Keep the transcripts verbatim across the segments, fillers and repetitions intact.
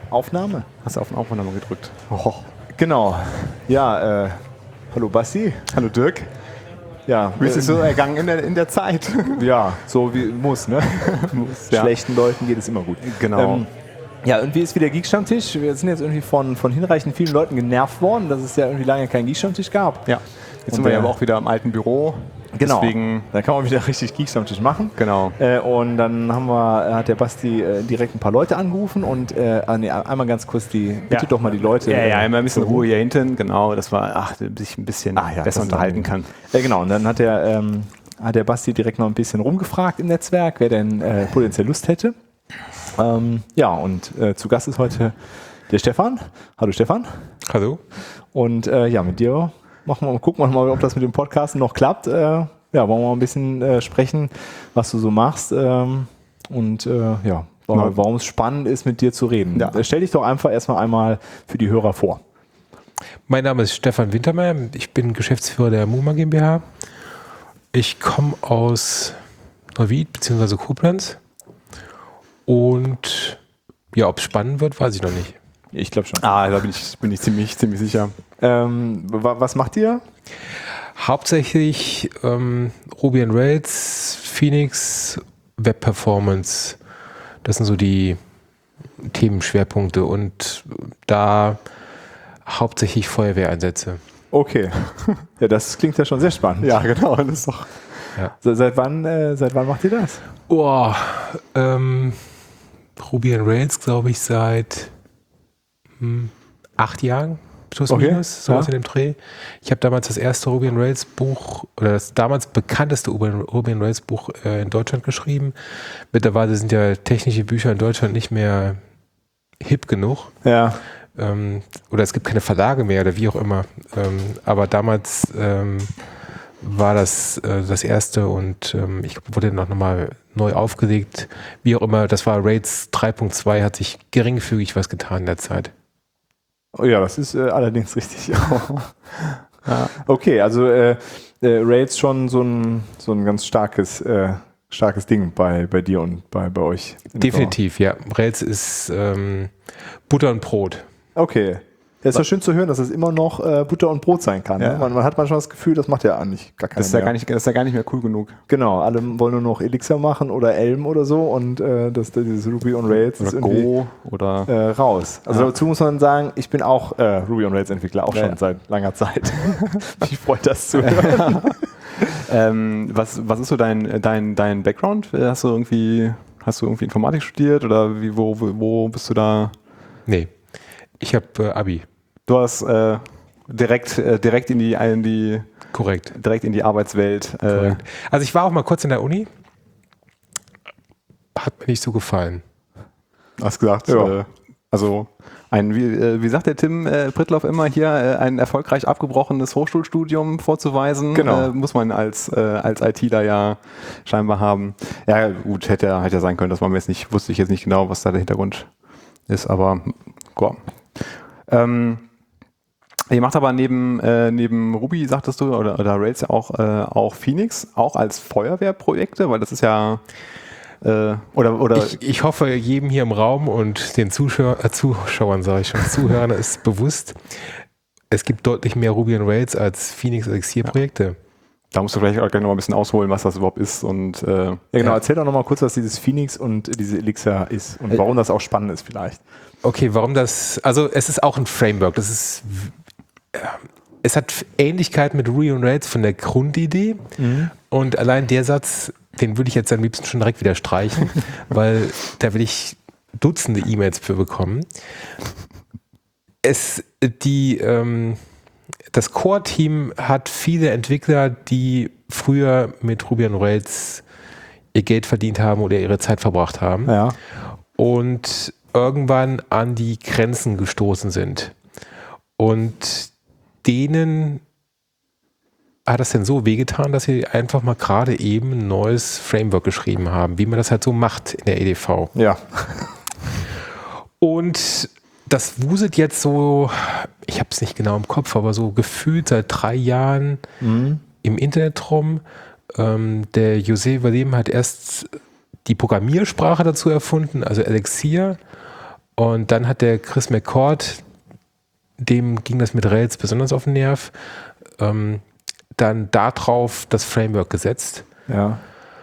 Aufnahme? Hast du auf den Aufnahme gedrückt? Oh. Genau. Ja, äh, hallo Basti. Hallo Dirk. Ja, wie ist es so ergangen in der, in der Zeit? Ja, so wie muss, ne? muss, ja. Schlechten Leuten geht es immer gut. Genau. Ähm, ja, irgendwie ist wieder Geek-Stammtisch. Wir sind jetzt irgendwie von, von hinreichend vielen Leuten genervt worden, dass es ja irgendwie lange keinen Geek-Stammtisch gab. Ja. Jetzt sind wir ja aber auch wieder im alten Büro. Genau. Deswegen da kann man wieder richtig Geek-Stammtisch machen. Genau. Äh, und dann haben wir, hat der Basti äh, direkt ein paar Leute angerufen und äh, nee, einmal ganz kurz die, bitte ja. doch mal die Leute. Ja, ja, immer ein bisschen Ruhe hier hinten, genau, dass man ach, sich ein bisschen ach, ja, besser unterhalten kann. Ja, genau. Und dann hat der, ähm, hat der Basti direkt noch ein bisschen rumgefragt im Netzwerk, wer denn äh, potenziell Lust hätte. Ähm, ja, und äh, zu Gast ist heute der Stefan. Hallo Stefan. Hallo. Und äh, ja, mit dir machen wir, gucken wir mal, ob das mit dem Podcast noch klappt. Äh, ja, wollen wir mal ein bisschen äh, sprechen, was du so machst ähm, und äh, ja, warum, warum es spannend ist, mit dir zu reden. Ja. Stell dich doch einfach erstmal einmal für die Hörer vor. Mein Name ist Stefan Wintermeyer. Ich bin Geschäftsführer der Muma GmbH. Ich komme aus Neuwied bzw. Koblenz. Und ja, ob es spannend wird, weiß ich noch nicht. Ich glaube schon. Ah, da bin ich, bin ich ziemlich, ziemlich sicher. Ähm, was macht ihr? Hauptsächlich ähm, Ruby on Rails, Phoenix, Web Performance. Das sind so die Themenschwerpunkte und da hauptsächlich Feuerwehreinsätze. Okay. Ja, das klingt ja schon sehr spannend. Ja, genau. Das ist doch. Ja. Seit wann, äh, seit wann macht ihr das? Oh, ähm, Ruby on Rails, glaube ich, seit hm, acht Jahren. Plus okay. minus, sowas ja. in dem Dreh. Ich habe damals das erste Ruby on Rails Buch oder das damals bekannteste Ruby on Rails Buch äh, in Deutschland geschrieben. Mittlerweile sind ja technische Bücher in Deutschland nicht mehr hip genug. Ja. Ähm, oder es gibt keine Verlage mehr oder wie auch immer. Ähm, aber damals ähm, war das äh, das erste und ähm, ich wurde noch mal neu aufgelegt. Wie auch immer, das war Rails drei Punkt zwei, hat sich geringfügig was getan in der Zeit. Oh ja, das ist äh, allerdings richtig. Ja. Okay, also äh, äh, Rails schon so ein, so ein ganz starkes, äh, starkes Ding bei, bei dir und bei, bei euch. Definitiv, ja. Rails ist ähm, Butter und Brot. Okay. Ja, ist ja schön zu hören, dass es immer noch äh, Butter und Brot sein kann. Ja. Ne? Man, man hat manchmal das Gefühl, das macht ja eigentlich gar keiner das ist ja mehr. Gar nicht, das ist ja gar nicht mehr cool genug. Genau, alle wollen nur noch Elixir machen oder Elm oder so und äh, das, dieses Ruby on Rails oder ist Go oder äh, raus. Also ja. Dazu muss man sagen, ich bin auch äh, Ruby on Rails Entwickler, auch ja, schon ja. seit langer Zeit. Mich freut das zu hören. ähm, was, was ist so dein, dein, dein Background? Hast du irgendwie, hast du irgendwie Informatik studiert oder wie, wo, wo, wo bist du da? Nee, ich habe äh, Abi. Du hast äh, direkt, äh, direkt in die, in die Korrekt. Direkt in die Arbeitswelt. Äh. Korrekt. Also ich war auch mal kurz in der Uni. Hat mir nicht so gefallen. Hast gesagt, ja. äh, also ein, wie, äh, wie sagt der Tim äh, Prittloff immer hier, äh, ein erfolgreich abgebrochenes Hochschulstudium vorzuweisen, genau. äh, muss man als, äh, als ITler ja scheinbar haben. Ja gut, hätte ja, hätte ja sein können, dass man jetzt nicht, wusste ich jetzt nicht genau, was da der Hintergrund ist, aber wow. Ähm, Ihr macht aber neben, äh, neben Ruby, sagtest du, oder, oder Rails ja auch, äh, auch Phoenix, auch als Feuerwehrprojekte, weil das ist ja äh, oder, oder ich, ich hoffe, jedem hier im Raum und den Zuschauer, äh, Zuschauern, sage ich schon, Zuhörern ist bewusst, es gibt deutlich mehr Ruby on Rails als Phoenix Elixir Projekte. Ja. Da musst du vielleicht auch gleich noch mal ein bisschen ausholen, was das überhaupt ist. Und, äh, ja, genau, ja. Erzähl doch noch mal kurz, was dieses Phoenix und diese Elixir ist und warum das auch spannend ist vielleicht. Okay, warum das, also es ist auch ein Framework, das ist es hat Ähnlichkeit mit Ruby on Rails von der Grundidee mhm. und allein der Satz, den würde ich jetzt am liebsten schon direkt wieder streichen, weil da will ich Dutzende E-Mails für bekommen. Es, die, ähm, das Core-Team hat viele Entwickler, die früher mit Ruby on Rails ihr Geld verdient haben oder ihre Zeit verbracht haben ja. und irgendwann an die Grenzen gestoßen sind. Und denen hat das denn so wehgetan, dass sie einfach mal gerade eben ein neues Framework geschrieben haben, wie man das halt so macht in der E D V. Ja. Und das wuselt jetzt so, ich habe es nicht genau im Kopf, aber so gefühlt seit drei Jahren mhm. im Internet rum. Ähm, der José Vadim hat erst die Programmiersprache dazu erfunden, also Elixir. Und dann hat der Chris McCord, dem ging das mit Rails besonders auf den Nerv, ähm, dann darauf das Framework gesetzt. Ja.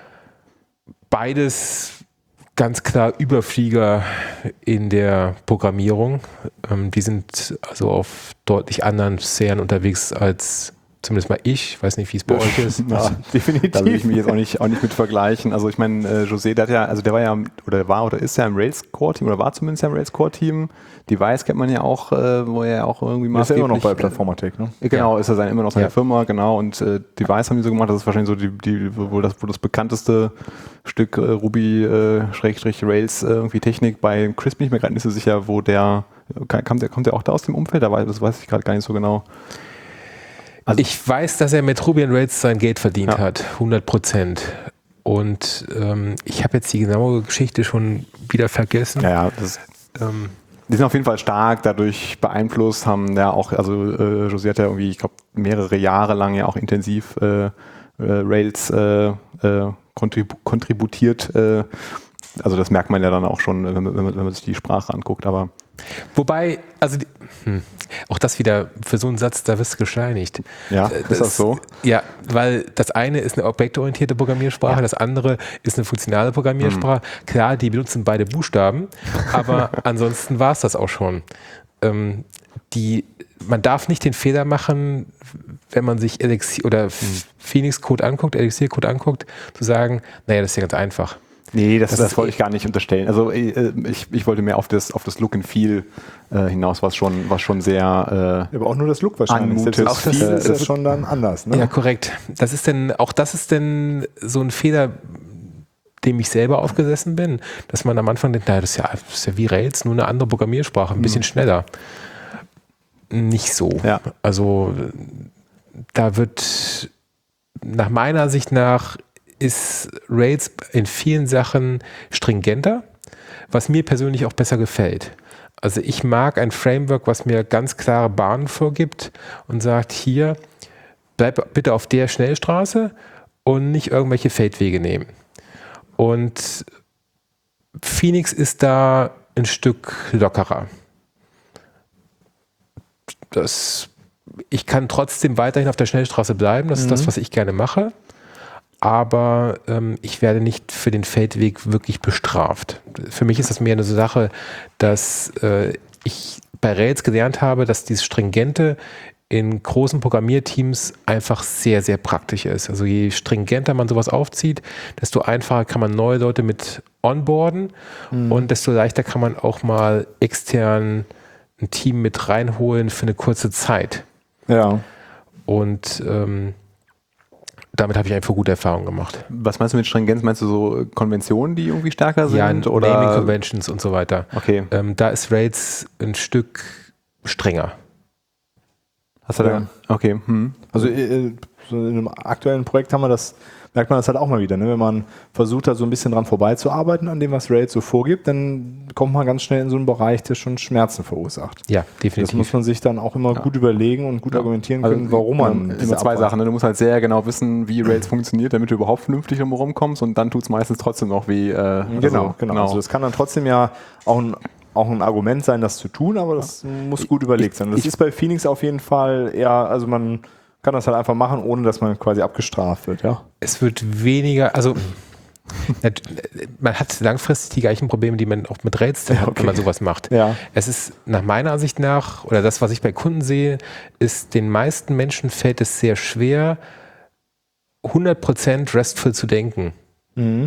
Beides ganz klar Überflieger in der Programmierung. Ähm, die sind also auf deutlich anderen Sphären unterwegs als zumindest mal ich. Weiß nicht, wie es bei euch ist. Ja, definitiv. Da will ich mich jetzt auch nicht, auch nicht mit vergleichen. Also ich meine, äh, José, der hat ja, also der war ja, oder war oder ist ja im Rails-Core-Team oder war zumindest ja im Rails-Core-Team. Device kennt man ja auch, äh, wo er ja auch irgendwie maßgeblich... Ist ja immer noch bei äh, Platformatec, ne? Genau, ja. ist er sein, immer noch seine ja. Firma, genau. Und äh, Device haben die so gemacht, das ist wahrscheinlich so die, die wohl das, wohl das bekannteste Stück äh, Ruby äh, Schrägstrich Rails äh, irgendwie Technik. Bei Chris bin ich mir gerade nicht so sicher, wo der, kommt der, kommt der auch da aus dem Umfeld? Da war, das weiß ich gerade gar nicht so genau. Also ich weiß, dass er mit Ruby on Rails sein Geld verdient ja. hat, hundert Prozent. Und ähm, ich habe jetzt die genaue Geschichte schon wieder vergessen. Ja, ja, das ähm, die sind auf jeden Fall stark dadurch beeinflusst, haben ja auch, also äh, José hat ja irgendwie, ich glaube, mehrere Jahre lang ja auch intensiv äh, äh, Rails äh, äh, kontribu- kontributiert. Äh, also das merkt man ja dann auch schon, wenn man, wenn man, wenn man sich die Sprache anguckt, aber wobei, also die, hm, auch das wieder für so einen Satz, da wirst du gescheinigt. Ja, das, ist das so? Ja, weil das eine ist eine objektorientierte Programmiersprache, ja. das andere ist eine funktionale Programmiersprache. Hm. Klar, die benutzen beide Buchstaben, aber ansonsten war es das auch schon. Ähm, die, man darf nicht den Fehler machen, wenn man sich Elixir oder hm. Phoenix Code anguckt, Elixir Code anguckt, zu sagen, naja, das ist ja ganz einfach. Nee, das, das, das wollte ich gar nicht unterstellen. Also ich, ich wollte mehr auf das, auf das Look and Feel äh, hinaus, was schon, was schon sehr äh, aber auch nur das Look wahrscheinlich. Anmutet. Auch das ist ja schon dann anders. Ne? Ja, korrekt. Das ist denn, auch das ist denn so ein Fehler, dem ich selber aufgesessen bin, dass man am Anfang denkt, naja, das ist ja, das ist ja wie Rails, nur eine andere Programmiersprache, ein bisschen mhm. schneller. Nicht so. Ja. Also da wird nach meiner Sicht nach ist Rails in vielen Sachen stringenter, was mir persönlich auch besser gefällt. Also ich mag ein Framework, was mir ganz klare Bahnen vorgibt und sagt, hier, bleib bitte auf der Schnellstraße und nicht irgendwelche Feldwege nehmen. Und Phoenix ist da ein Stück lockerer. Das, ich kann trotzdem weiterhin auf der Schnellstraße bleiben, das mhm. ist das, was ich gerne mache. Aber ähm, ich werde nicht für den Feldweg wirklich bestraft. Für mich ist das mehr eine Sache, dass äh, ich bei Rails gelernt habe, dass dieses Stringente in großen Programmierteams einfach sehr, sehr praktisch ist. Also je stringenter man sowas aufzieht, desto einfacher kann man neue Leute mit onboarden mhm. und desto leichter kann man auch mal extern ein Team mit reinholen für eine kurze Zeit. Ja. Und ähm, damit habe ich einfach gute Erfahrungen gemacht. Was meinst du mit Stringenz? Meinst du so Konventionen, die irgendwie stärker sind? Ja, oder Naming Conventions und so weiter. Okay. Ähm, da ist Rails ein Stück strenger. Hast du ja. da? Okay. Hm. Also äh, so in einem aktuellen Projekt haben wir das, merkt man das halt auch mal wieder, ne? Wenn man versucht, da so ein bisschen dran vorbeizuarbeiten, an dem, was Rails so vorgibt, dann kommt man ganz schnell in so einen Bereich, der schon Schmerzen verursacht. Ja, definitiv. Das muss man sich dann auch immer ja. gut überlegen und gut ja. argumentieren können, also, warum man... Ja, immer zwei Abweis. Sachen. Ne? Du musst halt sehr genau wissen, wie Rails funktioniert, damit du überhaupt vernünftig rumkommst und dann tut es meistens trotzdem noch wie... Äh, genau, also, genau, genau. Also das kann dann trotzdem ja auch ein auch ein Argument sein, das zu tun, aber das muss gut überlegt sein. Das ich, ist bei Phoenix auf jeden Fall eher, also man kann das halt einfach machen, ohne dass man quasi abgestraft wird, ja. Es wird weniger, also man hat langfristig die gleichen Probleme, die man auch mit Rails hat, okay. wenn man sowas macht. Ja. Es ist nach meiner Ansicht nach, oder das, was ich bei Kunden sehe, ist, den meisten Menschen fällt es sehr schwer, hundert Prozent restful zu denken. Mhm.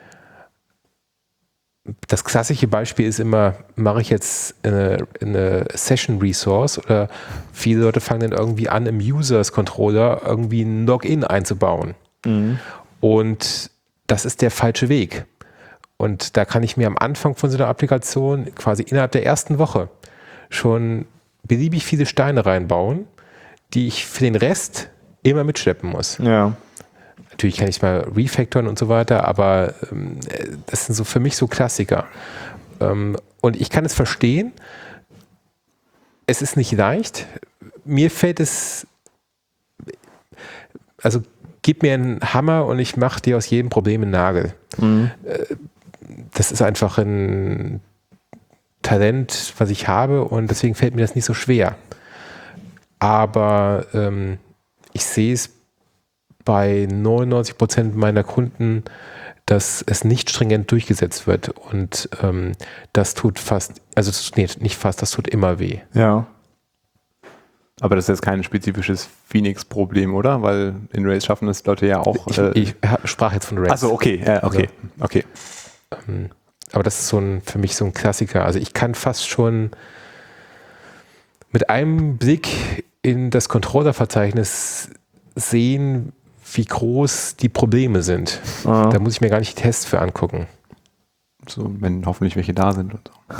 Das klassische Beispiel ist immer, mache ich jetzt eine, eine Session Resource oder viele Leute fangen dann irgendwie an, im Users Controller irgendwie ein Login einzubauen. Mhm. Und das ist der falsche Weg. Und da kann ich mir am Anfang von so einer Applikation quasi innerhalb der ersten Woche schon beliebig viele Steine reinbauen, die ich für den Rest immer mitschleppen muss. Ja. Natürlich kann ich mal refactoren und so weiter, aber ähm, das sind so für mich so Klassiker. Ähm, und ich kann es verstehen. Es ist nicht leicht. Mir fällt es, also gib mir einen Hammer und ich mache dir aus jedem Problem einen Nagel. Mhm. Äh, das ist einfach ein, Talent, was ich habe, und deswegen fällt mir das nicht so schwer. Aber ähm, ich sehe es bei neunundneunzig Prozent meiner Kunden, dass es nicht stringent durchgesetzt wird. Und ähm, das tut fast, also nee, nicht fast, das tut immer weh. Ja. Aber das ist jetzt kein spezifisches Phoenix-Problem, oder? Weil in Rails schaffen das Leute ja auch. Ich, äh, ich sprach jetzt von Rails. Also okay, äh, okay, also, okay. Ähm, aber das ist so ein, für mich so ein Klassiker. Also ich kann fast schon mit einem Blick in das Controller-Verzeichnis sehen, wie groß die Probleme sind. Ah. Da muss ich mir gar nicht die Tests für angucken. So, wenn hoffentlich welche da sind und so.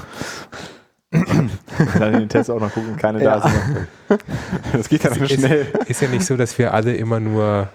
Dann in den Tests auch noch gucken, keine Ja. da sind. Das geht ja nicht ist, schnell. ist ja nicht so, dass wir alle immer nur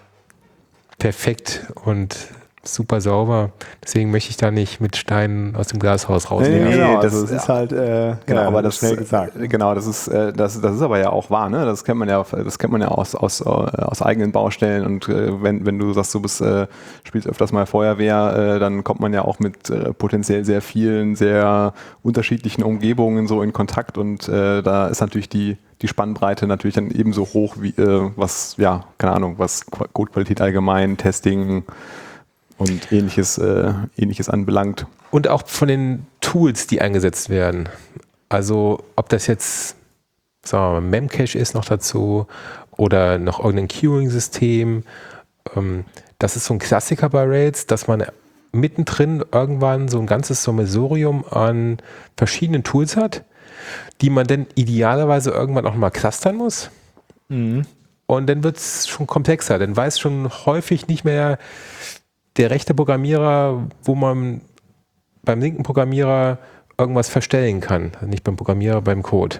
perfekt und super sauber. Deswegen möchte ich da nicht mit Steinen aus dem Glashaus rausnehmen. Nee, genau, das also ist- es ist halt äh, Genau, ja, aber das schnell gesagt. äh, Genau, das ist äh, das, das ist aber ja auch wahr, ne? Das kennt man ja, das kennt man ja aus aus äh, aus eigenen Baustellen, und äh, wenn wenn du sagst, du bist äh, spielst öfters mal Feuerwehr, äh, dann kommt man ja auch mit äh, potenziell sehr vielen, sehr unterschiedlichen Umgebungen so in Kontakt, und äh, da ist natürlich die die Spannbreite natürlich dann ebenso hoch wie äh, was ja keine Ahnung was Qu- Codequalität allgemein, Testing und ähnliches äh, ähnliches anbelangt. Und auch von den Tools, die eingesetzt werden. Also ob das jetzt, sagen wir mal, Memcache ist noch dazu oder noch irgendein Queuing-System. Ähm, das ist so ein Klassiker bei Rails, dass man mittendrin irgendwann so ein ganzes Sammelsurium an verschiedenen Tools hat, die man dann idealerweise irgendwann auch mal clustern muss. Mhm. Und dann wird es schon komplexer. Dann weiß schon häufig nicht mehr der rechte Programmierer, wo man beim linken Programmierer irgendwas verstellen kann. Nicht beim Programmierer, beim Code.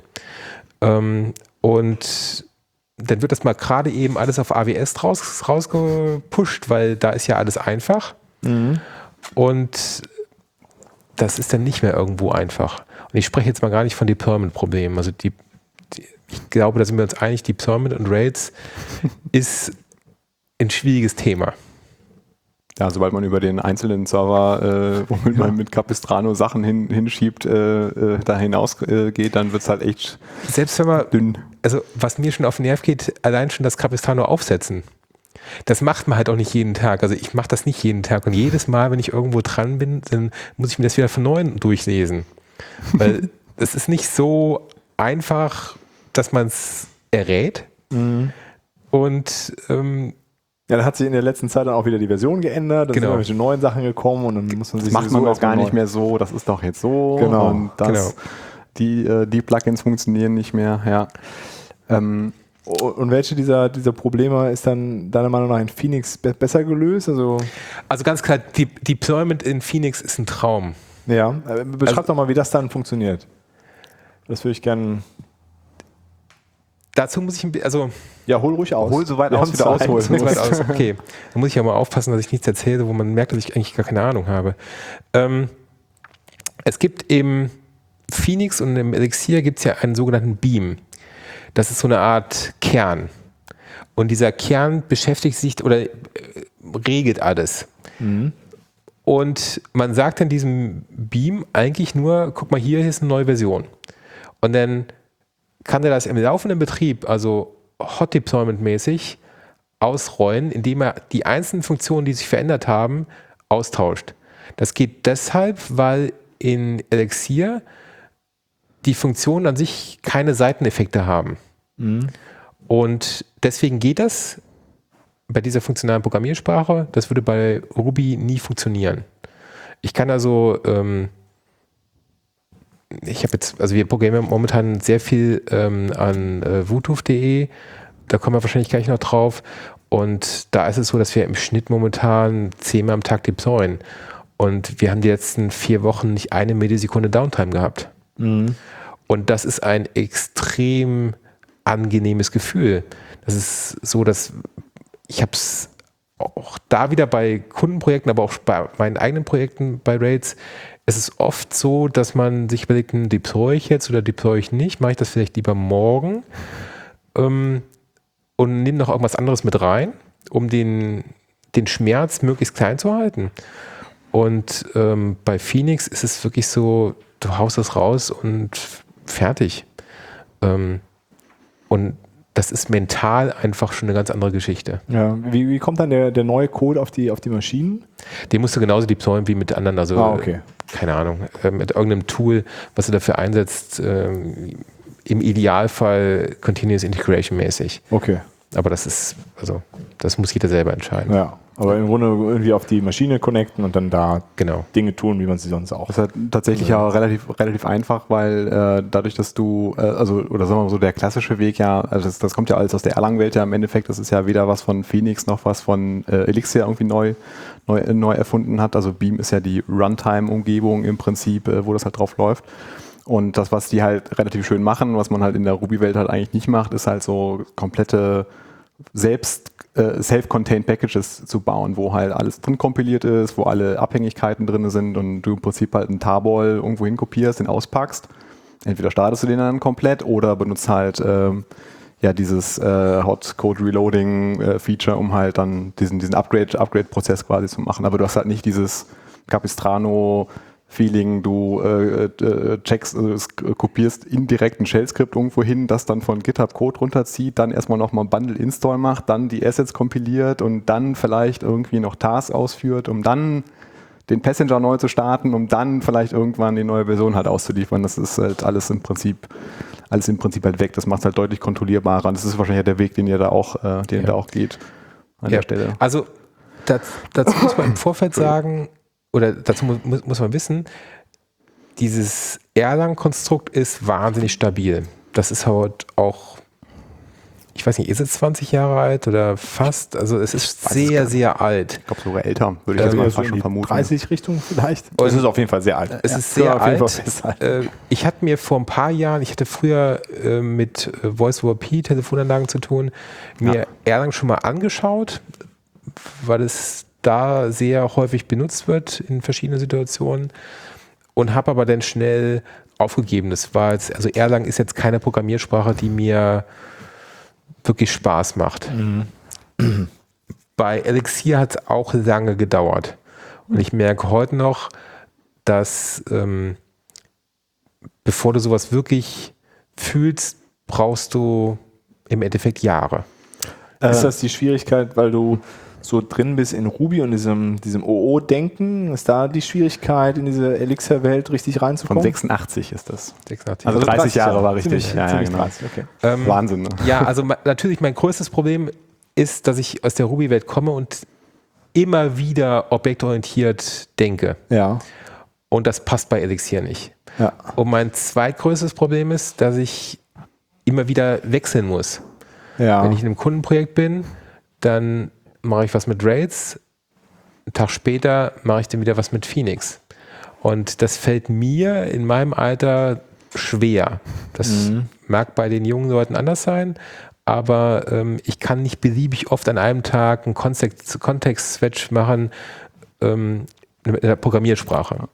Ähm, und dann wird das mal gerade eben alles auf A W S raus, rausgepusht, weil da ist ja alles einfach. Mhm. Und das ist dann nicht mehr irgendwo einfach. Und ich spreche jetzt mal gar nicht von Deployment-Problemen. Also die, die, ich glaube, da sind wir uns einig, Deployment und Rails ist ein schwieriges Thema. Ja, sobald man über den einzelnen Server, äh, womit man mit Capistrano Sachen hin, hinschiebt, äh, äh, da hinaus äh, geht, dann wird es halt echt Selbst wenn man, dünn. also was mir schon auf den Nerv geht, allein schon das Capistrano aufsetzen. Das macht man halt auch nicht jeden Tag. Also ich mache das nicht jeden Tag. Und jedes Mal, wenn ich irgendwo dran bin, dann muss ich mir das wieder von neuem durchlesen. Weil es ist nicht so einfach, dass man es errät. Mhm. Und ähm, Ja, da hat sich in der letzten Zeit dann auch wieder die Version geändert, da Genau. sind irgendwelche neuen Sachen gekommen und dann muss man Das sich macht man sowieso auch erstmal gar nicht neu- mehr so, das ist doch jetzt so. Genau, Und das, genau. Die, äh, die Plugins funktionieren nicht mehr, ja. Ähm, Und welche dieser, dieser Probleme ist dann deiner Meinung nach in Phoenix be besser gelöst? Also, also ganz klar, die Deployment in Phoenix ist ein Traum. ja, äh, beschreib Also- doch mal, wie das dann funktioniert. Das würde ich gerne. Dazu muss ich ein bisschen, also Ja, hol ruhig aus. Hol so weit Wir aus, haben wie du Zeit. ausholen so weit aus. Okay, da muss ich ja mal aufpassen, dass ich nichts erzähle, wo man merkt, dass ich eigentlich gar keine Ahnung habe. Ähm, es gibt im Phoenix und im Elixir gibt es ja einen sogenannten Beam. Das ist so eine Art Kern. Und dieser Kern beschäftigt sich oder äh, regelt alles. Mhm. Und man sagt in diesem Beam eigentlich nur, guck mal, hier ist eine neue Version. Und dann kann er das im laufenden Betrieb, also Hot Deployment mäßig, ausrollen, indem er die einzelnen Funktionen, die sich verändert haben, austauscht. Das geht deshalb, weil in Elixir die Funktionen an sich keine Seiteneffekte haben. Mhm. Und deswegen geht das bei dieser funktionalen Programmiersprache. Das würde bei Ruby nie funktionieren. Ich kann also, ähm, ich habe jetzt, also wir programmieren momentan sehr viel ähm, an äh, wutuf punkt de. Da kommen wir wahrscheinlich gleich noch drauf. Und da ist es so, dass wir im Schnitt momentan zehnmal am Tag deployen. Und wir haben die letzten vier Wochen nicht eine Millisekunde Downtime gehabt. Mhm. Und das ist ein extrem angenehmes Gefühl. Das ist so, dass ich habe es auch da wieder bei Kundenprojekten, aber auch bei meinen eigenen Projekten bei Rails, es ist oft so, dass man sich überlegt, hm, deploy ich jetzt oder deploy ich nicht, mache ich das vielleicht lieber morgen ähm, und nehme noch irgendwas anderes mit rein, um den, den Schmerz möglichst klein zu halten. Und ähm, bei Phoenix ist es wirklich so, du haust das raus und fertig. Ähm, und das ist mental einfach schon eine ganz andere Geschichte. Ja, wie, wie kommt dann der, der neue Code auf die, auf die Maschinen? Den musst du genauso deployen wie mit anderen, also ah, okay. keine Ahnung, äh, mit irgendeinem Tool, was du dafür einsetzt, ähm, im Idealfall Continuous Integration mäßig. Okay. Aber das ist, also das muss jeder selber entscheiden. Ja, aber im Grunde irgendwie auf die Maschine connecten und dann da genau. Dinge tun, wie man sie sonst auch. Das ist halt tatsächlich ja relativ, relativ einfach, weil äh, dadurch, dass du, äh, also, oder sagen wir mal so, der klassische Weg ja, also das, das kommt ja alles aus der Erlang-Welt ja im Endeffekt, das ist ja weder was von Phoenix noch was von äh, Elixir irgendwie neu, neu, neu erfunden hat. Also Beam ist ja die Runtime-Umgebung im Prinzip, äh, wo das halt drauf läuft. Und das, was die halt relativ schön machen, was man halt in der Ruby-Welt halt eigentlich nicht macht, ist halt so komplette selbst äh, self-contained Packages zu bauen, wo halt alles drin kompiliert ist, wo alle Abhängigkeiten drin sind und du im Prinzip halt einen Tarball irgendwo hin kopierst, den auspackst. Entweder startest du den dann komplett oder benutzt halt ähm, ja dieses äh, Hot Code Reloading äh, Feature, um halt dann diesen, diesen Upgrade, Upgrade-Prozess quasi zu machen. Aber du hast halt nicht dieses Capistrano Feeling, du äh, äh, checkst, äh, kopierst indirekt ein Shell-Skript irgendwo hin, das dann von GitHub Code runterzieht, dann erstmal nochmal ein Bundle-Install macht, dann die Assets kompiliert und dann vielleicht irgendwie noch Tasks ausführt, um dann den Passenger neu zu starten, um dann vielleicht irgendwann die neue Version halt auszuliefern. Das ist halt alles im Prinzip, alles im Prinzip halt weg. Das macht es halt deutlich kontrollierbarer. Und das ist wahrscheinlich der Weg, den ihr da auch, äh, den ja. da auch geht an ja. der Stelle. Also das, dazu muss man im Vorfeld sagen, oder dazu muss, muss man wissen, dieses Erlang-Konstrukt ist wahnsinnig stabil. Das ist halt auch, ich weiß nicht, ist es zwanzig Jahre alt oder fast? Also es ist sehr, sehr alt. Ich glaube sogar älter, würde ich Also jetzt mal so fast in schon die vermuten. dreißig Richtung vielleicht. Es ist auf jeden Fall sehr alt. Es ja. ist sehr ja, auf alt. jeden Fall Äh, ich hatte mir vor ein paar Jahren, ich hatte früher äh, mit äh, Voice-over-P Telefonanlagen zu tun, mir ja. Erlang schon mal angeschaut, weil es da sehr häufig benutzt wird in verschiedenen Situationen und habe aber dann schnell aufgegeben. Das war jetzt, also Erlang ist jetzt keine Programmiersprache, die mir wirklich Spaß macht. Mhm. Bei Elixir hat es auch lange gedauert. Und ich merke heute noch, dass ähm, bevor du sowas wirklich fühlst, brauchst du im Endeffekt Jahre. Ist das die Schwierigkeit, weil du so drin bist in Ruby und diesem, diesem O O-Denken? Ist da die Schwierigkeit, in diese Elixir-Welt richtig reinzukommen? Von sechsundachtzig ist das. sechsundachtzig. Also dreißig Jahre war richtig. Ziemlich, ja, ziemlich ja, genau. dreißig, okay. Ähm, Wahnsinn. Ne? Ja, also ma- natürlich mein größtes Problem ist, dass ich aus der Ruby-Welt komme und immer wieder objektorientiert denke. Ja. Und das passt bei Elixir nicht. Ja. Und mein zweitgrößtes Problem ist, dass ich immer wieder wechseln muss. Ja. Wenn ich in einem Kundenprojekt bin, dann mache ich was mit Rails. Einen Tag später mache ich dann wieder was mit Phoenix. Und das fällt mir in meinem Alter schwer. Das mhm. mag bei den jungen Leuten anders sein, aber ähm, ich kann nicht beliebig oft an einem Tag einen Kontext- Kontext-Switch machen ähm, mit der Programmiersprache.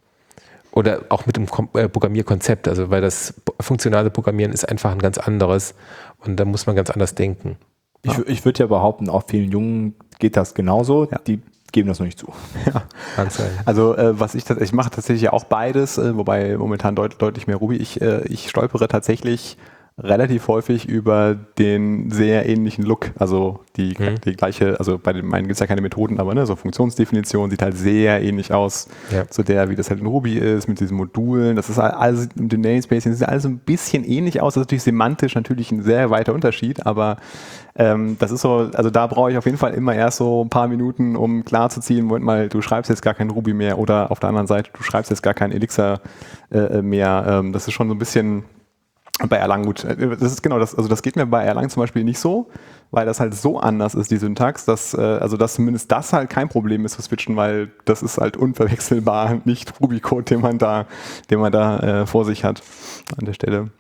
Oder auch mit dem Kom- äh, Programmierkonzept, also weil das funktionale Programmieren ist einfach ein ganz anderes und da muss man ganz anders denken. Ich, ich würde ja behaupten, auch vielen Jungen geht das genauso. Ja. Die geben das noch nicht zu. Ja. Also äh, was ich tatsächlich, ich mache tatsächlich ja auch beides, äh, wobei momentan deut, deutlich mehr Ruby. Ich, äh, ich stolpere tatsächlich relativ häufig über den sehr ähnlichen Look. Also die, mhm. die gleiche, also bei den meinen gibt es ja keine Methoden, aber ne, so Funktionsdefinition sieht halt sehr ähnlich aus ja. zu der, wie das halt in Ruby ist, mit diesen Modulen. Das ist alles, mit dem Namespace, das sieht alles so ein bisschen ähnlich aus. Das ist natürlich semantisch natürlich ein sehr weiter Unterschied, aber ähm, das ist so, also da brauche ich auf jeden Fall immer erst so ein paar Minuten, um klarzuziehen, Moment mal, du schreibst jetzt gar kein Ruby mehr oder auf der anderen Seite, du schreibst jetzt gar kein Elixir äh, mehr. Ähm, das ist schon so ein bisschen bei Erlang gut. Das ist genau das, also das geht mir bei Erlang zum Beispiel nicht so, weil das halt so anders ist, die Syntax, dass, äh, also dass zumindest das halt kein Problem ist zu switchen, weil das ist halt unverwechselbar, nicht Ruby-Code, den man da, den man da äh, vor sich hat an der Stelle.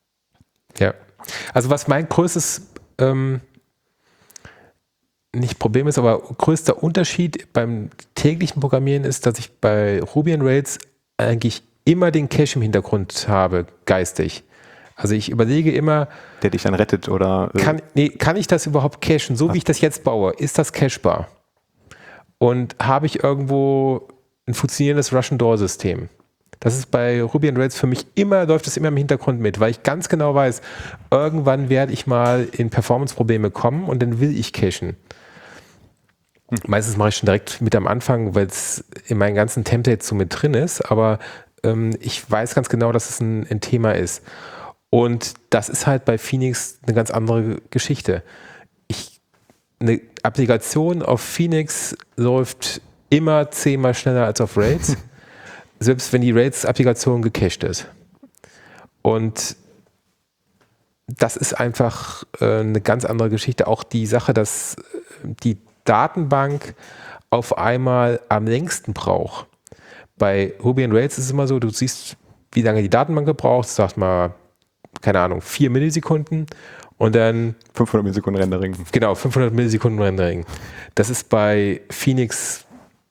Ja. Also was mein größtes ähm, nicht Problem ist, aber größter Unterschied beim täglichen Programmieren ist, dass ich bei Ruby on Rails eigentlich immer den Cache im Hintergrund habe, geistig. Also ich überlege immer, der dich dann rettet oder äh kann, nee, kann ich das überhaupt cachen? So wie ich das jetzt baue, ist das cachebar? Und habe ich irgendwo ein funktionierendes Russian Door System? Das ist bei Ruby on Rails für mich immer, läuft es immer im Hintergrund mit, weil ich ganz genau weiß, irgendwann werde ich mal in Performance-Probleme kommen und dann will ich cachen. Hm. Meistens mache ich schon direkt mit am Anfang, weil es in meinen ganzen Templates so mit drin ist, aber ähm, ich weiß ganz genau, dass es ein, ein Thema ist. Und das ist halt bei Phoenix eine ganz andere Geschichte. Ich, eine Applikation auf Phoenix läuft immer zehnmal schneller als auf Rails, selbst wenn die Rails-Applikation gecached ist. Und das ist einfach äh, eine ganz andere Geschichte. Auch die Sache, dass die Datenbank auf einmal am längsten braucht. Bei Ruby on Rails ist es immer so, du siehst, wie lange die Datenbank gebraucht, sag mal, keine Ahnung, vier Millisekunden und dann fünfhundert Millisekunden Rendering. Genau, fünfhundert Millisekunden Rendering. Das ist bei Phoenix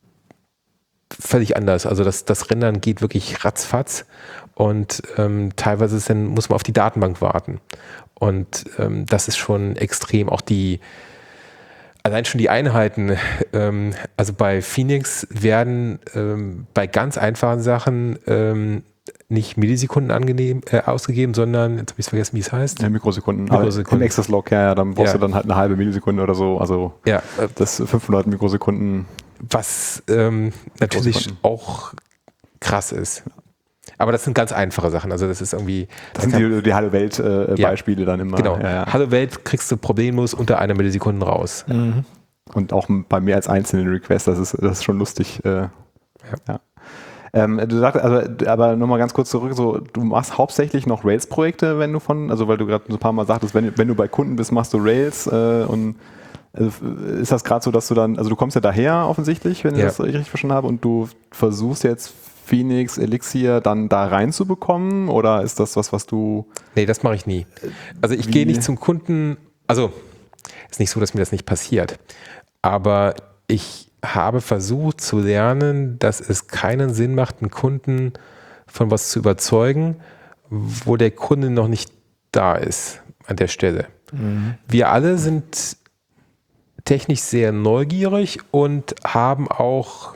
völlig anders. Also das, das Rendern geht wirklich ratzfatz und ähm, teilweise ist dann, muss man auf die Datenbank warten. Und ähm, das ist schon extrem. Auch die, allein schon die Einheiten, ähm, also bei Phoenix werden ähm, bei ganz einfachen Sachen ähm, nicht Millisekunden angenehm, äh, ausgegeben, sondern, jetzt habe ich vergessen, wie es heißt. Ja, Mikrosekunden. Mikrosekunden. Im Access-Log, ja, ja, dann brauchst ja. du dann halt eine halbe Millisekunde oder so. Also ja, äh, das fünfhundert Mikrosekunden. Was ähm, natürlich auch krass ist. Aber das sind ganz einfache Sachen. Also das ist irgendwie... Das, das sind die, die Hallo Welt-Beispiele äh, ja, dann immer. Genau. Ja, ja. Hallo Welt kriegst du problemlos unter einer Millisekunde raus. Mhm. Und auch bei mehr als einzelnen Requests, das ist, das ist schon lustig. Äh, ja. ja. Ähm, du sagst, also, aber nochmal ganz kurz zurück, so, du machst hauptsächlich noch Rails-Projekte, wenn du von, also weil du gerade so ein paar Mal sagtest, wenn, wenn du bei Kunden bist, machst du Rails äh, und also ist das gerade so, dass du dann, also du kommst ja daher offensichtlich, wenn ja. ich das richtig verstanden habe, und du versuchst jetzt Phoenix, Elixir dann da reinzubekommen, oder ist das was, was du... Nee, das mache ich nie. Also ich gehe nicht zum Kunden, also ist nicht so, dass mir das nicht passiert, aber ich habe versucht zu lernen, dass es keinen Sinn macht, einen Kunden von was zu überzeugen, wo der Kunde noch nicht da ist an der Stelle. Mhm. Wir alle sind technisch sehr neugierig und haben auch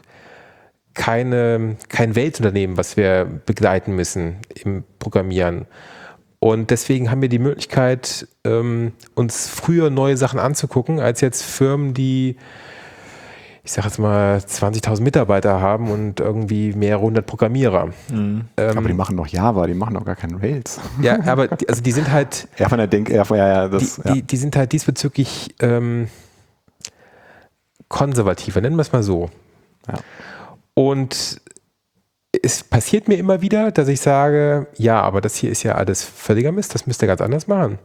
keine, kein Weltunternehmen, was wir begleiten müssen im Programmieren. Und deswegen haben wir die Möglichkeit, ähm, uns früher neue Sachen anzugucken, als jetzt Firmen, die, ich sage jetzt mal, zwanzigtausend Mitarbeiter haben und irgendwie mehrere hundert Programmierer. Mhm. Ähm, aber die machen noch Java, die machen noch gar keinen Rails. Ja, aber die, also die sind halt... Ja, von der Denk... Ja, ja, das, die, ja. Die, die sind halt diesbezüglich ähm, konservativer, nennen wir es mal so. Ja. Und es passiert mir immer wieder, dass ich sage, ja, aber das hier ist ja alles völliger Mist, das müsst ihr ganz anders machen.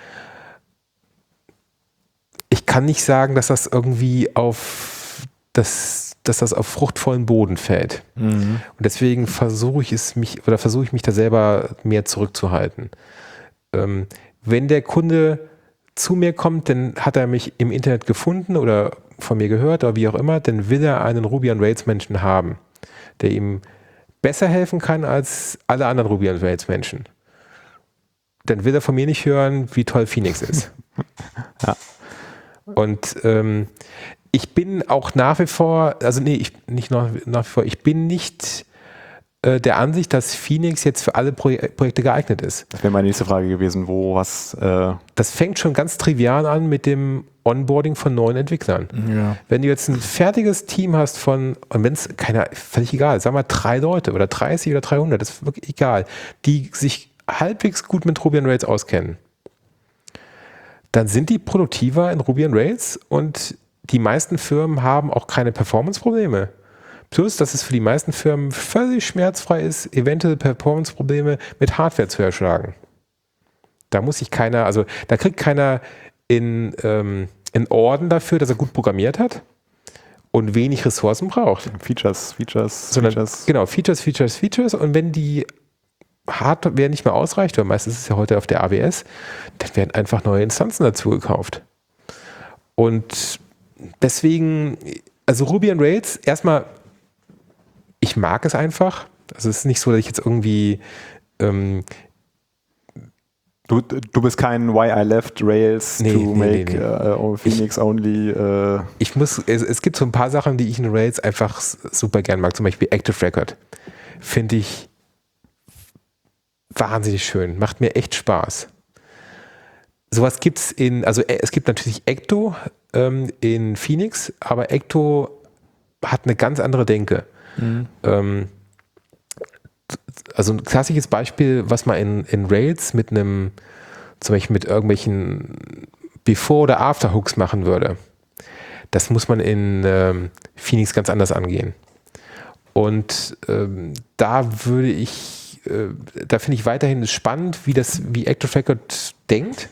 Ich kann nicht sagen, dass das irgendwie auf das, dass das auf fruchtvollen Boden fällt. Mhm. Und deswegen versuche ich es mich oder versuche ich mich da selber mehr zurückzuhalten. Ähm, wenn der Kunde zu mir kommt, dann hat er mich im Internet gefunden oder von mir gehört oder wie auch immer, dann will er einen Ruby on Rails Menschen haben, der ihm besser helfen kann als alle anderen Ruby on Rails Menschen. Dann will er von mir nicht hören, wie toll Phoenix ist. Ja. Und ähm, ich bin auch nach wie vor, also nee, ich nicht nach, nach wie vor, ich bin nicht äh, der Ansicht, dass Phoenix jetzt für alle Pro- Projekte geeignet ist. Das wäre meine nächste Frage gewesen, wo was... Äh das fängt schon ganz trivial an mit dem Onboarding von neuen Entwicklern. Ja. Wenn du jetzt ein fertiges Team hast von, und wenn es keiner, völlig egal, sagen wir drei Leute oder dreißig oder dreihundert, das ist wirklich egal, die sich halbwegs gut mit Ruby on Rails auskennen, dann sind die produktiver in Ruby on Rails und die meisten Firmen haben auch keine Performance-Probleme. Plus, dass es für die meisten Firmen völlig schmerzfrei ist, eventuelle Performance-Probleme mit Hardware zu erschlagen. Da muss sich keiner, also da kriegt keiner in, ähm, in Orden dafür, dass er gut programmiert hat und wenig Ressourcen braucht. Features, Features, Sondern, Features. Genau, Features, Features, Features. Und wenn die Hardware nicht mehr ausreicht, weil meistens ist es ja heute auf der A W S, dann werden einfach neue Instanzen dazu gekauft. Und deswegen, also Ruby on Rails, erstmal, ich mag es einfach. Also es ist nicht so, dass ich jetzt irgendwie ähm, Du, du bist kein Why I left Rails nee, to nee, make nee, nee. Uh, Phoenix ich, only. Uh. Ich muss, es, es gibt so ein paar Sachen, die ich in Rails einfach super gern mag. Zum Beispiel Active Record. Finde ich wahnsinnig schön, macht mir echt Spaß. Sowas gibt es in, also es gibt natürlich Ecto ähm, in Phoenix, aber Ecto hat eine ganz andere Denke. Mhm. Ähm, also ein klassisches Beispiel, was man in, in Rails mit einem, zum Beispiel mit irgendwelchen Before- oder After-Hooks machen würde. Das muss man in ähm, Phoenix ganz anders angehen. Und ähm, da würde ich, äh, da finde ich weiterhin spannend, wie das, wie Active Record denkt.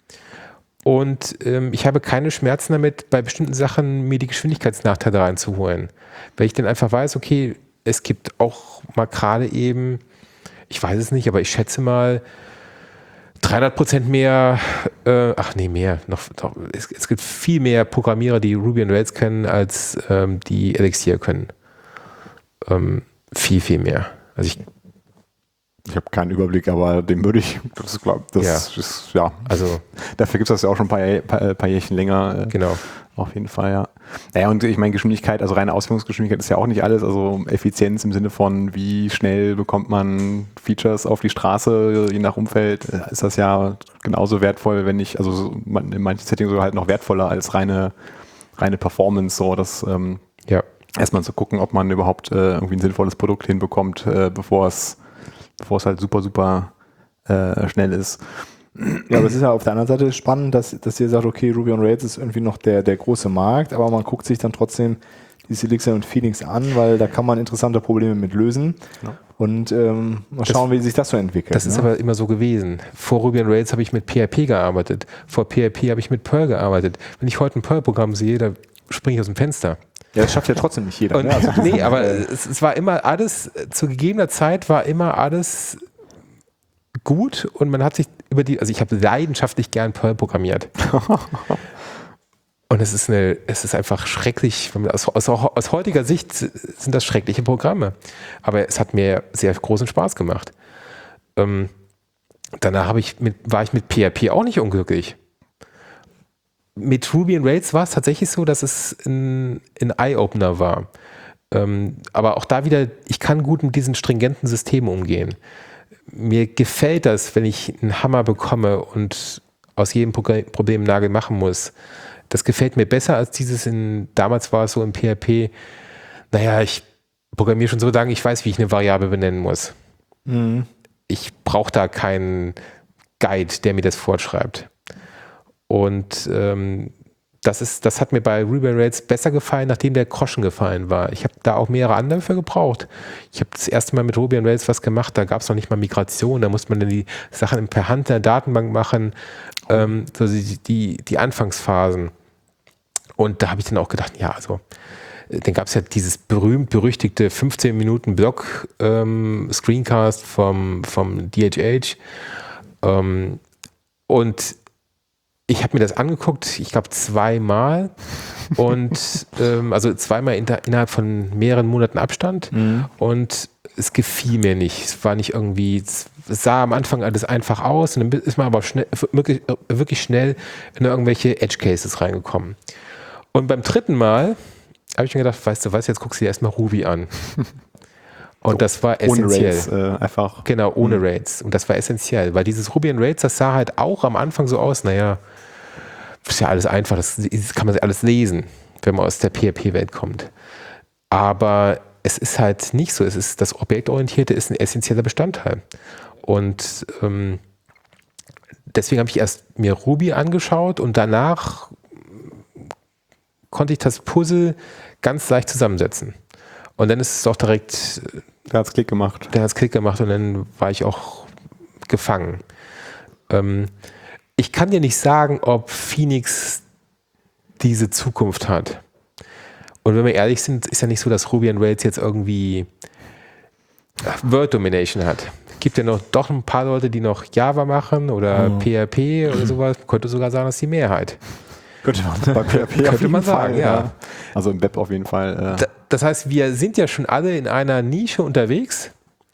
Und ähm, ich habe keine Schmerzen damit, bei bestimmten Sachen mir die Geschwindigkeitsnachteile reinzuholen. Weil ich dann einfach weiß, okay, es gibt auch mal gerade eben, ich weiß es nicht, aber ich schätze mal dreihundert Prozent mehr, äh, ach nee, mehr, noch, noch es, es gibt viel mehr Programmierer, die Ruby on Rails können, als ähm, die Elixir können. Ähm, viel, viel mehr. Also ich Ich habe keinen Überblick, aber den würde ich, das glaube das ja. ist, ja. Also, dafür gibt es das ja auch schon ein paar, paar, paar Jährchen länger. Genau. Auf jeden Fall, ja. Naja, und ich meine, Geschwindigkeit, also reine Ausführungsgeschwindigkeit ist ja auch nicht alles. Also Effizienz im Sinne von, wie schnell bekommt man Features auf die Straße, je nach Umfeld, ist das ja genauso wertvoll, wenn nicht, also in manchen Settings sogar halt noch wertvoller als reine, reine Performance, so dass ähm, ja. erstmal zu gucken, ob man überhaupt äh, irgendwie ein sinnvolles Produkt hinbekommt, äh, bevor es bevor es halt super, super äh, schnell ist. Ja, aber es ist ja auf der anderen Seite spannend, dass, dass ihr sagt, okay, Ruby on Rails ist irgendwie noch der, der große Markt, aber man guckt sich dann trotzdem die Elixir und Phoenix an, weil da kann man interessante Probleme mit lösen. Ja. Und ähm, mal schauen, das, wie sich das so entwickelt. Das ne? ist aber immer so gewesen. Vor Ruby on Rails habe ich mit P H P gearbeitet. Vor P H P habe ich mit Perl gearbeitet. Wenn ich heute ein Perl-Programm sehe, da springe ich aus dem Fenster. Ja, das schafft ja trotzdem nicht jeder. Und, ne? also nee, aber es, es war immer alles, zu gegebener Zeit war immer alles gut und man hat sich über die, also ich habe leidenschaftlich gern Perl programmiert. Und es ist eine, es ist einfach schrecklich, aus, aus, aus heutiger Sicht sind das schreckliche Programme. Aber es hat mir sehr großen Spaß gemacht. Ähm, danach habe ich mit, war ich mit P H P auch nicht unglücklich. Mit Ruby on Rails war es tatsächlich so, dass es ein, ein Eye-Opener war. Ähm, aber auch da wieder, ich kann gut mit diesen stringenten Systemen umgehen. Mir gefällt das, wenn ich einen Hammer bekomme und aus jedem Problem einen Nagel machen muss. Das gefällt mir besser als dieses in, damals war es so im P H P, naja, ich programmiere schon so lange, ich weiß, wie ich eine Variable benennen muss. Mhm. Ich brauche da keinen Guide, der mir das vorschreibt. Und ähm, das ist, das hat mir bei Ruby on Rails besser gefallen, nachdem der Groschen gefallen war. Ich habe da auch mehrere Anläufe gebraucht. Ich habe das erste Mal mit Ruby on Rails was gemacht, da gab es noch nicht mal Migration, da musste man dann die Sachen per Hand in der Datenbank machen, ähm, so die, die, die Anfangsphasen. Und da habe ich dann auch gedacht, ja, also, dann gab es ja dieses berühmt-berüchtigte fünfzehn Minuten Blog ähm, Screencast vom, vom D H H. Ähm, und ich habe mir das angeguckt, ich glaube zweimal und ähm, also zweimal inter, innerhalb von mehreren Monaten Abstand mhm. und es gefiel mir nicht. Es war nicht irgendwie, es sah am Anfang alles einfach aus und dann ist man aber schnell, wirklich, wirklich schnell in irgendwelche Edge Cases reingekommen. Und beim dritten Mal habe ich mir gedacht, weißt du was, jetzt guckst du dir erstmal Ruby an. Und so, das war essentiell. Ohne Rails, äh, einfach. Genau, ohne mhm. Rails. Und das war essentiell, weil dieses Ruby on Rails, das sah halt auch am Anfang so aus, naja, ist ja alles einfach, das kann man alles lesen, wenn man aus der P H P-Welt kommt. Aber es ist halt nicht so. Es ist, das Objektorientierte ist ein essentieller Bestandteil. Und ähm, deswegen habe ich erst mir Ruby angeschaut und danach konnte ich das Puzzle ganz leicht zusammensetzen. Und dann ist es auch direkt... Da hat es Klick gemacht. Da hat es Klick gemacht und dann war ich auch gefangen. Ähm, ich kann dir nicht sagen, ob Phoenix diese Zukunft hat. Und wenn wir ehrlich sind, ist ja nicht so, dass Ruby on Rails jetzt irgendwie Word Domination hat. Es gibt ja noch doch ein paar Leute, die noch Java machen oder mhm. P H P oder sowas. Könnte sogar sagen, das ist die Mehrheit. Könnte man bei P H P könnte man sagen, Fall, ja. ja. Also im Web auf jeden Fall. Äh. Das heißt, wir sind ja schon alle in einer Nische unterwegs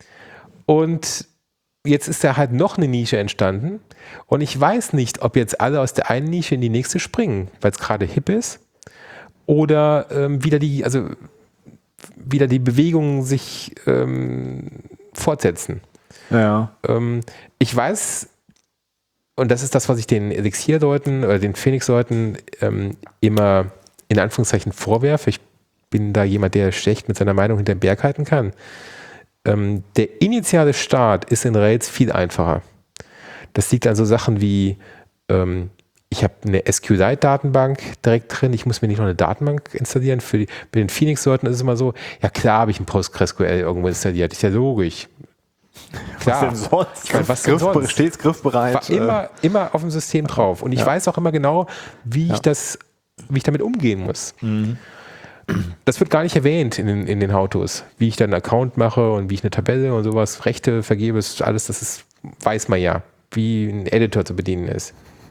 und jetzt ist da halt noch eine Nische entstanden und ich weiß nicht, ob jetzt alle aus der einen Nische in die nächste springen, weil es gerade hip ist oder ähm, wieder die, also wieder die Bewegungen sich ähm, fortsetzen. Ja. Ähm, ich weiß, und das ist das, was ich den Elixir-Leuten oder den Phoenix-Leuten ähm, immer in Anführungszeichen vorwerfe. Ich bin da jemand, der schlecht mit seiner Meinung hinterm Berg halten kann. Ähm, der initiale Start ist in Rails viel einfacher. Das liegt an so Sachen wie, ähm, ich habe eine SQLite-Datenbank direkt drin, ich muss mir nicht noch eine Datenbank installieren. Für die, bei den Phoenix-Leuten ist es immer so, ja klar habe ich ein PostgreSQL irgendwo installiert, ist ja logisch. Klar. Was denn sonst? Ich meine, was denn Griff, sonst? Stets griffbereit. War immer, immer auf dem System drauf. Und ich Ja. weiß auch immer genau, wie Ja. ich das, wie ich damit umgehen muss. Mhm. Das wird gar nicht erwähnt in den, in den How-Tos. Wie ich dann einen Account mache und wie ich eine Tabelle und sowas, Rechte vergebe, ist alles, das ist, weiß man ja, wie ein Editor zu bedienen ist.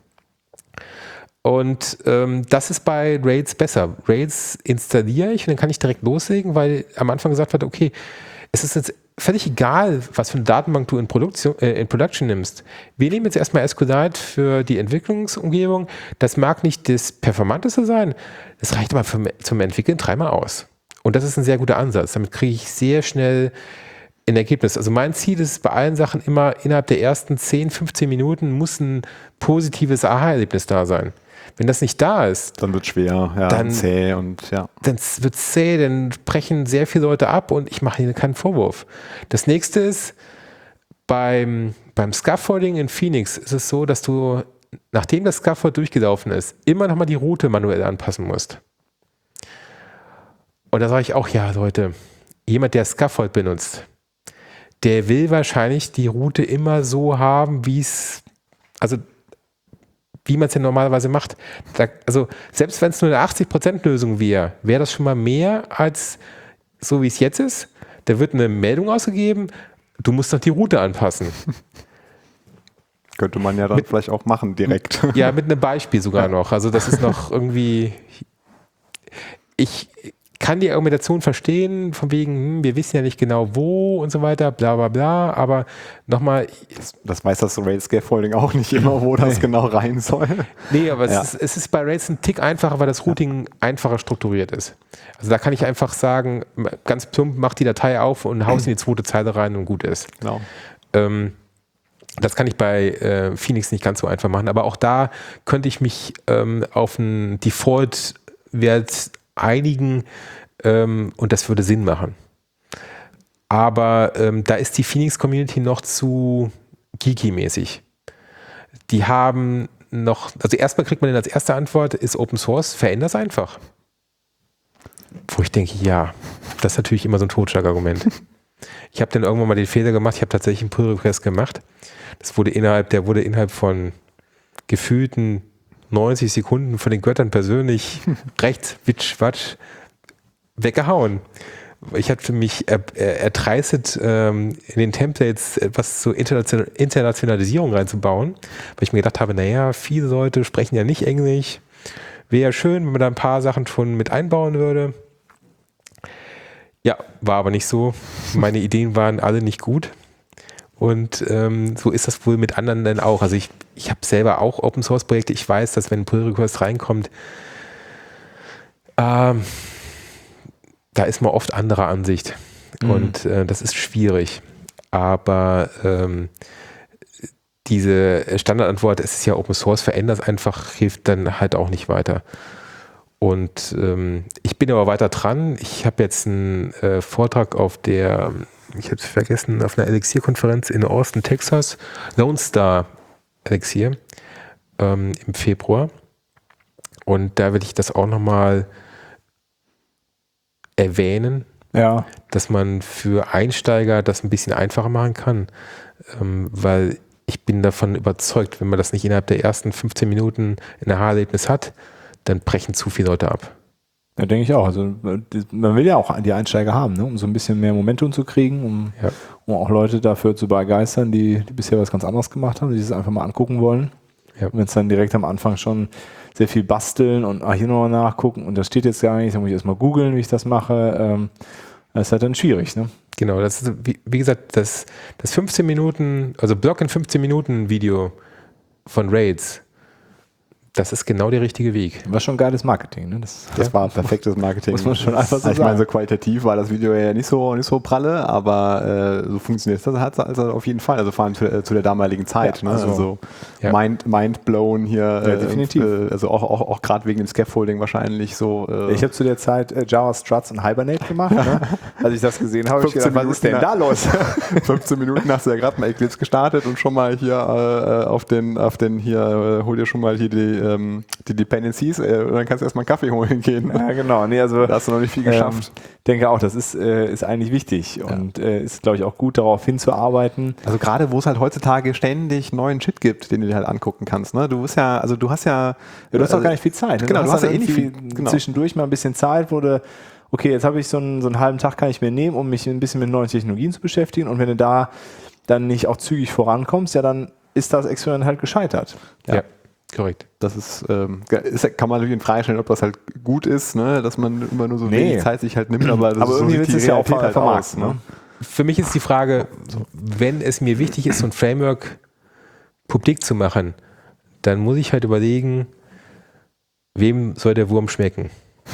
Und ähm, das ist bei Rails besser. Rails installiere ich und dann kann ich direkt loslegen, weil am Anfang gesagt wird, okay, es ist jetzt völlig egal, was für eine Datenbank du in Produktion, äh, in Production nimmst. Wir nehmen jetzt erstmal SQLite für die Entwicklungsumgebung. Das mag nicht das Performanteste sein, das reicht aber für, zum Entwickeln dreimal aus. Und das ist ein sehr guter Ansatz. Damit kriege ich sehr schnell ein Ergebnis. Also mein Ziel ist bei allen Sachen immer, innerhalb der ersten zehn, fünfzehn Minuten muss ein positives Aha-Erlebnis da sein. Wenn das nicht da ist, Dann wird schwer, ja, Dann- zäh und ja. dann wird es zäh, dann brechen sehr viele Leute ab und ich mache ihnen keinen Vorwurf. Das nächste ist, beim, beim Scaffolding in Phoenix ist es so, dass du, nachdem das Scaffold durchgelaufen ist, immer nochmal die Route manuell anpassen musst. Und da sage ich auch, ja Leute, jemand, der Scaffold benutzt, der will wahrscheinlich die Route immer so haben, wie es, also wie man es ja normalerweise macht. Da, also selbst wenn es nur eine achtzig Prozent Lösung wäre, wäre das schon mal mehr als so, wie es jetzt ist. Da wird eine Meldung ausgegeben, du musst noch die Route anpassen. Könnte man ja dann Mit- vielleicht auch machen direkt. Ja, mit einem Beispiel sogar noch. Also das ist noch irgendwie, ich kann die Argumentation verstehen, von wegen, hm, wir wissen ja nicht genau wo und so weiter, bla bla bla, aber nochmal, Das weiß das Rails Scaffolding auch nicht immer, wo das genau rein soll. nee, aber Ja. es, ist, es ist bei Rails ein Tick einfacher, weil das Routing einfacher strukturiert ist. Also da kann ich einfach sagen, ganz plump, mach die Datei auf und haus in die zweite Zeile rein und gut ist. Genau. Ähm, das kann ich bei äh, Phoenix nicht ganz so einfach machen, aber auch da könnte ich mich ähm, auf einen Default-Wert einigen ähm, und das würde Sinn machen. Aber ähm, da ist die Phoenix-Community noch zu geeky-mäßig. Die haben noch, also erstmal kriegt man dann als erste Antwort, ist Open Source, veränder es einfach. Wo ich denke, ja, das ist natürlich immer so ein Totschlagargument. Ich habe dann irgendwann mal den Fehler gemacht, ich habe tatsächlich einen Pull-Request gemacht. Das wurde innerhalb, der wurde innerhalb von gefühlten neunzig Sekunden von den Göttern persönlich rechts, witsch, watsch, weggehauen. Ich hatte mich er, er, erdreistet, ähm, in den Templates etwas zur Internation- Internationalisierung reinzubauen, weil ich mir gedacht habe, naja, viele Leute sprechen ja nicht Englisch. Wäre ja schön, wenn man da ein paar Sachen schon mit einbauen würde. Ja, war aber nicht so. Meine Ideen waren alle nicht gut. Und ähm, so ist das wohl mit anderen dann auch. Also ich, ich habe selber auch Open-Source-Projekte. Ich weiß, dass wenn ein Pull-Request reinkommt, ähm, da ist man oft anderer Ansicht. Mhm. Und äh, das ist schwierig. Aber ähm, diese Standardantwort, es ist ja Open Source, verändert es einfach, hilft dann halt auch nicht weiter. Und ähm, ich bin aber weiter dran. Ich habe jetzt einen äh, Vortrag auf der, ich habe es vergessen, auf einer Elixir-Konferenz in Austin, Texas, Lone Star Elixir ähm, im Februar. Und da will ich das auch nochmal erwähnen, Ja. dass man für Einsteiger das ein bisschen einfacher machen kann, ähm, weil ich bin davon überzeugt, wenn man das nicht innerhalb der ersten fünfzehn Minuten ein Aha-Erlebnis hat, dann brechen zu viele Leute ab. Ja, denke ich auch. Also die- man will ja auch die Einsteiger haben, ne? Um so ein bisschen mehr Momentum zu kriegen, um, Ja. um auch Leute dafür zu begeistern, die, die bisher was ganz anderes gemacht haben, die sich das einfach mal angucken wollen. Ja. Und wenn es dann direkt am Anfang schon sehr viel basteln und ah, hier nochmal nachgucken und das steht jetzt gar nicht, dann muss ich erstmal googeln, wie ich das mache. Ähm, das ist halt dann schwierig, ne? Genau, das ist, wie, wie gesagt, das, das fünfzehn Minuten, also Blog in fünfzehn Minuten Video von Rails, Das ist genau der richtige Weg. War schon geiles Marketing, ne? Das, Das war perfektes Marketing. Muss man schon einfach so Ich meine, sagen. so qualitativ war das Video ja nicht so, nicht so pralle, aber äh, so funktioniert das halt also auf jeden Fall. Also vor allem zu, äh, zu der damaligen Zeit. Ja, ne? also- Also, Ja. mind, mind blown hier. Ja, äh, definitiv. Äh, also auch, auch, auch gerade wegen dem Scaffolding wahrscheinlich so. Äh, Ich habe zu der Zeit äh, Java Struts und Hibernate gemacht. Ne? Als ich das gesehen habe, habe ich fünfzehn gedacht, was ist denn Minuten da los? fünfzehn Minuten hast du ja gerade mal Eclipse gestartet und schon mal hier äh, auf den, auf den hier, äh, hol dir schon mal hier die, ähm, die Dependencies äh, und dann kannst du erstmal einen Kaffee holen gehen. Ja, genau. Nee, also, Da hast du noch nicht viel geschafft. Ähm, denke auch, das ist, äh, ist eigentlich wichtig und äh, ist, glaube ich, auch gut, darauf hinzuarbeiten. Also gerade, wo es halt heutzutage ständig neuen Shit gibt, den du dir halt angucken kannst. Ne? Du bist ja, also du hast ja... Ja, du hast auch gar nicht viel Zeit. Ne? Genau, du hast ja dann eh nicht viel- irgendwie genau. zwischendurch mal ein bisschen Zeit, wo du, okay, jetzt habe ich so einen, so einen halben Tag kann ich mir nehmen, um mich ein bisschen mit neuen Technologien zu beschäftigen und wenn du da dann nicht auch zügig vorankommst, ja, dann ist das Experiment halt gescheitert. Ja, Ja. korrekt. Das ist, ähm, ist, kann man natürlich in Frage stellen, ob das halt gut ist, ne? Dass man immer nur so Nee. wenig Zeit sich halt nimmt, aber, das Aber ist irgendwie so willst sieht du die es ja auch Realität ver- halt vermarkten, aus, ne? Für mich ist die Frage, wenn es mir wichtig ist, so ein Framework publik zu machen, dann muss ich halt überlegen, wem soll der Wurm schmecken?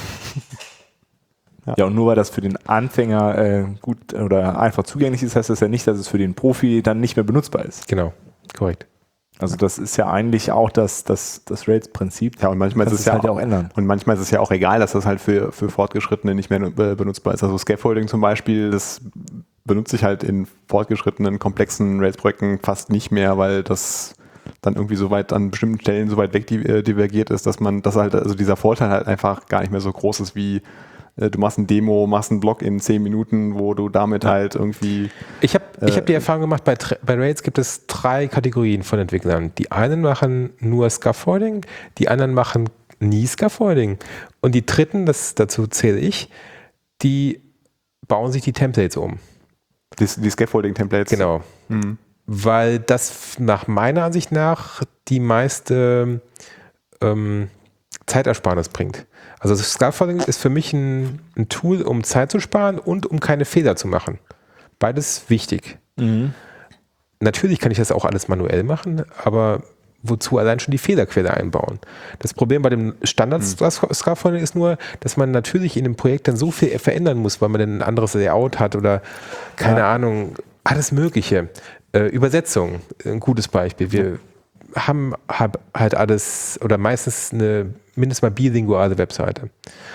Ja. ja, und nur weil das für den Anfänger äh, gut oder einfach zugänglich ist, heißt das ja nicht, dass es für den Profi dann nicht mehr benutzbar ist. Genau, korrekt. Also das ist ja eigentlich auch das, das, das Rails-Prinzip. Ja, und manchmal ist Kannst es ja halt auch, auch ändern. Und manchmal ist es ja auch egal, dass das halt für, für Fortgeschrittene nicht mehr be- benutzbar ist. Also Scaffolding zum Beispiel, das benutze ich halt in fortgeschrittenen, komplexen Rails-Projekten fast nicht mehr, weil das dann irgendwie so weit an bestimmten Stellen so weit weg di- äh, divergiert ist, dass man, dass halt, also dieser Vorteil halt einfach gar nicht mehr so groß ist wie äh, du machst ein Demo, machst einen Blog in zehn Minuten, wo du damit halt irgendwie Ich habe ich Äh, hab die Erfahrung gemacht, bei, Tra- bei Rails gibt es drei Kategorien von Entwicklern. Die einen machen nur Scaffolding, die anderen machen nie Scaffolding und die dritten, das, dazu zähle ich, die bauen sich die Templates um. die, die Scaffolding-Templates. Genau. Mhm. Weil das nach meiner Ansicht nach die meiste ähm, Zeitersparnis bringt. Also das Scaffolding ist für mich ein, ein Tool, um Zeit zu sparen und um keine Fehler zu machen. Beides wichtig. Mhm. Natürlich kann ich das auch alles manuell machen, aber wozu allein schon die Fehlerquelle einbauen? Das Problem bei dem Standard-Scaffolding ist nur, dass man natürlich in dem Projekt dann so viel verändern muss, weil man dann ein anderes Layout hat oder keine Ja. Ahnung, alles Mögliche. Äh, Übersetzung, ein gutes Beispiel. Wir haben hab halt alles oder meistens eine mindestens mal bilinguale Webseite.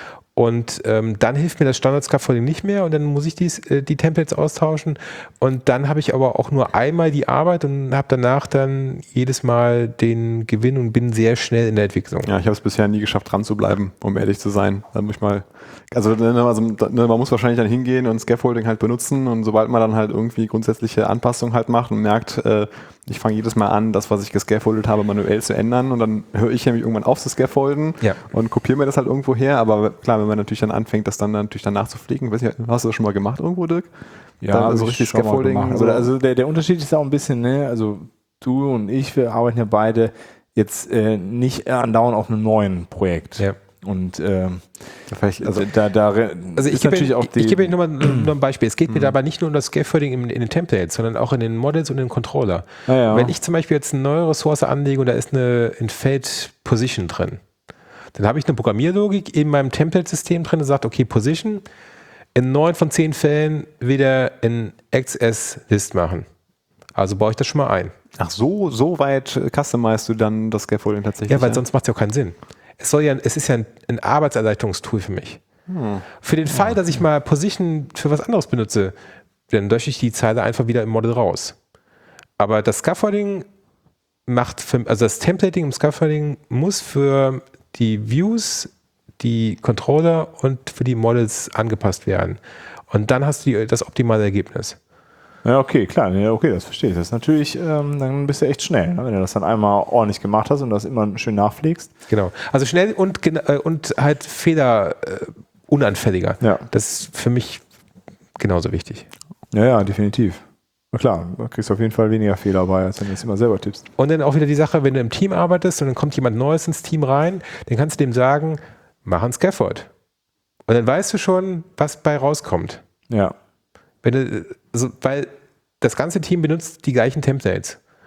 Und ähm, dann hilft mir das Standard-Scaffolding nicht mehr und dann muss ich dies, äh, die Templates austauschen und dann habe ich aber auch nur einmal die Arbeit und habe danach dann jedes Mal den Gewinn und bin sehr schnell in der Entwicklung. Ja, ich habe es bisher nie geschafft, dran zu bleiben, um ehrlich zu sein. Da muss ich mal, also, ne, also ne, man muss wahrscheinlich dann hingehen und Scaffolding halt benutzen und sobald man dann halt irgendwie grundsätzliche Anpassungen halt macht und merkt, äh, ich fange jedes Mal an, das, was ich gescaffoldet habe, manuell zu ändern und dann höre ich nämlich irgendwann auf zu scaffolden Ja. und kopiere mir das halt irgendwo her, aber klar, wenn man natürlich dann anfängt, das dann natürlich danach zu pflegen, weiß nicht, hast du das schon mal gemacht irgendwo, Dirk? Ja, Dann also so richtig richtig Scaffolding. Scaffolding, Also, so- also der, der Unterschied ist auch ein bisschen, ne, also du und ich, wir arbeiten ja beide jetzt äh, nicht andauernd auf einem neuen Projekt. Ja. Und ähm, Vielleicht, also, also da, da Also ich ist gebe natürlich Ihnen- auch ich, die, ich gebe Ihnen nur mal nur ein Beispiel. Es geht mir dabei nicht nur um das Scaffolding in, in den Templates, sondern auch in den Models und den Controller. Ja, ja. Wenn ich zum Beispiel jetzt eine neue Ressource anlege und da ist eine in Feld Position drin, dann habe ich eine Programmierlogik in meinem Template-System drin, das sagt, okay, Position, in neun von zehn Fällen wieder in X S-List machen. Also baue ich das schon mal ein. ach so, so weit customizest du dann das Scaffolding tatsächlich? Ja, weil sonst macht es ja auch keinen Sinn. Es, soll ja, es ist ja ein, ein Arbeitserleichterungstool für mich. Hm. Für den Fall, dass ich mal Position für was anderes benutze, dann lösche ich die Zeile einfach wieder im Model raus. Aber das Scaffolding macht, für, also das Templating im Scaffolding muss für die Views, die Controller und für die Models angepasst werden. Und dann hast du die, das optimale Ergebnis. Ja, okay, klar, ja, okay, das verstehe ich. Das ist natürlich, ähm, dann bist du echt schnell, ne? Wenn du das dann einmal ordentlich gemacht hast und das immer schön nachpflegst. Genau. Also schnell und, gena- äh, und halt Fehler äh, unanfälliger. Ja. Das ist für mich genauso wichtig. Ja, ja, definitiv. Na klar, da kriegst du auf jeden Fall weniger Fehler bei, als wenn du es immer selber tippst. Und dann auch wieder die Sache, wenn du im Team arbeitest und dann kommt jemand Neues ins Team rein, dann kannst du dem sagen, mach ein Scaffold. Und dann weißt du schon, was bei rauskommt. Ja. Wenn du, also, weil das ganze Team benutzt die gleichen Templates.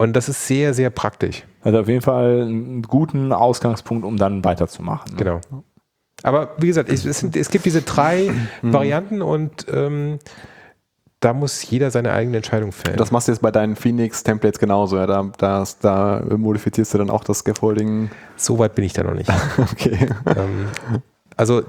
Und das ist sehr, sehr praktisch. Also auf jeden Fall einen guten Ausgangspunkt, um dann weiterzumachen. Ne? Genau. Aber wie gesagt, es, es, sind, es gibt diese drei Varianten und ähm, da muss jeder seine eigene Entscheidung fällen. Das machst du jetzt bei deinen Phoenix-Templates genauso, ja? Da, das, da modifizierst du dann auch das Scaffolding. So weit bin ich da noch nicht. Okay. ähm, also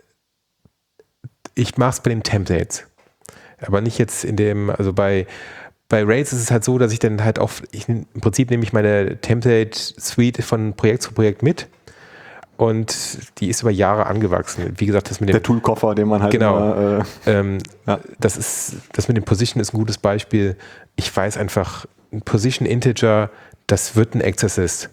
ich mache es bei den Templates, aber nicht jetzt in dem, also bei Bei Rails ist es halt so, dass ich dann halt auch, ich, im Prinzip nehme ich meine Template-Suite von Projekt zu Projekt mit und die ist über Jahre angewachsen. Wie gesagt, das mit dem Der Toolkoffer, den man halt genau, immer, äh, ähm, ja. das ist, das mit dem Position ist ein gutes Beispiel. Ich weiß einfach, ein Position Integer, das wird ein Access ist.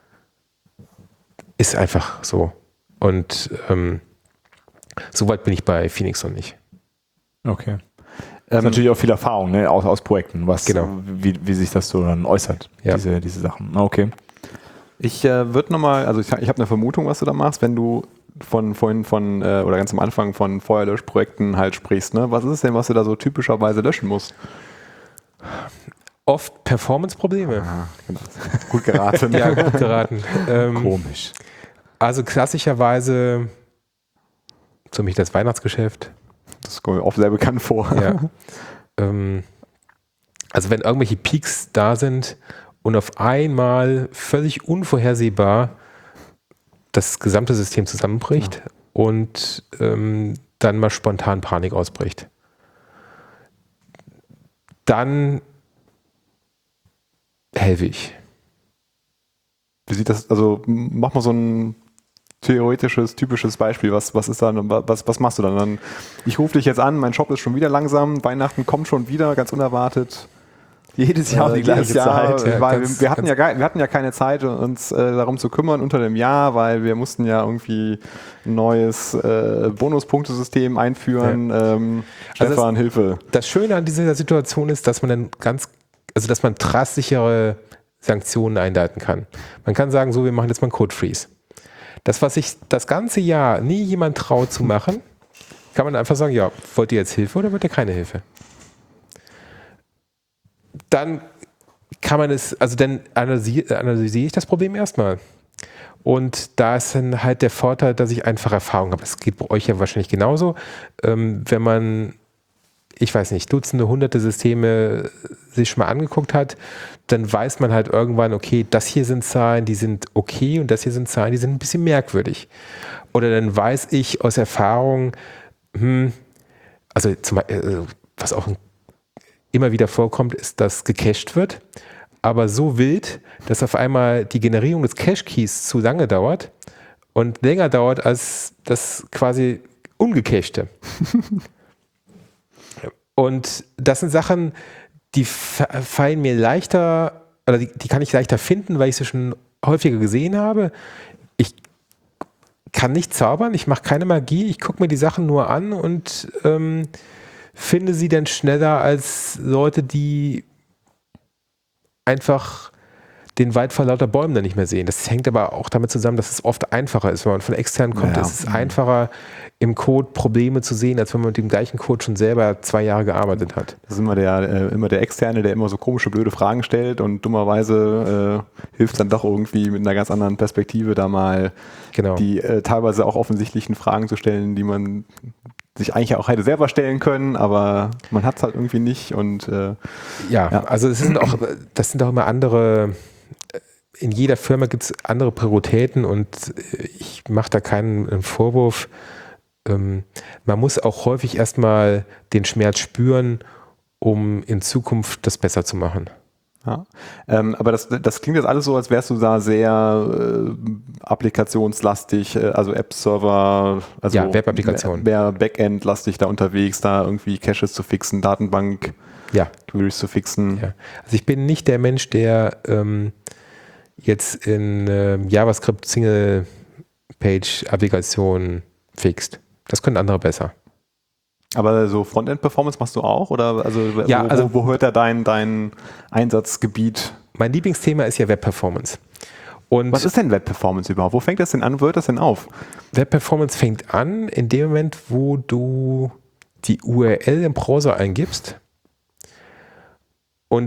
Ist einfach so. Und ähm, so weit bin ich bei Phoenix noch nicht. Okay. Das ist natürlich auch viel Erfahrung, ne, aus, aus Projekten, was, genau. wie, wie sich das so dann äußert, ja. diese, diese Sachen. Okay. Ich äh, würde nochmal, also ich, ich habe eine Vermutung, was du da machst, wenn du von vorhin von, äh, oder ganz am Anfang von Feuerlöschprojekten halt sprichst, ne? Was ist es denn, was du da so typischerweise löschen musst? Oft Performance-Probleme. Ah, genau. Gut geraten. ja, gut geraten. Ähm, Komisch. Also klassischerweise, so mich das Weihnachtsgeschäft. Das kommt mir auch sehr bekannt vor. Ja. ähm, also wenn irgendwelche Peaks da sind und auf einmal völlig unvorhersehbar das gesamte System zusammenbricht ja. und ähm, dann mal spontan Panik ausbricht. Dann helfe ich. Wie sieht das, also mach mal so ein theoretisches, typisches Beispiel. Was, was ist da, was, was machst du dann? dann? Ich rufe dich jetzt an, mein Shop ist schon wieder langsam, Weihnachten kommt schon wieder, ganz unerwartet. Jedes Jahr äh, die gleiche Jahr, Zeit. Ja, weil ganz, wir, wir, hatten ja, wir hatten ja keine Zeit, uns äh, darum zu kümmern unter dem Jahr, weil wir mussten ja irgendwie ein neues äh, Bonuspunktesystem einführen. Ja. Ähm, Stefan, also das, Hilfe. Das Schöne an dieser Situation ist, dass man dann ganz, also dass man drastichere Sanktionen einleiten kann. Man kann sagen, so, wir machen jetzt mal einen Code Freeze. Das, was sich das ganze Jahr nie jemand traut zu machen, kann man einfach sagen, ja, wollt ihr jetzt Hilfe oder wollt ihr keine Hilfe? Dann kann man es, also dann analysiere, analysiere ich das Problem erstmal. Und da ist dann halt der Vorteil, dass ich einfach Erfahrung habe. Es geht bei euch ja wahrscheinlich genauso. Ähm, wenn man, ich weiß nicht, Dutzende, hunderte Systeme sich schon mal angeguckt hat, dann weiß man halt irgendwann, okay, das hier sind Zahlen, die sind okay und das hier sind Zahlen, die sind ein bisschen merkwürdig. Oder dann weiß ich aus Erfahrung, hm, also zum, äh, was auch immer wieder vorkommt, ist, dass gecached wird, aber so wild, dass auf einmal die Generierung des Cache-Keys zu lange dauert und länger dauert als das quasi ungecachte. Und das sind Sachen, die fallen mir leichter, oder die, die kann ich leichter finden, weil ich sie schon häufiger gesehen habe. Ich kann nicht zaubern, ich mache keine Magie, ich gucke mir die Sachen nur an und ähm, finde sie dann schneller als Leute, die einfach den Wald vor lauter Bäumen dann nicht mehr sehen. Das hängt aber auch damit zusammen, dass es oft einfacher ist. Wenn man von extern kommt, ja. ist es einfacher, im Code Probleme zu sehen, als wenn man mit dem gleichen Code schon selber zwei Jahre gearbeitet hat. Das ist immer der, äh, immer der Externe, der immer so komische, blöde Fragen stellt und dummerweise äh, hilft dann doch irgendwie mit einer ganz anderen Perspektive da mal genau. die äh, teilweise auch offensichtlichen Fragen zu stellen, die man sich eigentlich auch hätte selber stellen können, aber man hat es halt irgendwie nicht. Und äh, ja, ja, also es sind auch, das sind auch immer andere, in jeder Firma gibt es andere Prioritäten und ich mache da keinen Vorwurf. Ähm, man muss auch häufig erstmal den Schmerz spüren, um in Zukunft das besser zu machen. Ja. Ähm, aber das, das klingt jetzt alles so, als wärst du da sehr äh, applikationslastig, äh, also App-Server, also ja, Web-Applikationen. Mehr Backend-lastig da unterwegs, da irgendwie Caches zu fixen, Datenbank, ja. Queries zu fixen. Ja. Also ich bin nicht der Mensch, der ähm, jetzt in äh, JavaScript Single-Page-Applikationen fixt. Das können andere besser. Aber so Frontend-Performance machst du auch? Oder also, ja, wo, also wo hört da dein, dein Einsatzgebiet? Mein Lieblingsthema ist ja Web-Performance. Und was ist denn Web-Performance überhaupt? Wo fängt das denn an? Wo hört das denn auf? Web-Performance fängt an in dem Moment, wo du die U R L im Browser eingibst und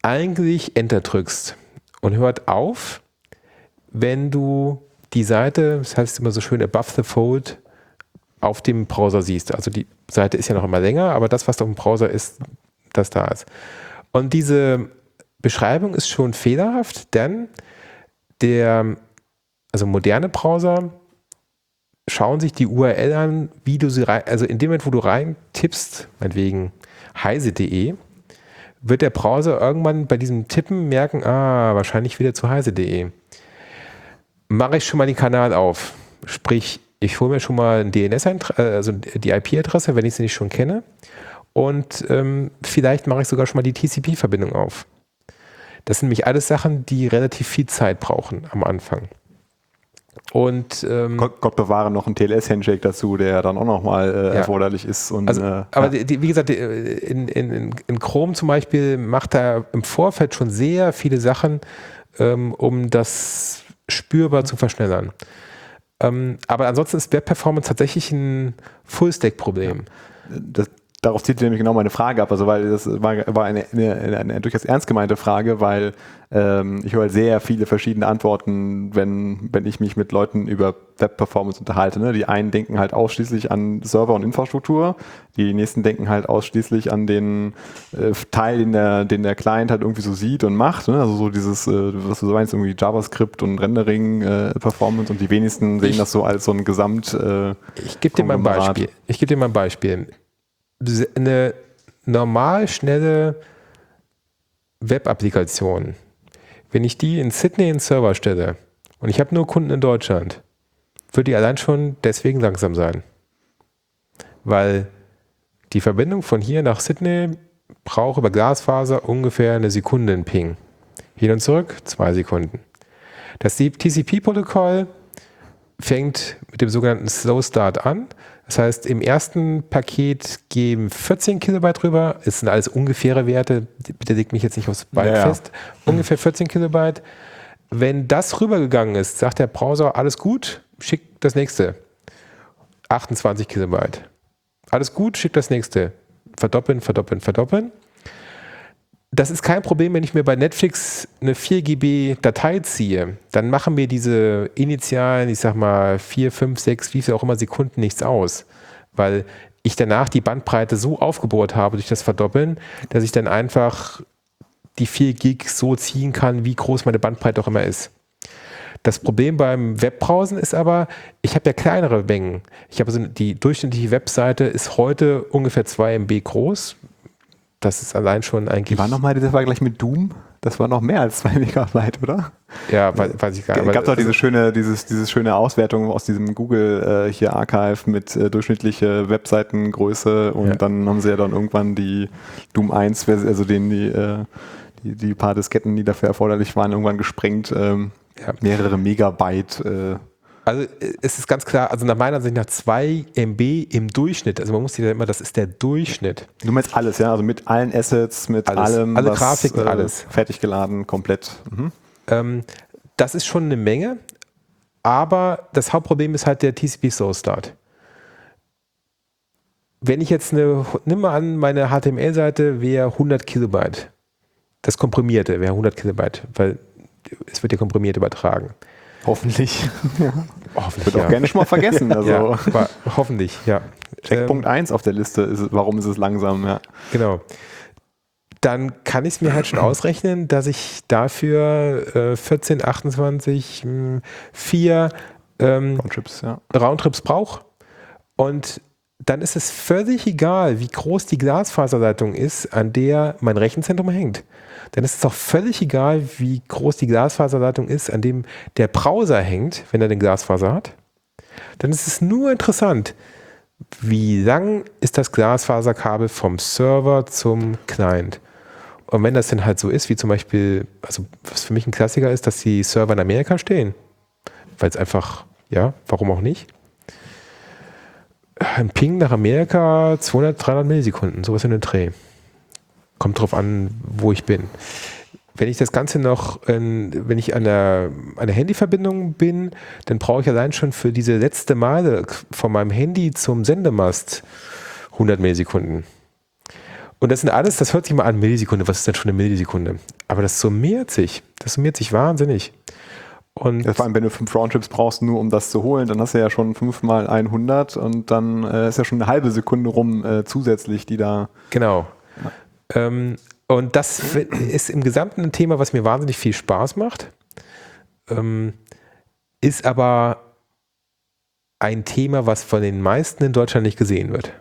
eigentlich Enter drückst und hört auf, wenn du die Seite, das heißt immer so schön above the fold, auf dem Browser siehst. Also die Seite ist ja noch immer länger, aber das, was auf dem Browser ist, das da ist. Und diese Beschreibung ist schon fehlerhaft, denn der, also moderne Browser schauen sich die U R L an, wie du sie rein, also in dem Moment, wo du rein tippst, meinetwegen heise punkt de, wird der Browser irgendwann bei diesem Tippen merken, ah, wahrscheinlich wieder zu heise punkt de. Mache ich schon mal den Kanal auf. Sprich, ich hole mir schon mal ein D N S, also die I P-Adresse, wenn ich sie nicht schon kenne. Und ähm, vielleicht mache ich sogar schon mal die T C P-Verbindung auf. Das sind nämlich alles Sachen, die relativ viel Zeit brauchen am Anfang. Und ähm, Gott, Gott bewahre noch einen T L S-Handshake dazu, der dann auch nochmal äh, ja. erforderlich ist. Und, also, äh, aber ja. die, die, wie gesagt, in, in, in Chrome zum Beispiel macht er im Vorfeld schon sehr viele Sachen, ähm, um das spürbar zu verschnellern. Ähm, aber ansonsten ist Web-Performance tatsächlich ein Full-Stack-Problem. Ja. Das, darauf zieht nämlich genau meine Frage ab, also weil das war, war eine, eine, eine, eine durchaus ernst gemeinte Frage, weil ähm, ich höre sehr viele verschiedene Antworten, wenn, wenn ich mich mit Leuten über Web-Performance unterhalte. Ne? Die einen denken halt ausschließlich an Server und Infrastruktur, die nächsten denken halt ausschließlich an den äh, Teil, den der, den der Client halt irgendwie so sieht und macht. Ne? Also so dieses, äh, was du so meinst, irgendwie JavaScript und Rendering-Performance äh, und die wenigsten sehen ich, das so als so ein Gesamt. Äh, ich gebe dir mal ein Beispiel. Ich gebe dir mal ein Beispiel. Eine normal schnelle Web-Applikation, wenn ich die in Sydney in den Server stelle und ich habe nur Kunden in Deutschland, wird die allein schon deswegen langsam sein. Weil die Verbindung von hier nach Sydney braucht über Glasfaser ungefähr eine Sekunde in Ping. Hin und zurück, zwei Sekunden. Das T C P-Protokoll fängt mit dem sogenannten Slow Start an. Das heißt, im ersten Paket geben vierzehn Kilobyte rüber. Es sind alles ungefähre Werte. Bitte legt mich jetzt nicht aufs Byte ja, fest. Ungefähr vierzehn Kilobyte. Wenn das rübergegangen ist, sagt der Browser, alles gut, schick das nächste. achtundzwanzig Kilobyte. Alles gut, schick das nächste. Verdoppeln, verdoppeln, verdoppeln. Das ist kein Problem, wenn ich mir bei Netflix eine vier Gigabyte Datei ziehe. Dann machen mir diese initialen, ich sag mal, vier, fünf, sechs, wie viel auch immer Sekunden nichts aus. Weil ich danach die Bandbreite so aufgebohrt habe durch das Verdoppeln, dass ich dann einfach die vier Gig so ziehen kann, wie groß meine Bandbreite auch immer ist. Das Problem beim Webbrowsen ist aber, ich habe ja kleinere Mengen. Ich habe also die durchschnittliche Webseite ist heute ungefähr zwei Megabyte groß. Das ist allein schon eigentlich... War nochmal dieser Vergleich mit Doom? Das war noch mehr als zwei Megabyte, oder? Ja, weiß, weiß ich gar nicht. Es gab doch diese schöne, dieses, dieses schöne Auswertung aus diesem Google äh, hier Archive mit äh, durchschnittliche Webseitengröße und ja. Dann haben sie ja dann irgendwann die Doom eins, also den, die, äh, die, die paar Disketten, die dafür erforderlich waren, irgendwann gesprengt. Ähm, ja. Mehrere Megabyte. Äh, Also es ist ganz klar, also nach meiner Sicht nach zwei Megabyte im Durchschnitt, also man muss sich ja immer, das ist der Durchschnitt. Du meinst alles, ja? Also mit allen Assets, mit alles, allem, alle was, Grafiken, äh, alles. Fertig geladen, komplett. Mhm. Ähm, das ist schon eine Menge, aber das Hauptproblem ist halt der T C P Slow Start. Wenn ich jetzt eine, nimm mal an, meine H T M L-Seite wäre hundert Kilobyte. Das Komprimierte wäre hundert Kilobyte, weil es wird ja komprimiert übertragen. Hoffentlich. Ja. Hoffentlich, Wird ja. auch gerne schon mal vergessen. Also. Ja, aber hoffentlich, ja. Checkpunkt ähm, eins auf der Liste, ist, warum ist es langsam? Ja. Genau. Dann kann ich es mir halt schon ausrechnen, dass ich dafür äh, vierzehn, achtundzwanzig, vier ähm, Roundtrips, ja. Roundtrips brauche. Und dann ist es völlig egal, wie groß die Glasfaserleitung ist, an der mein Rechenzentrum hängt. Dann ist es auch völlig egal, wie groß die Glasfaserleitung ist, an dem der Browser hängt, wenn er den Glasfaser hat. Dann ist es nur interessant, wie lang ist das Glasfaserkabel vom Server zum Client. Und wenn das dann halt so ist, wie zum Beispiel, also was für mich ein Klassiker ist, dass die Server in Amerika stehen, weil es einfach, ja, warum auch nicht? Ein Ping nach Amerika, zweihundert, dreihundert Millisekunden, sowas in den Dreh. Kommt drauf an, wo ich bin. Wenn ich das Ganze noch, in, wenn ich an der, an der Handyverbindung bin, dann brauche ich allein schon für diese letzte Meile von meinem Handy zum Sendemast hundert Millisekunden. Und das sind alles, das hört sich mal an, Millisekunde, was ist denn schon eine Millisekunde? Aber das summiert sich, das summiert sich wahnsinnig. Und ja, vor allem, wenn du fünf Roundtrips brauchst, nur um das zu holen, dann hast du ja schon fünf mal hundert und dann äh, ist ja schon eine halbe Sekunde rum äh, zusätzlich, die da... Genau. Ja. Ähm, und das ist im Gesamten ein Thema, was mir wahnsinnig viel Spaß macht, ähm, ist aber ein Thema, was von den meisten in Deutschland nicht gesehen wird.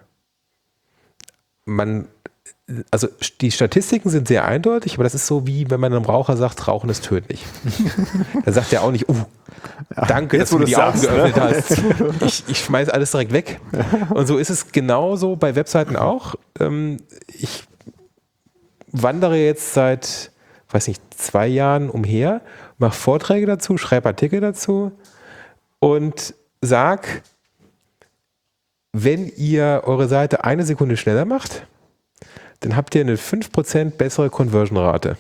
Man, also die Statistiken sind sehr eindeutig, aber das ist so wie, wenn man einem Raucher sagt, Rauchen ist tödlich. Dann sagt er auch nicht, uh, ja, danke, jetzt, dass du mir die Augen sagst, geöffnet ne? hast. Ich, ich schmeiß alles direkt weg. Und so ist es genauso bei Webseiten auch. Ich wandere jetzt seit, weiß nicht, zwei Jahren umher, mache Vorträge dazu, schreibe Artikel dazu und sag, wenn ihr eure Seite eine Sekunde schneller macht, dann habt ihr eine fünf Prozent bessere Conversion-Rate.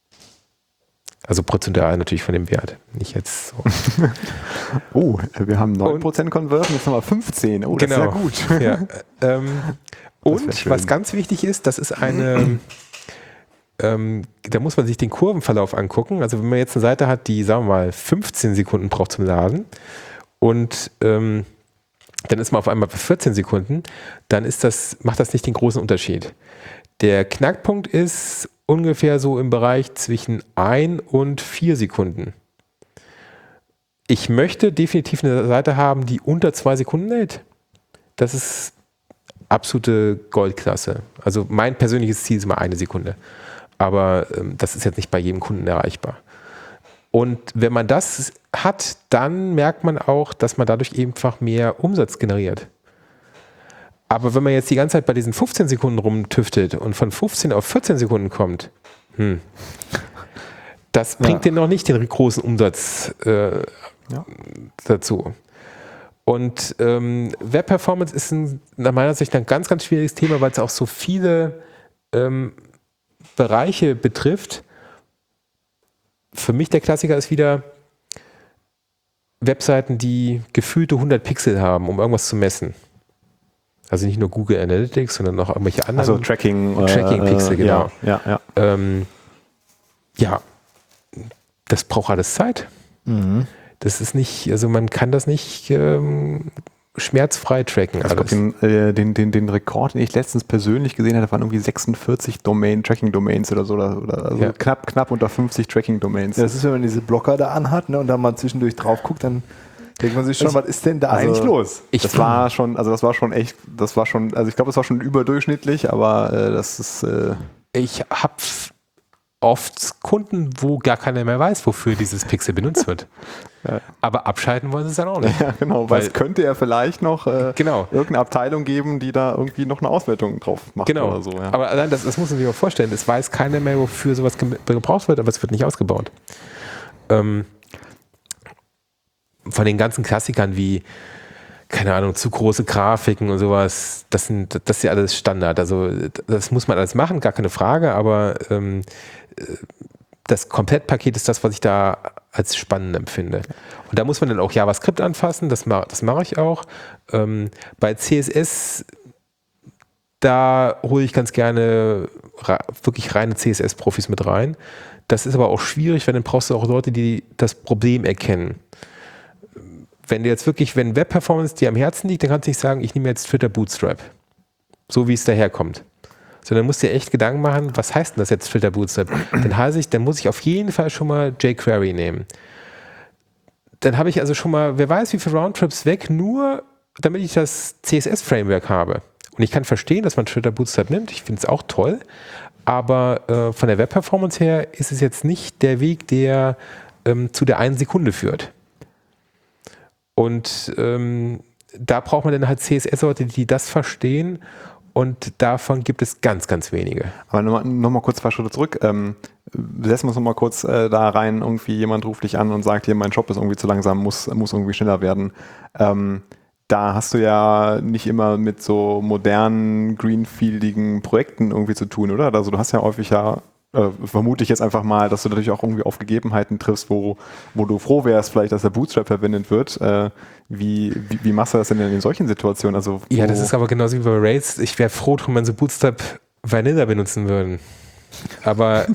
Also prozentual natürlich von dem Wert. Nicht jetzt so. Oh, wir haben neun Prozent Conversion, jetzt haben wir fünfzehn. Oh, das genau. ist ja gut. Ja, ähm, und was ganz wichtig ist, das ist eine, ähm, da muss man sich den Kurvenverlauf angucken. Also wenn man jetzt eine Seite hat, die, sagen wir mal, fünfzehn Sekunden braucht zum Laden und ähm, dann ist man auf einmal bei vierzehn Sekunden, dann ist das, macht das nicht den großen Unterschied. Der Knackpunkt ist ungefähr so im Bereich zwischen ein und vier Sekunden. Ich möchte definitiv eine Seite haben, die unter zwei Sekunden hält. Das ist absolute Goldklasse. Also mein persönliches Ziel ist immer eine Sekunde. Aber ähm, das ist jetzt nicht bei jedem Kunden erreichbar. Und wenn man das hat, dann merkt man auch, dass man dadurch einfach mehr Umsatz generiert. Aber wenn man jetzt die ganze Zeit bei diesen fünfzehn Sekunden rumtüftelt und von fünfzehn auf vierzehn Sekunden kommt, hm, das bringt ja. den noch nicht den großen Umsatz äh, ja. dazu. Und ähm, Web-Performance ist ein, nach meiner Sicht ein ganz, ganz schwieriges Thema, weil es auch so viele ähm, Bereiche betrifft. Für mich der Klassiker ist wieder Webseiten, die gefühlte hundert Pixel haben, um irgendwas zu messen. Also nicht nur Google Analytics, sondern auch irgendwelche anderen. Also Tracking. Tracking-Pixel, äh, genau. Ja, ja, ja. Ähm, ja, das braucht alles Zeit. Mhm. Das ist nicht, also man kann das nicht ähm, schmerzfrei tracken. Also alles. Den, äh, den, den, den Rekord, den ich letztens persönlich gesehen hatte, waren irgendwie sechsundvierzig Domain, Tracking-Domains oder so. Oder, oder also ja. knapp, knapp unter fünfzig Tracking-Domains. Ja, das ist, wenn man diese Blocker da anhat, ne, und dann mal zwischendurch drauf guckt, dann denkt man sich schon, ich, was ist denn da also eigentlich los? Ich das war schon, also das war schon echt, das war schon, also ich glaube, es war schon überdurchschnittlich, aber äh, das ist. Äh ich habe oft Kunden, wo gar keiner mehr weiß, wofür dieses Pixel benutzt wird. Ja. Aber abschalten wollen sie es dann auch nicht. Ja, genau, weil, weil es könnte ja vielleicht noch äh, genau. irgendeine Abteilung geben, die da irgendwie noch eine Auswertung drauf macht genau. oder so. Ja. Aber allein das, das muss man sich auch vorstellen. Es weiß keiner mehr, wofür sowas gebraucht wird, aber es wird nicht ausgebaut. Ähm, von den ganzen Klassikern wie, keine Ahnung, zu große Grafiken und sowas, das, sind, das ist ja alles Standard. Also das muss man alles machen, gar keine Frage, aber ähm, das Komplettpaket ist das, was ich da als spannend empfinde. Und da muss man dann auch JavaScript anfassen, das, ma- das mache ich auch. Ähm, bei C S S, da hole ich ganz gerne ra- wirklich reine C S S-Profis mit rein. Das ist aber auch schwierig, weil dann brauchst du auch Leute, die das Problem erkennen. Wenn du jetzt wirklich, wenn Web-Performance dir am Herzen liegt, dann kannst du nicht sagen, ich nehme jetzt Twitter Bootstrap. So wie es daherkommt. Sondern musst dir echt Gedanken machen, was heißt denn das jetzt Twitter Bootstrap? Dann heiße ich, dann muss ich auf jeden Fall schon mal jQuery nehmen. Dann habe ich also schon mal, wer weiß wie viele Roundtrips weg, nur damit ich das C S S-Framework habe. Und ich kann verstehen, dass man Twitter Bootstrap nimmt. Ich finde es auch toll. Aber äh, von der Web-Performance her ist es jetzt nicht der Weg, der ähm, zu der einen Sekunde führt. Und ähm, da braucht man dann halt C S S-Leute, die das verstehen. Und davon gibt es ganz, ganz wenige. Aber nochmal noch mal kurz zwei Schritte zurück. Ähm, setzen wir uns nochmal kurz äh, da rein. Irgendwie jemand ruft dich an und sagt, hier, mein Shop ist irgendwie zu langsam, muss, muss irgendwie schneller werden. Ähm, da hast du ja nicht immer mit so modernen, greenfieldigen Projekten irgendwie zu tun, oder? Also du hast ja häufig ja, äh, vermute ich jetzt einfach mal, dass du natürlich auch irgendwie auf Gegebenheiten triffst, wo, wo du froh wärst, vielleicht, dass der Bootstrap verwendet wird. Äh, wie, wie, wie machst du das denn in solchen Situationen? Also, ja, das ist aber genauso wie bei Rails. Ich wäre froh, wenn man so Bootstrap Vanilla benutzen würden. Aber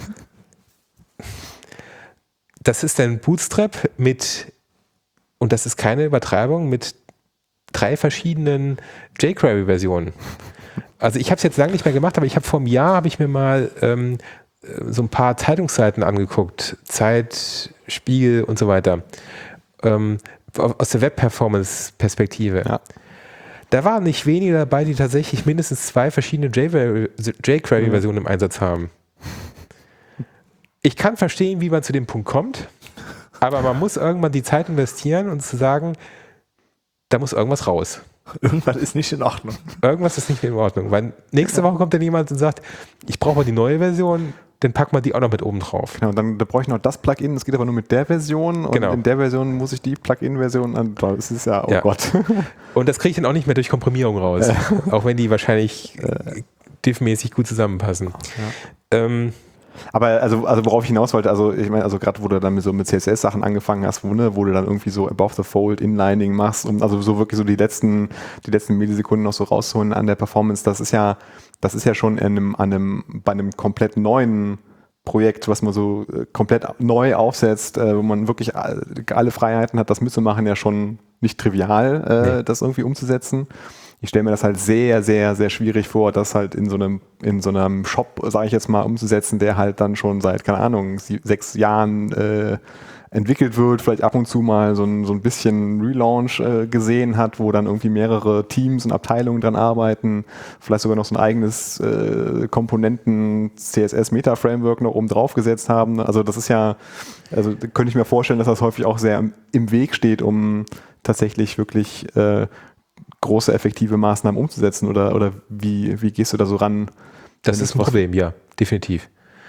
das ist ein Bootstrap mit, und das ist keine Übertreibung, mit drei verschiedenen jQuery-Versionen. Also ich habe es jetzt lange nicht mehr gemacht, aber ich habe vor einem Jahr, habe ich mir mal ähm, so ein paar Zeitungsseiten angeguckt, Zeit, Spiegel und so weiter, ähm, aus der Web-Performance-Perspektive. Ja. Da waren nicht wenige dabei, die tatsächlich mindestens zwei verschiedene jQuery-Versionen im Einsatz haben. Ich kann verstehen, wie man zu dem Punkt kommt, aber man muss irgendwann die Zeit investieren und zu sagen, da muss irgendwas raus. Irgendwas ist nicht in Ordnung. Irgendwas ist nicht in Ordnung, weil nächste Woche kommt dann jemand und sagt, ich brauche mal die neue Version, dann packen wir die auch noch mit oben drauf. Genau, dann da brauche ich noch das Plugin, das geht aber nur mit der Version und genau. in der Version muss ich die Plugin-Version, das ist ja, oh ja. Gott. Und das kriege ich dann auch nicht mehr durch Komprimierung raus, ja. Auch wenn die wahrscheinlich äh, diffmäßig gut zusammenpassen. Ja. Ähm, Aber also, also worauf ich hinaus wollte, also ich meine, also gerade wo du dann mit so mit C S S-Sachen angefangen hast, wo, ne, wo du dann irgendwie so above the fold Inlining machst, um also so wirklich so die letzten, die letzten Millisekunden noch so rauszuholen an der Performance, das ist ja, das ist ja schon in einem, an einem, bei einem komplett neuen Projekt, was man so äh, komplett neu aufsetzt, äh, wo man wirklich alle, alle Freiheiten hat, das mitzumachen, ja schon nicht trivial, äh, nee. das irgendwie umzusetzen. Ich stelle mir das halt sehr, sehr, sehr schwierig vor, das halt in so einem, in so einem Shop, sage ich jetzt mal, umzusetzen, der halt dann schon seit, keine Ahnung, sie, sechs Jahren äh, entwickelt wird, vielleicht ab und zu mal so ein, so ein bisschen Relaunch äh, gesehen hat, wo dann irgendwie mehrere Teams und Abteilungen dran arbeiten, vielleicht sogar noch so ein eigenes äh, Komponenten-C S S-Meta-Framework noch oben drauf gesetzt haben. Also das ist ja, also könnte ich mir vorstellen, dass das häufig auch sehr im Weg steht, um tatsächlich wirklich äh, große, effektive Maßnahmen umzusetzen, oder, oder wie, wie gehst du da so ran? Das ist ein Problem, ja, definitiv.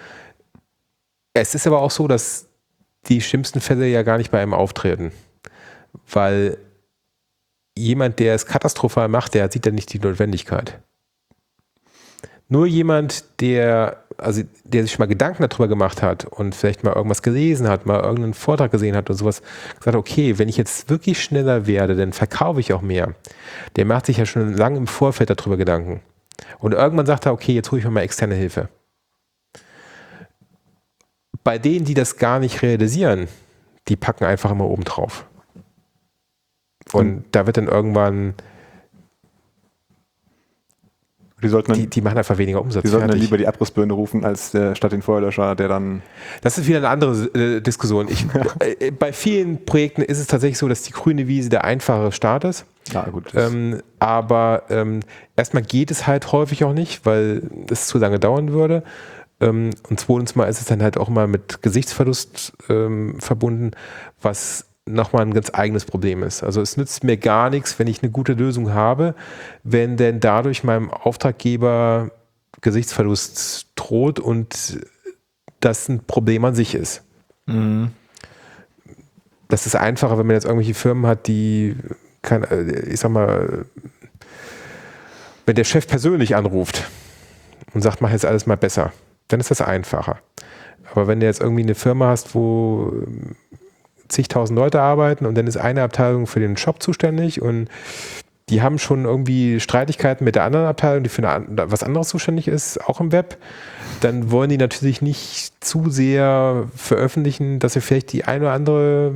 Es ist aber auch so, dass die schlimmsten Fälle ja gar nicht bei einem auftreten, weil jemand, der es katastrophal macht, der sieht dann nicht die Notwendigkeit. Nur jemand, der, also der sich schon mal Gedanken darüber gemacht hat und vielleicht mal irgendwas gelesen hat, mal irgendeinen Vortrag gesehen hat und sowas, gesagt, okay, wenn ich jetzt wirklich schneller werde, dann verkaufe ich auch mehr. Der macht sich ja schon lange im Vorfeld darüber Gedanken. Und irgendwann sagt er, okay, jetzt hole ich mir mal externe Hilfe. Bei denen, die das gar nicht realisieren, die packen einfach immer oben drauf. Und mhm. da wird dann irgendwann Die, sollten dann, die, die machen einfach weniger Umsatz. Die sollten fertig. Dann lieber die Abrissbirne rufen, als äh, statt den Feuerlöscher, der dann... Das ist wieder eine andere äh, Diskussion. Ich, äh, bei vielen Projekten ist es tatsächlich so, dass die grüne Wiese der einfache Start ist. Ja, gut. Ähm, aber ähm, erstmal geht es halt häufig auch nicht, weil es zu lange dauern würde. Ähm, und zweitens mal ist es dann halt auch mal mit Gesichtsverlust ähm, verbunden, was nochmal ein ganz eigenes Problem ist. Also es nützt mir gar nichts, wenn ich eine gute Lösung habe, wenn denn dadurch meinem Auftraggeber Gesichtsverlust droht und das ein Problem an sich ist. Mhm. Das ist einfacher, wenn man jetzt irgendwelche Firmen hat, die, kann, ich sag mal, wenn der Chef persönlich anruft und sagt, mach jetzt alles mal besser, dann ist das einfacher. Aber wenn du jetzt irgendwie eine Firma hast, wo zigtausend Leute arbeiten und dann ist eine Abteilung für den Shop zuständig und die haben schon irgendwie Streitigkeiten mit der anderen Abteilung, die für eine, was anderes zuständig ist, auch im Web, dann wollen die natürlich nicht zu sehr veröffentlichen, dass sie vielleicht die eine oder andere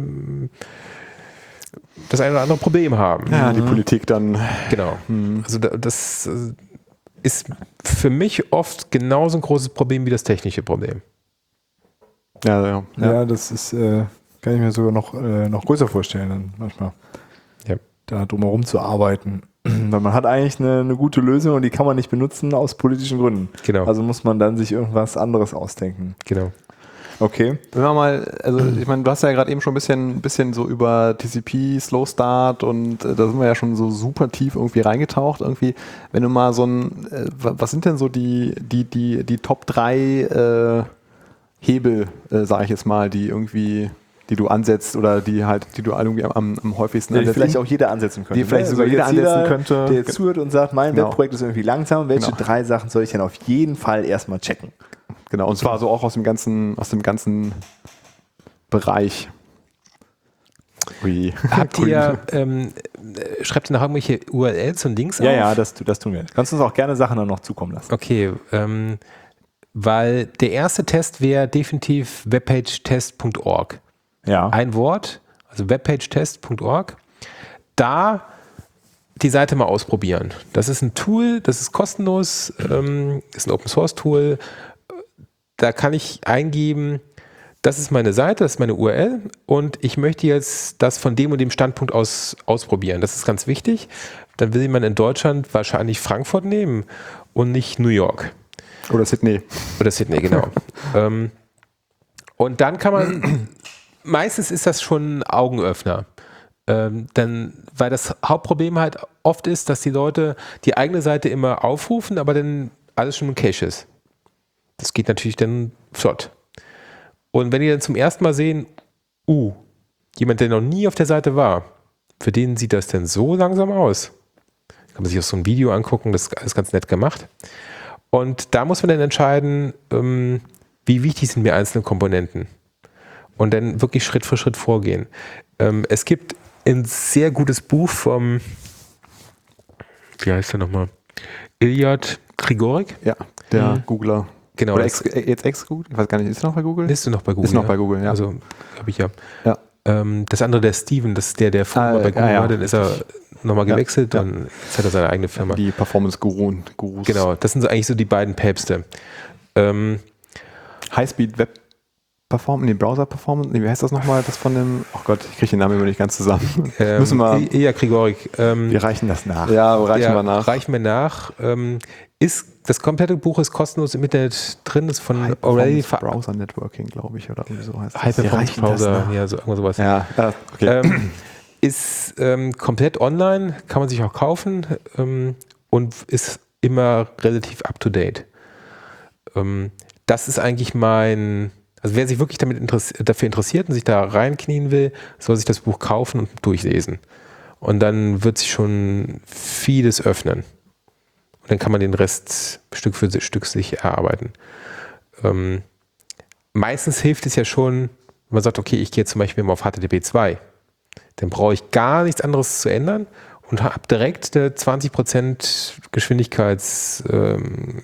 das eine oder andere Problem haben. Ja, die Politik dann. Genau. Mhm. Also das ist für mich oft genauso ein großes Problem wie das technische Problem. Ja, ja. ja. ja das ist äh kann ich mir sogar noch, äh, noch größer vorstellen dann manchmal, ja. da drumherum zu arbeiten. Weil man hat eigentlich eine, eine gute Lösung und die kann man nicht benutzen aus politischen Gründen. Genau. Also muss man dann sich irgendwas anderes ausdenken. Genau. Okay. Wenn wir mal, also ich meine, du hast ja gerade eben schon ein bisschen, bisschen so über T C P, Slow Start und äh, da sind wir ja schon so super tief irgendwie reingetaucht. Irgendwie, wenn du mal so ein, äh, was sind denn so die, die, die, die Top drei äh, Hebel, äh, sage ich jetzt mal, die irgendwie die du ansetzt oder die halt, die du irgendwie am, am häufigsten ja, die ansetzt. Vielleicht auch jeder ansetzen könnte. Die vielleicht sogar jeder ansetzen könnte. Der jetzt zuhört und sagt, mein genau. Webprojekt ist irgendwie langsam. Welche genau. drei Sachen soll ich denn auf jeden Fall erstmal checken? Genau, und zwar so auch aus dem ganzen, aus dem ganzen Bereich. Ui. Habt ihr, ähm, äh, schreibt ihr noch irgendwelche U R Ls und Links Ja, auf? ja, das, das tun wir. Kannst du uns auch gerne Sachen dann noch zukommen lassen. Okay, ähm, weil der erste Test wäre definitiv webpagetest punkt org. Ja. Ein Wort, also webpagetest punkt org. Da die Seite mal ausprobieren. Das ist ein Tool, das ist kostenlos, ähm, ist ein Open-Source-Tool. Da kann ich eingeben, das ist meine Seite, das ist meine U R L und ich möchte jetzt das von dem und dem Standpunkt aus ausprobieren. Das ist ganz wichtig. Dann will man in Deutschland wahrscheinlich Frankfurt nehmen und nicht New York. Oder Sydney. Oder Sydney, genau. ähm, und dann kann man, meistens ist das schon ein Augenöffner. Ähm, denn, weil das Hauptproblem halt oft ist, dass die Leute die eigene Seite immer aufrufen, aber dann alles schon im Cache ist. Das geht natürlich dann flott. Und wenn die dann zum ersten Mal sehen, uh, jemand, der noch nie auf der Seite war, für den sieht das denn so langsam aus. Kann man sich auch so ein Video angucken, das ist alles ganz nett gemacht. Und da muss man dann entscheiden, ähm, wie wichtig sind mir einzelne Komponenten. Und dann wirklich Schritt für Schritt vorgehen. Ähm, es gibt ein sehr gutes Buch vom, wie heißt der nochmal? Iljad Grigorik. Ja, der Mhm. Googler. Genau. Oder das- ex, jetzt Ex-Google? Ich weiß gar nicht, ist er noch bei Google? Bist du noch bei Google? Ist noch bei Google, ja. Also, habe ich ja. Ja. Ähm, das andere, der Steven, das ist der, der vorher Ah, mal bei Google ah, ja. war, dann ist er nochmal Ja, gewechselt ja. und jetzt hat er seine eigene Firma. Die Performance-Gurus. Gurus. Genau, das sind so eigentlich so die beiden Päpste. Ähm, Highspeed Web Performance, nee, Browser Performance, nee, wie heißt das nochmal? Das von dem, oh Gott, ich kriege den Namen immer nicht ganz zusammen. ähm, Müssen wir, Ilja Grigorik. Ähm, Wir reichen das nach. ja, reichen ja, wir nach. Reichen wir nach. Ähm, ist, das komplette Buch ist kostenlos im Internet drin, ist von High O'Reilly Performance ver- Browser Networking, glaube ich, oder irgendwie so heißt High das. Performance reichen das Browser, nach. ja, so irgendwas sowas. Ja, ja, okay. Ähm, ist ähm, komplett online, kann man sich auch kaufen ähm, und ist immer relativ up to date. Ähm, das ist eigentlich mein, also wer sich wirklich damit interess- dafür interessiert und sich da reinknien will, soll sich das Buch kaufen und durchlesen. Und dann wird sich schon vieles öffnen. Und dann kann man den Rest Stück für Stück sich erarbeiten. Ähm, meistens hilft es ja schon, wenn man sagt, okay, ich gehe zum Beispiel mal auf H T T P zwei. Dann brauche ich gar nichts anderes zu ändern und habe direkt eine zwanzig Prozent Geschwindigkeits, ähm,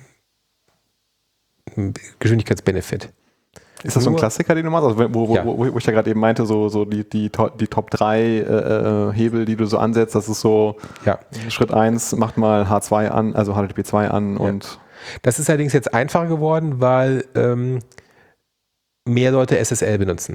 Geschwindigkeitsbenefit. Ist das so ein nur- Klassiker, den du machst? Also wo, wo, Ja. wo, wo ich ja gerade eben meinte, so, so die, die, To- die Top drei äh, äh, Hebel, die du so ansetzt, das ist so Ja. Schritt eins, macht mal H zwei an, also H T T P zwei an Ja. und Das ist allerdings jetzt einfacher geworden, weil ähm, mehr Leute S S L benutzen.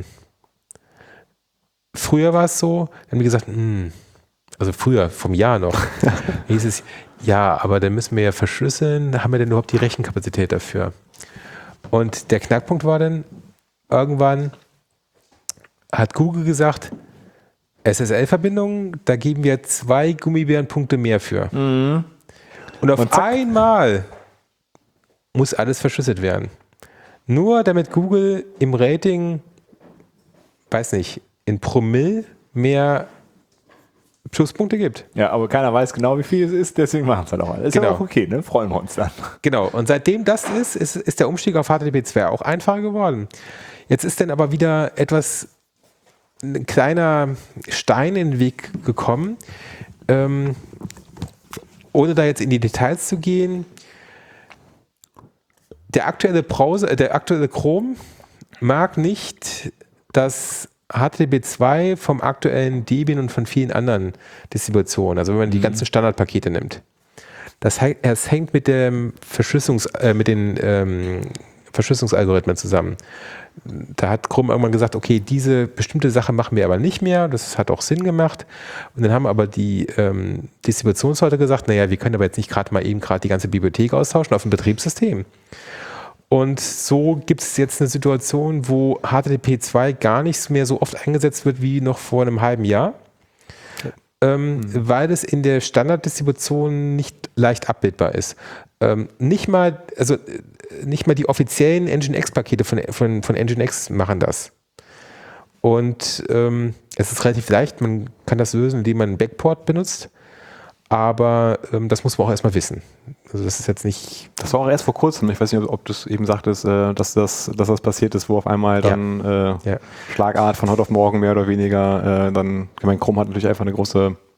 Früher war es so, dann haben die gesagt, hm, also früher, vom Jahr noch, hieß es, ja, aber dann müssen wir ja verschlüsseln, haben wir denn überhaupt die Rechenkapazität dafür? Und der Knackpunkt war dann, irgendwann hat Google gesagt, S S L-Verbindungen, da geben wir zwei Gummibärenpunkte mehr für. Und auf Und zack. einmal muss alles verschlüsselt werden. Nur damit Google im Rating, weiß nicht, in Promille mehr Pluspunkte gibt. Ja, aber keiner weiß genau, wie viel es ist, deswegen machen es halt auch alle. Ist Genau. ja auch okay, ne? Freuen wir uns dann. Genau, und seitdem das ist, ist, ist der Umstieg auf H T T P zwei auch einfacher geworden. Jetzt ist dann aber wieder etwas, ein kleiner Stein in den Weg gekommen, ähm, ohne da jetzt in die Details zu gehen. Der aktuelle Browser, äh, der aktuelle Chrome mag nicht, dass H T T P zwei vom aktuellen Debian und von vielen anderen Distributionen, also wenn man die ganzen Standardpakete nimmt. Das, hei- es hängt mit, dem Verschlüsselungs, äh, mit den ähm, Verschlüsselungsalgorithmen zusammen. Da hat Chrome irgendwann gesagt, okay, diese bestimmte Sache machen wir aber nicht mehr. Das hat auch Sinn gemacht. Und dann haben aber die ähm, Distributionsleute gesagt, naja, wir können aber jetzt nicht gerade mal eben gerade die ganze Bibliothek austauschen auf ein Betriebssystem. Und so gibt es jetzt eine Situation, wo H T T P zwei gar nicht mehr so oft eingesetzt wird wie noch vor einem halben Jahr, ähm, weil es in der Standarddistribution nicht leicht abbildbar ist. Ähm, nicht mal, also äh, nicht mal die offiziellen Nginx-Pakete von, von, von Nginx machen das. Und ähm, es ist relativ leicht, man kann das lösen, indem man einen Backport benutzt, aber ähm, das muss man auch erstmal wissen. Also das ist jetzt nicht... das war auch erst vor kurzem, ich weiß nicht, ob du es eben sagtest, äh, dass, das, dass das passiert ist, wo auf einmal dann äh, Ja. Schlagart von heute auf morgen mehr oder weniger, äh, dann, ich meine, Chrome hat natürlich einfach eine große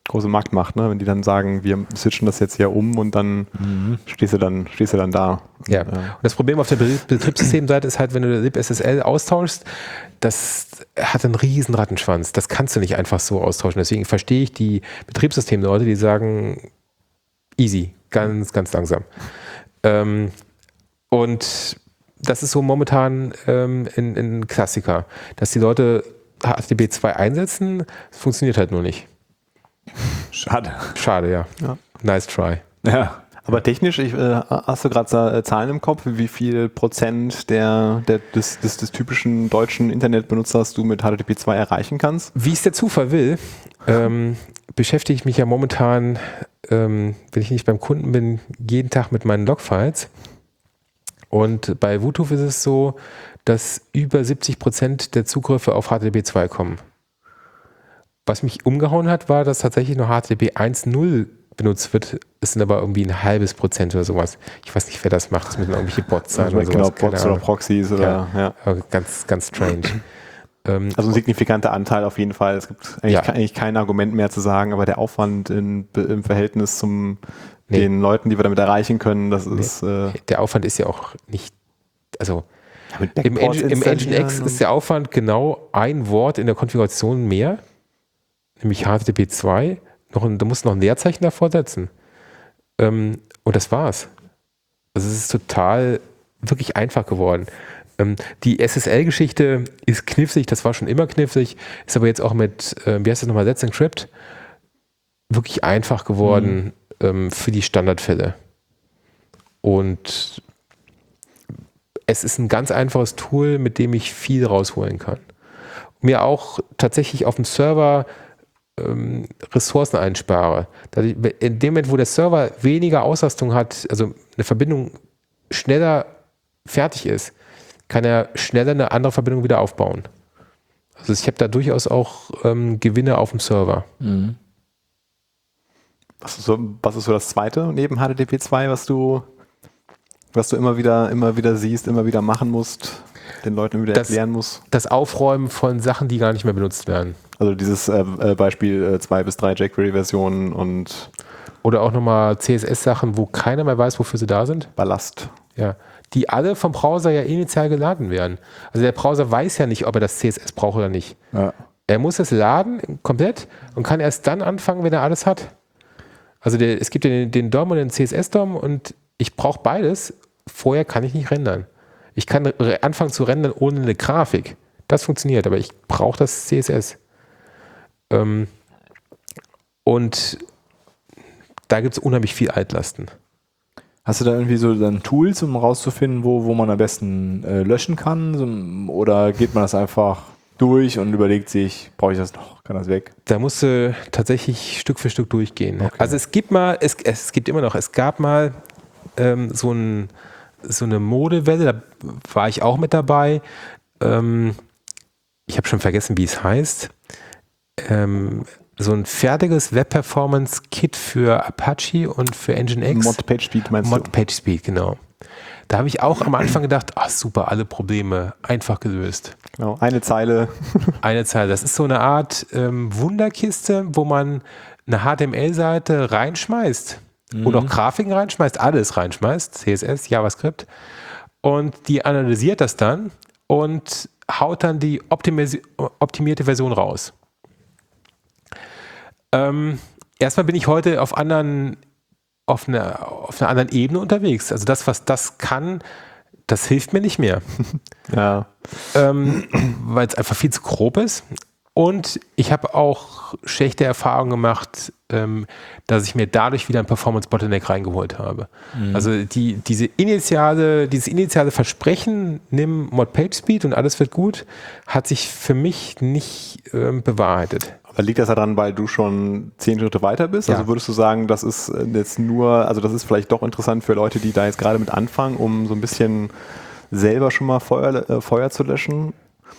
große Marktmacht, ne? Wenn die dann sagen, wir switchen das jetzt hier um und dann mhm. stehst du dann, stehst du dann da. Ja. Und, äh, und das Problem auf der Betriebssystemseite ist halt, wenn du libSSL austauschst, das hat einen riesen Rattenschwanz. Das kannst du nicht einfach so austauschen. Deswegen verstehe ich die Betriebssystemleute, die sagen, easy, ganz, ganz langsam. Ähm, und das ist so momentan ähm, ein, ein Klassiker, dass die Leute H T T P zwei einsetzen, das funktioniert halt nur nicht. Schade. Schade, ja. ja. Nice try. Ja. Aber technisch, ich, äh, hast du gerade äh, Zahlen im Kopf, wie viel Prozent der, der, des, des, des typischen deutschen Internetbenutzers du mit H T T P zwei erreichen kannst? Wie es der Zufall will, ähm, beschäftige ich mich ja momentan, ähm, wenn ich nicht beim Kunden bin, jeden Tag mit meinen Logfiles. Und bei WuTuf ist es so, dass über siebzig Prozent der Zugriffe auf H T T P zwei kommen. Was mich umgehauen hat, war, dass tatsächlich noch H T T P eins Punkt null benutzt wird. Es sind aber irgendwie ein halbes Prozent oder sowas. Ich weiß nicht, wer das macht. Das müssen irgendwelche Bots sein oder genau, sowas. Bots oder Proxys oder ja. ja. Ganz, ganz strange. ähm, also ein signifikanter Anteil auf jeden Fall. Es gibt eigentlich, ja. ke- eigentlich kein Argument mehr zu sagen, aber der Aufwand in, im Verhältnis zum nee. den Leuten, die wir damit erreichen können, das nee. ist... Äh, der Aufwand ist ja auch nicht... Also ja, im, Engine, im Nginx ist der Aufwand genau ein Wort in der Konfiguration mehr, nämlich H T T P zwei. Noch ein, du musst noch ein Leerzeichen davor setzen. Ähm, und das war's. Also es ist total wirklich einfach geworden. Ähm, die S S L-Geschichte ist knifflig, das war schon immer knifflig, ist aber jetzt auch mit, äh, wie heißt das nochmal, Let's Encrypt, wirklich einfach geworden mhm. ähm, für die Standardfälle. Und es ist ein ganz einfaches Tool, mit dem ich viel rausholen kann. Mir auch tatsächlich auf dem Server ähm, Ressourcen einspare. Ich, in dem Moment, wo der Server weniger Auslastung hat, also eine Verbindung schneller fertig ist, kann er schneller eine andere Verbindung wieder aufbauen. Also ich habe da durchaus auch ähm, Gewinne auf dem Server. Mhm. Was ist, so, was ist so das Zweite neben H T T P zwei, was du was du immer wieder, immer wieder siehst, immer wieder machen musst, den Leuten wieder das, erklären musst? Das Aufräumen von Sachen, die gar nicht mehr benutzt werden. Also dieses äh, Beispiel äh, zwei bis drei jQuery-Versionen und oder auch nochmal C S S-Sachen, wo keiner mehr weiß, wofür sie da sind. Ballast. Ja, die alle vom Browser ja initial geladen werden. Also der Browser weiß ja nicht, ob er das C S S braucht oder nicht. Ja. Er muss es laden komplett und kann erst dann anfangen, wenn er alles hat. Also der, es gibt ja den, den D O M und den C S S-D O M und ich brauche beides. Vorher kann ich nicht rendern. Ich kann re- anfangen zu rendern ohne eine Grafik. Das funktioniert, aber ich brauche das C S S. Ähm, und da gibt es unheimlich viel Altlasten. Hast du da irgendwie so dann Tools, um rauszufinden, wo, wo man am besten äh, löschen kann? So, oder geht man das einfach durch und überlegt sich, brauche ich das noch? Kann das weg? Da musst du tatsächlich Stück für Stück durchgehen. Okay. Also es gibt mal, es, es gibt immer noch, es gab mal ähm, so, ein, so eine Modewelle, da war ich auch mit dabei. Ähm, ich habe schon vergessen, wie es heißt. Ähm, so ein fertiges Web-Performance-Kit für Apache und für Nginx. Mod PageSpeed meinst Mod du? PageSpeed, genau. Da habe ich auch am Anfang gedacht, ach super, alle Probleme einfach gelöst. Genau, eine Zeile. Eine Zeile. Das ist so eine Art ähm, Wunderkiste, wo man eine H T M L-Seite reinschmeißt mhm. oder auch Grafiken reinschmeißt, alles reinschmeißt, C S S, JavaScript, und die analysiert das dann und haut dann die optimi- optimierte Version raus. Ähm, erstmal bin ich heute auf anderen Auf einer, auf einer anderen Ebene unterwegs. Also das, was das kann, das hilft mir nicht mehr. Ja. Ähm, weil es einfach viel zu grob ist. Und ich habe auch schlechte Erfahrungen gemacht, ähm, dass ich mir dadurch wieder ein Performance-Bottleneck reingeholt habe. Mhm. Also die, diese initiale, dieses initiale Versprechen, nimm Mod PageSpeed und alles wird gut, hat sich für mich nicht ähm, bewahrheitet. Aber liegt das daran, weil du schon zehn Schritte weiter bist? Ja. Also würdest du sagen, das ist jetzt nur, also das ist vielleicht doch interessant für Leute, die da jetzt gerade mit anfangen, um so ein bisschen selber schon mal Feuer, äh, Feuer zu löschen?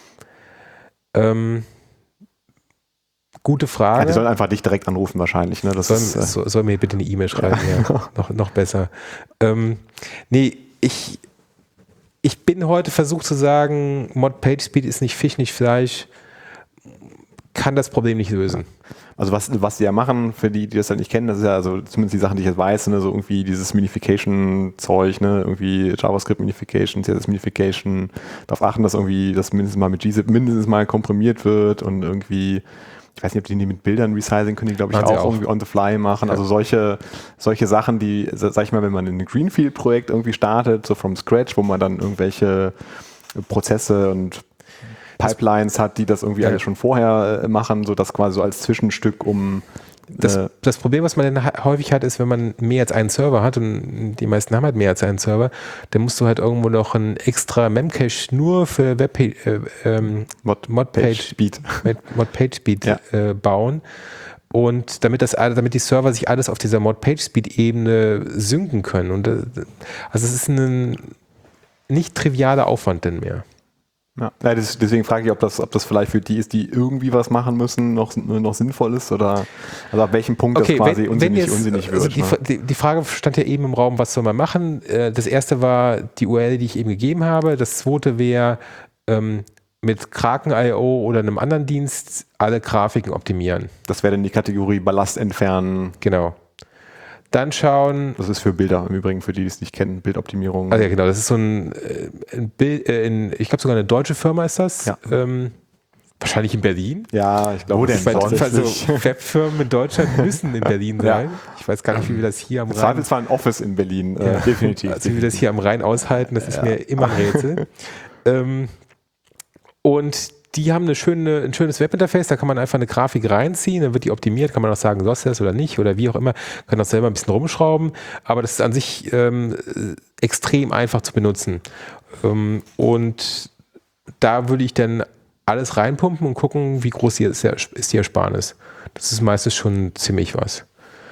Ähm, gute Frage. Ja, die sollen einfach dich direkt anrufen wahrscheinlich. Ne? Das soll, ist, äh so, soll mir bitte eine E-Mail schreiben, ja. ja. noch, noch besser. Ähm, nee, ich, ich bin heute versucht zu sagen, Mod PageSpeed ist nicht Fisch, nicht Fleisch. kann das Problem nicht lösen. Also was, was die ja machen, für die, die das halt nicht kennen, das ist ja also zumindest die Sachen, die ich jetzt weiß, ne, so irgendwie dieses Minification-Zeug, ne, irgendwie JavaScript-Minification, C S S-Minification, darauf achten, dass irgendwie das mindestens mal mit gzip mindestens mal komprimiert wird und irgendwie, ich weiß nicht, ob die mit Bildern resizing können, die glaube ich auch, auch irgendwie on the fly machen. Ja. Also solche, solche Sachen, die, sag ich mal, wenn man in ein Greenfield-Projekt irgendwie startet, so from scratch, wo man dann irgendwelche Prozesse und Pipelines hat, die das irgendwie ja. alles schon vorher äh, machen, so das quasi so als Zwischenstück, um das, äh, das Problem, was man dann häufig hat, ist, wenn man mehr als einen Server hat, und die meisten haben halt mehr als einen Server, dann musst du halt irgendwo noch einen extra Memcache nur für Webpage äh, ähm, Mod, Mod Page Speed, Mod Page Speed ja. äh, bauen. Und damit das damit die Server sich alles auf dieser Mod Page Speed Ebene synken können. Und äh, also es ist ein nicht trivialer Aufwand denn mehr. Ja, das, deswegen frage ich, ob das, ob das vielleicht für die ist, die irgendwie was machen müssen, noch, noch sinnvoll ist oder also ab welchem Punkt okay, das quasi wenn, unsinnig, wenn jetzt, unsinnig also wird. Die, ne? die, die Frage stand ja eben im Raum, was soll man machen? Das erste war die U R L, die ich eben gegeben habe. Das zweite wäre ähm, mit Kraken Punkt i o oder einem anderen Dienst alle Grafiken optimieren. Das wäre dann die Kategorie Ballast entfernen. Genau. Dann schauen. Das ist für Bilder im Übrigen, für die, die es nicht kennen, Bildoptimierung. Also ja, genau, das ist so ein, ein Bild, äh, in, ich glaube sogar eine deutsche Firma ist das. Ja. Ähm, wahrscheinlich in Berlin. Ja, ich glaube, denn sonst also Webfirmen in Deutschland müssen in Berlin sein. Ja. Ich weiß gar nicht, wie wir das hier am Rhein. Es war ein Office in Berlin, ja. äh, definitiv. Also wie wir das hier am Rhein aushalten, das ist ja. mir immer ein Rätsel. ähm, und die haben eine schöne, ein schönes Webinterface, da kann man einfach eine Grafik reinziehen, dann wird die optimiert, kann man auch sagen, sollst du das oder nicht oder wie auch immer, kann auch selber ein bisschen rumschrauben, aber das ist an sich ähm, extrem einfach zu benutzen. Ähm, und da würde ich dann alles reinpumpen und gucken, wie groß ist, der, ist die Ersparnis. Das ist meistens schon ziemlich was.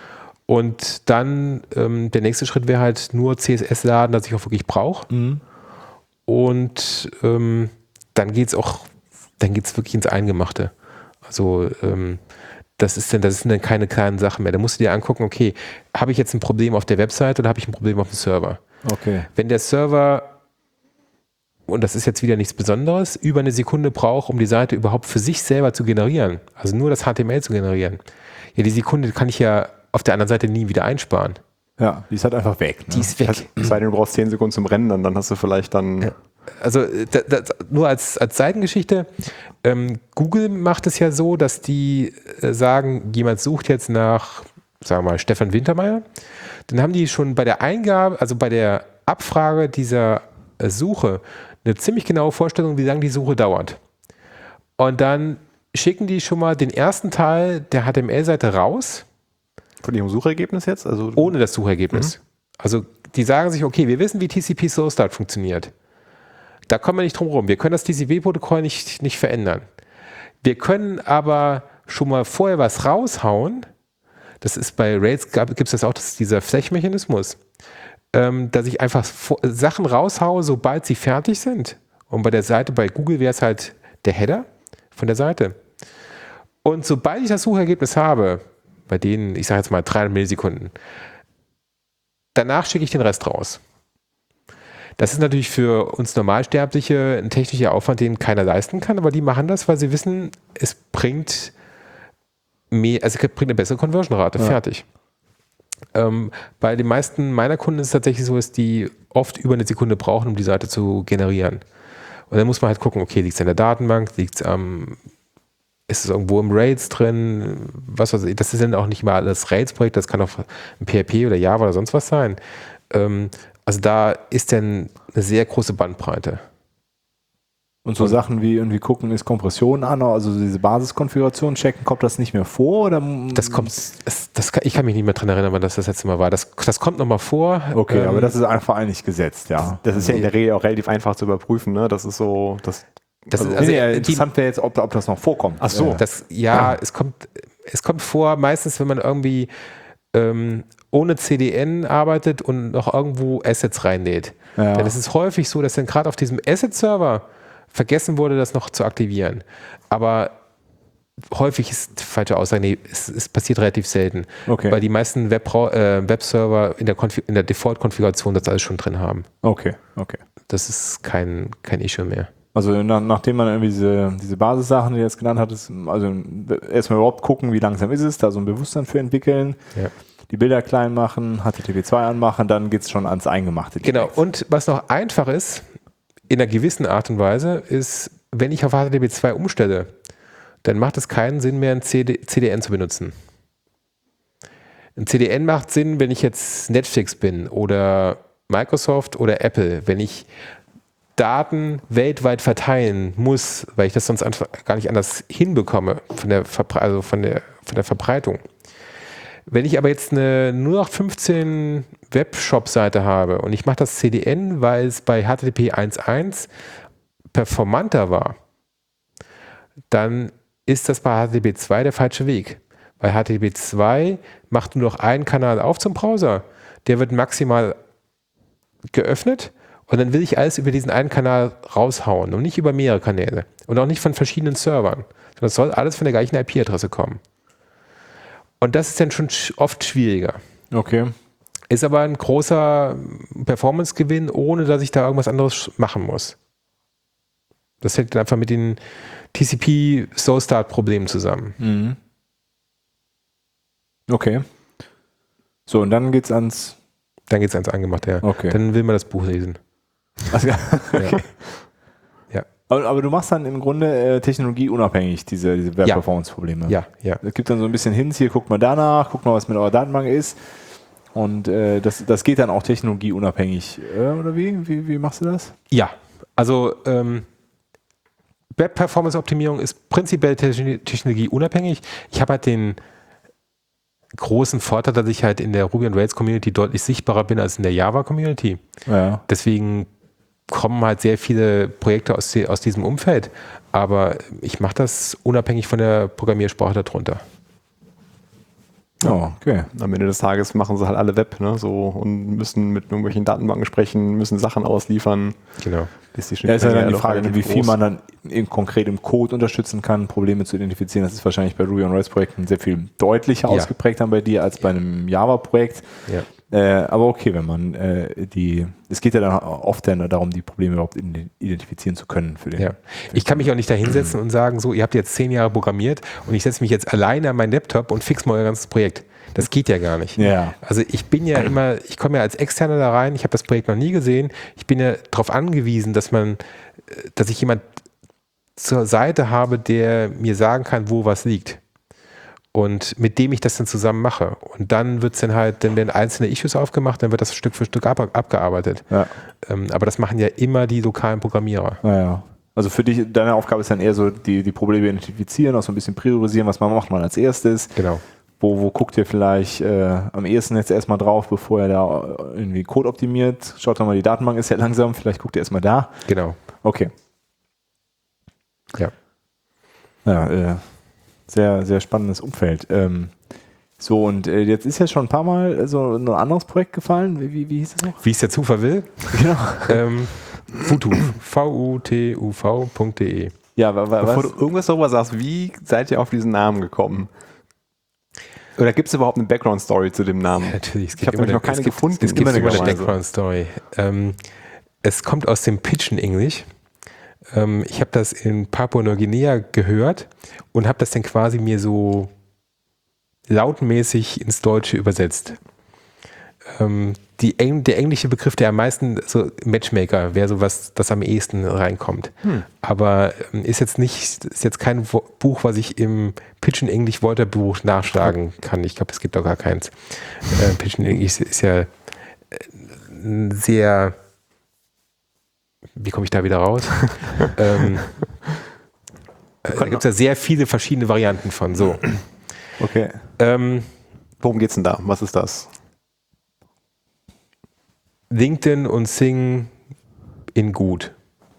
Und dann ähm, der nächste Schritt wäre halt nur C S S laden, das ich auch wirklich brauche. Mhm. Und ähm, dann geht es auch dann geht es wirklich ins Eingemachte. Also ähm, das ist dann, das sind dann keine kleinen Sachen mehr. Da musst du dir angucken, okay, habe ich jetzt ein Problem auf der Website oder habe ich ein Problem auf dem Server? Okay. Wenn der Server, und das ist jetzt wieder nichts Besonderes, über eine Sekunde braucht, um die Seite überhaupt für sich selber zu generieren, also nur das H T M L zu generieren, ja, die Sekunde kann ich ja auf der anderen Seite nie wieder einsparen. Ja, die ist halt einfach weg. Ne? Die ist weg. Also, es sei denn, du brauchst zehn Sekunden zum Rennen, dann hast du vielleicht dann... Ja. Also das, das, nur als, als Seitengeschichte, ähm, Google macht es ja so, dass die äh, sagen, jemand sucht jetzt nach, sagen wir mal, Stefan Wintermeyer, dann haben die schon bei der Eingabe, also bei der Abfrage dieser äh, Suche eine ziemlich genaue Vorstellung, wie lange die Suche dauert. Und dann schicken die schon mal den ersten Teil der H T M L-Seite raus. Von ihrem Suchergebnis jetzt? Also ohne das Suchergebnis. Mhm. Also die sagen sich, okay, wir wissen, wie T C P Slow Start funktioniert. Da kommen wir nicht drum rum. Wir können das T C P-Protokoll nicht, nicht verändern. Wir können aber schon mal vorher was raushauen. Das ist bei Rails, gibt es das auch, das ist dieser Flächenmechanismus, ähm, dass ich einfach Sachen raushaue, sobald sie fertig sind. Und bei der Seite, bei Google wäre es halt der Header von der Seite. Und sobald ich das Suchergebnis habe, bei denen, ich sage jetzt mal dreihundert Millisekunden, danach schicke ich den Rest raus. Das ist natürlich für uns Normalsterbliche ein technischer Aufwand, den keiner leisten kann, aber die machen das, weil sie wissen, es bringt mehr, also es bringt eine bessere Conversion-Rate. Ja. Fertig. Ähm, bei den meisten meiner Kunden ist es tatsächlich so, dass die oft über eine Sekunde brauchen, um die Seite zu generieren. Und dann muss man halt gucken, okay, liegt es in der Datenbank, liegt es am, ist es irgendwo im Rails drin, was weiß ich, das ist dann auch nicht mal das Rails-Projekt, das kann auch ein P H P oder Java oder sonst was sein. Ähm, Also da ist dann eine sehr große Bandbreite. Und so und Sachen wie irgendwie gucken, ist Kompression an, also diese Basiskonfiguration checken, kommt das nicht mehr vor? Oder? Das kommt, das, das kann, ich kann mich nicht mehr dran erinnern, wann das das letzte Mal war. Das, das kommt nochmal vor. Okay, ähm, aber das ist einfach eigentlich gesetzt, ja. Das ist ja in der Regel auch relativ einfach zu überprüfen, ne? Das ist so, das, das also, ist, also, nee, interessant wäre jetzt, ob, ob das noch vorkommt. Ach so. Das, ja, ja, es kommt, es kommt vor, meistens, wenn man irgendwie ähm, ohne C D N arbeitet und noch irgendwo Assets reinlädt. Ja. Denn es ist häufig so, dass dann gerade auf diesem Asset-Server vergessen wurde, das noch zu aktivieren. Aber häufig ist falsche Aussage, nee, es, es passiert relativ selten. Okay. Weil die meisten Web, äh, Webserver in der, in der Default-Konfiguration das alles schon drin haben. Okay, okay. Das ist kein, kein Issue mehr. Also nach, nachdem man irgendwie diese, diese Basissachen, die du jetzt genannt hattest, also erstmal überhaupt gucken, wie langsam ist es, da so ein Bewusstsein für entwickeln, Ja. die Bilder klein machen, H T T P zwei anmachen, dann geht es schon ans Eingemachte. Genau, direkt. und was noch einfach ist, in einer gewissen Art und Weise, ist, wenn ich auf H T T P zwei umstelle, dann macht es keinen Sinn mehr, ein C D, C D N zu benutzen. Ein C D N macht Sinn, wenn ich jetzt Netflix bin oder Microsoft oder Apple, wenn ich Daten weltweit verteilen muss, weil ich das sonst einfach gar nicht anders hinbekomme von der, Verbre- also von der, von der Verbreitung. Wenn ich aber jetzt eine null acht fünfzehn Webshop-Seite habe und ich mache das C D N, weil es bei H T T P eins Punkt eins performanter war, dann ist das bei H T T P zwei der falsche Weg. Bei H T T P zwei macht nur noch einen Kanal auf zum Browser. Der wird maximal geöffnet und dann will ich alles über diesen einen Kanal raushauen und nicht über mehrere Kanäle und auch nicht von verschiedenen Servern, sondern es soll alles von der gleichen I P-Adresse kommen. Und das ist dann schon oft schwieriger. Okay. Ist aber ein großer Performance-Gewinn, ohne dass ich da irgendwas anderes machen muss. Das hängt dann einfach mit den T C P-So-Start-Problemen zusammen. Mhm. Okay. So, und dann geht's ans... Dann geht es ans Angemachte, ja. Okay. Dann will man das Buch lesen. Also, okay. Ja. Ja. Aber, aber du machst dann im Grunde äh, technologieunabhängig diese, diese Web-Performance-Probleme. Ja, ja. Es gibt dann so ein bisschen Hints, hier guckt mal danach, guckt mal, was mit eurer Datenbank ist. Und äh, das, das geht dann auch technologieunabhängig. Äh, oder wie? wie? Wie machst du das? Ja, also ähm, Web-Performance-Optimierung ist prinzipiell techn- technologieunabhängig. Ich habe halt den großen Vorteil, dass ich halt in der Ruby on Rails Community deutlich sichtbarer bin als in der Java Community. Ja. Deswegen kommen halt sehr viele Projekte aus, die, aus diesem Umfeld. Aber ich mache das unabhängig von der Programmiersprache darunter. Oh, okay. Am Ende des Tages machen sie halt alle Web, ne, so, und müssen mit irgendwelchen Datenbanken sprechen, müssen Sachen ausliefern. Genau. Ist die Ja, ist ja dann die doch Frage, relativ wie viel groß. man dann in, konkret im Code unterstützen kann, Probleme zu identifizieren. Das ist wahrscheinlich bei Ruby on Rails Projekten sehr viel deutlicher Ja. ausgeprägt dann bei dir als bei einem Java-Projekt. Ja. Äh, aber okay, wenn man äh, die, es geht ja dann oft dann darum, die Probleme überhaupt in- identifizieren zu können für den. Ja. Ich kann mich auch nicht da hinsetzen und sagen, so, ihr habt jetzt zehn Jahre programmiert und ich setze mich jetzt alleine an meinen Laptop und fix mal euer ganzes Projekt. Das geht ja gar nicht. Ja. Also ich bin ja immer, ich komme ja als Externer da rein, ich habe das Projekt noch nie gesehen. Ich bin ja darauf angewiesen, dass man, dass ich jemand zur Seite habe, der mir sagen kann, wo was liegt. Und mit dem ich das dann zusammen mache. Und dann wird es dann halt, dann werden einzelne Issues aufgemacht, dann wird das Stück für Stück ab, abgearbeitet. Ja. Ähm, aber das machen ja immer die lokalen Programmierer. Naja. Also für dich, deine Aufgabe ist dann eher so, die, die Probleme identifizieren, auch so ein bisschen priorisieren, was man macht man als erstes. Genau. Wo, wo guckt ihr vielleicht äh, am ehesten jetzt erstmal drauf, bevor ihr da irgendwie Code optimiert? Schaut doch mal, die Datenbank ist ja langsam, vielleicht guckt ihr erstmal da. Genau. Okay. Ja. Ja, äh, sehr, sehr spannendes Umfeld. Ähm, so, und äh, jetzt ist ja schon ein paar Mal so ein anderes Projekt gefallen. Wie, wie, wie hieß das noch? Wie es der Zufall will. Genau. ähm, Futu. V U T U V Punkt de. Ja, wa, wa, Bevor was? du irgendwas darüber sagst, wie seid ihr auf diesen Namen gekommen? Oder gibt es überhaupt eine Background-Story zu dem Namen? Natürlich, es Ich gibt hab immer nämlich noch eine- keine es gibt, gefunden, Es gibt immer immer eine eine Weise. Background-Story. Ähm, es kommt aus dem Pidgin Englisch. Ähm, ich habe das in Papua-Neuguinea gehört und habe das dann quasi mir so lautmäßig ins Deutsche übersetzt. Ähm, die Eng der englische Begriff, der am meisten, so Matchmaker, wäre so was, das am ehesten reinkommt. Hm. Aber ähm, ist jetzt nicht, ist jetzt kein Wo Buch, was ich im Pidgin English Wörterbuch nachschlagen kann. Ich glaube, es gibt auch gar keins. Äh, Pidgin English ist ja äh, ein sehr, wie komme ich da wieder raus? ähm, äh, da gibt es ja sehr viele verschiedene Varianten von. So. Okay. Ähm, Worum geht's denn da? Was ist das? LinkedIn und Sing in gut.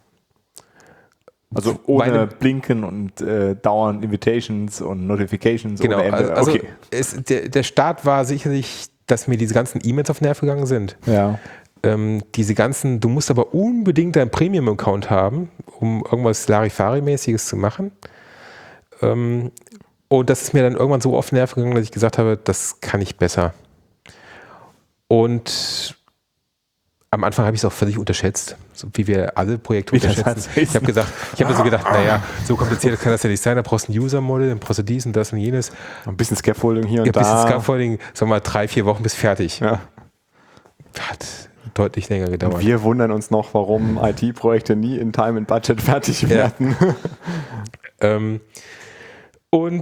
Also ohne Meine- Blinken und äh, dauernd Invitations und Notifications Genau, ohne Ende. also Okay. es, der, der Start war sicherlich, dass mir diese ganzen E-Mails auf den Nerv gegangen sind. Ja. Ähm, diese ganzen, du musst aber unbedingt deinen Premium-Account haben, um irgendwas Larifari-mäßiges zu machen. Ähm, und das ist mir dann irgendwann so auf den Nerv gegangen, dass ich gesagt habe, das kann ich besser. Und am Anfang habe ich es auch völlig unterschätzt, so wie wir alle Projekte Wie das unterschätzen. halt Ich habe gesagt, ich habe so gedacht, naja, so kompliziert kann das ja nicht sein, da brauchst du ein User-Model, dann brauchst du dies und das und jenes. Ein bisschen Scaffolding hier und Ja, da. bis das Scaffolding, sagen wir mal, drei, vier Wochen bis fertig. Ja. Hat deutlich länger gedauert. Und wir wundern uns noch, warum I T-Projekte nie in Time and Budget fertig werden. Ja. ähm, und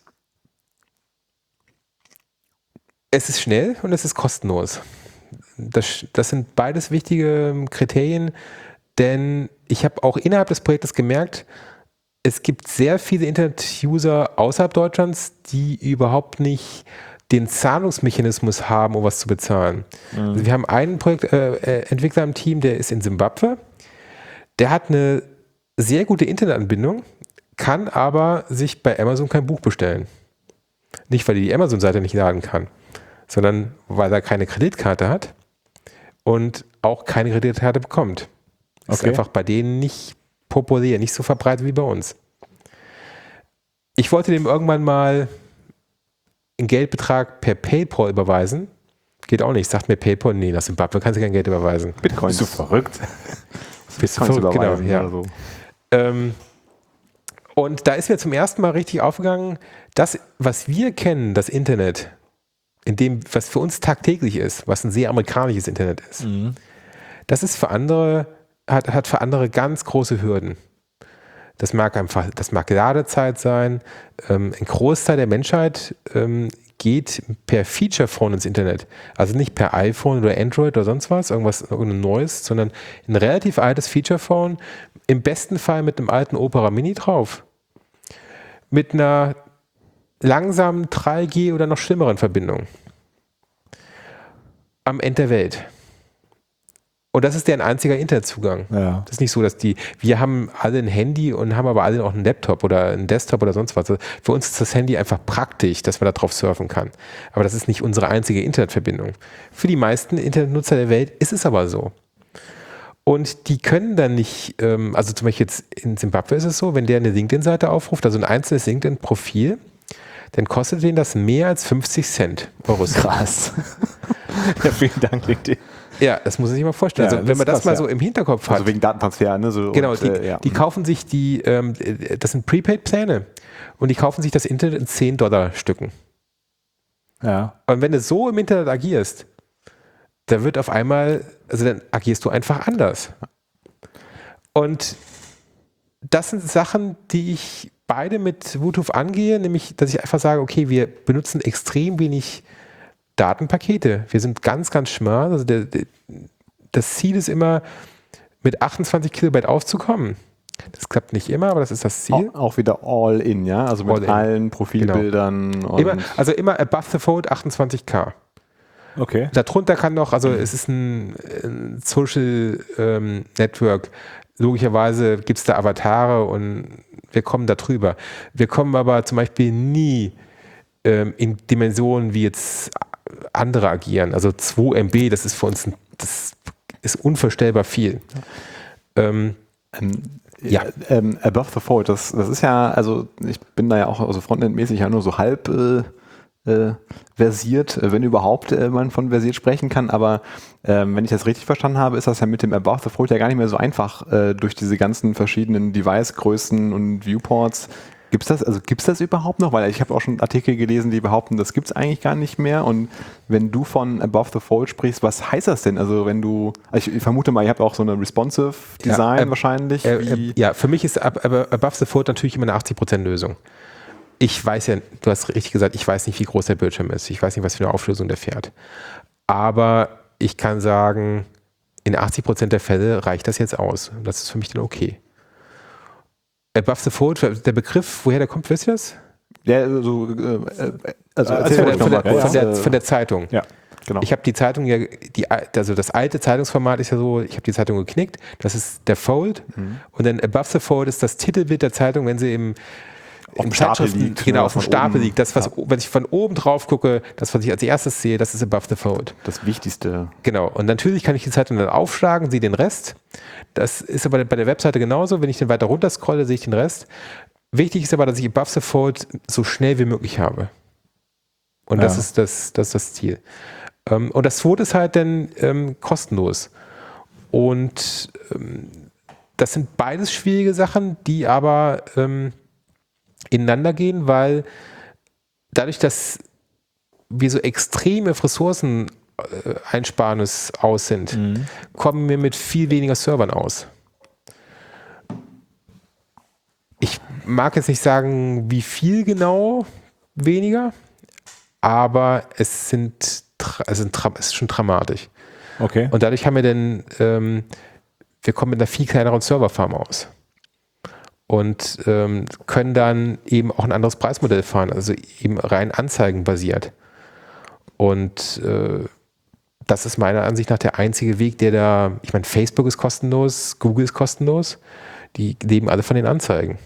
es ist schnell und es ist kostenlos. Das, das sind beides wichtige Kriterien, denn ich habe auch innerhalb des Projektes gemerkt, es gibt sehr viele Internet-User außerhalb Deutschlands, die überhaupt nicht den Zahlungsmechanismus haben, um was zu bezahlen. Mhm. Also wir haben einen Projektentwickler äh, im Team, der ist in Simbabwe. Der hat eine sehr gute Internetanbindung, kann aber sich bei Amazon kein Buch bestellen. Nicht, weil er die Amazon-Seite nicht laden kann, sondern weil er keine Kreditkarte hat und auch keine Kreditkarte bekommt. Das Okay. ist einfach bei denen nicht populär, nicht so verbreitet wie bei uns. Ich wollte dem irgendwann mal einen Geldbetrag per PayPal überweisen. Geht auch nicht. Sagt mir PayPal, nee, nach Zimbabwe kannst du kein Geld überweisen. Bitcoins. Bist du verrückt? Bitcoins verrückt, überweisen genau, ja. oder so. Ähm, und da ist mir zum ersten Mal richtig aufgegangen, das, was wir kennen, das Internet, in dem, was für uns tagtäglich ist, was ein sehr amerikanisches Internet ist, Mhm. das ist für andere, hat, hat für andere ganz große Hürden. Das mag einfach, das mag Ladezeit sein. Ähm, ein Großteil der Menschheit ähm, geht per Feature-Phone ins Internet. Also nicht per iPhone oder Android oder sonst was, irgendwas, irgendein neues, sondern ein relativ altes Feature-Phone, im besten Fall mit einem alten Opera Mini drauf. Mit einer langsamen drei G oder noch schlimmeren Verbindung. Am Ende der Welt. Und das ist deren einziger Internetzugang. Ja. Das ist nicht so, dass die, wir haben alle ein Handy und haben aber alle auch einen Laptop oder einen Desktop oder sonst was. Für uns ist das Handy einfach praktisch, dass man da drauf surfen kann. Aber das ist nicht unsere einzige Internetverbindung. Für die meisten Internetnutzer der Welt ist es aber so. Und die können dann nicht, ähm, also zum Beispiel jetzt in Simbabwe ist es so, wenn der eine LinkedIn-Seite aufruft, also ein einzelnes LinkedIn-Profil, dann kostet den das mehr als fünfzig Cent Euro. Krass. Ja, vielen Dank, LinkedIn. Ja, das muss man sich mal vorstellen. Ja, also das wenn man ist das krass, mal ja. so im Hinterkopf hat. Also wegen Datentransfer, ne? So, Genau, und, die, äh, ja. die kaufen sich die, ähm, das sind Prepaid-Pläne und die kaufen sich das Internet in zehn Dollar Stücken. Ja. Und wenn du so im Internet agierst, da wird auf einmal, also dann agierst du einfach anders. Und das sind Sachen, die ich beide mit Wutuf angehe, nämlich, dass ich einfach sage, okay, wir benutzen extrem wenig Datenpakete. Wir sind ganz, ganz schmal. Also der, der, das Ziel ist immer, mit achtundzwanzig Kilobyte aufzukommen. Das klappt nicht immer, aber das ist das Ziel. Auch, auch wieder all in, ja? Also mit All in. allen Profilbildern. Und Immer, also immer above the fold achtundzwanzig K. Okay. Darunter kann noch, also es ist ein, ein Social ähm, Network. Logischerweise gibt es da Avatare und wir kommen da drüber. Wir kommen aber zum Beispiel nie ähm, in Dimensionen, wie jetzt andere agieren. Also zwei Megabyte, das ist für uns ein, das ist unvorstellbar viel. Ähm, Ähm, Ja. ja. Ähm, above the fold, das, das ist ja, also ich bin da ja auch also Frontend-mäßig ja nur so halb äh, äh, versiert, äh, wenn überhaupt äh, man von versiert sprechen kann, aber ähm, wenn ich das richtig verstanden habe, ist das ja mit dem above the fold ja gar nicht mehr so einfach äh, durch diese ganzen verschiedenen Device-Größen und Viewports. Gibt's das, also gibt's das überhaupt noch? Weil ich habe auch schon Artikel gelesen, die behaupten, das gibt's eigentlich gar nicht mehr. Und wenn du von above the fold sprichst, was heißt das denn? Also wenn du, also ich vermute mal, ihr habt auch so eine responsive Design Ja, äh, wahrscheinlich. Äh, wie, äh, ja, für mich ist ab, ab, above the fold natürlich immer eine achtzig Prozent Lösung. Ich weiß ja, du hast richtig gesagt, ich weiß nicht, wie groß der Bildschirm ist. Ich weiß nicht, was für eine Auflösung der fährt. Aber ich kann sagen, in achtzig Prozent der Fälle reicht das jetzt aus. Das ist für mich dann okay. Above the fold, der Begriff, woher der kommt, wisst ihr das? ja, also, äh, also Äh, erzähl Von ruhig der, von, noch der, mal, von, der, äh, von der Zeitung. Ja. genau. Ich habe die Zeitung ja, die, also das alte Zeitungsformat ist ja so, ich habe die Zeitung geknickt, das ist der Fold Mhm. und dann above the fold ist das Titelbild der Zeitung, wenn sie im Auf in dem Stapel Zeitschriften, liegt, genau, ne, auf dem von Stapel oben. liegt. Das, was, Ja. wenn ich von oben drauf gucke, das, was ich als erstes sehe, das ist above the fold. Das Wichtigste. Genau. Und natürlich kann ich die Zeitung dann aufschlagen, sehe den Rest. Das ist aber bei der Webseite genauso. Wenn ich dann weiter runter scrolle, sehe ich den Rest. Wichtig ist aber, dass ich above the fold so schnell wie möglich habe. Und das Ja. ist das, das ist das Ziel. Ähm, und das zweite ist halt dann ähm, kostenlos. Und ähm, das sind beides schwierige Sachen, die aber ähm, ineinander gehen, weil dadurch, dass wir so extreme Ressourcen äh, Einsparnis aus sind, mhm. kommen wir mit viel weniger Servern aus. Ich mag jetzt nicht sagen, wie viel genau weniger, aber es sind, es sind es ist schon dramatisch. Okay. Und dadurch haben wir dann, ähm, wir kommen mit einer viel kleineren Serverfarm aus und ähm, können dann eben auch ein anderes Preismodell fahren, also eben rein anzeigenbasiert. Und äh, das ist meiner Ansicht nach der einzige Weg, der da, ich meine, Facebook ist kostenlos, Google ist kostenlos, die leben alle von den Anzeigen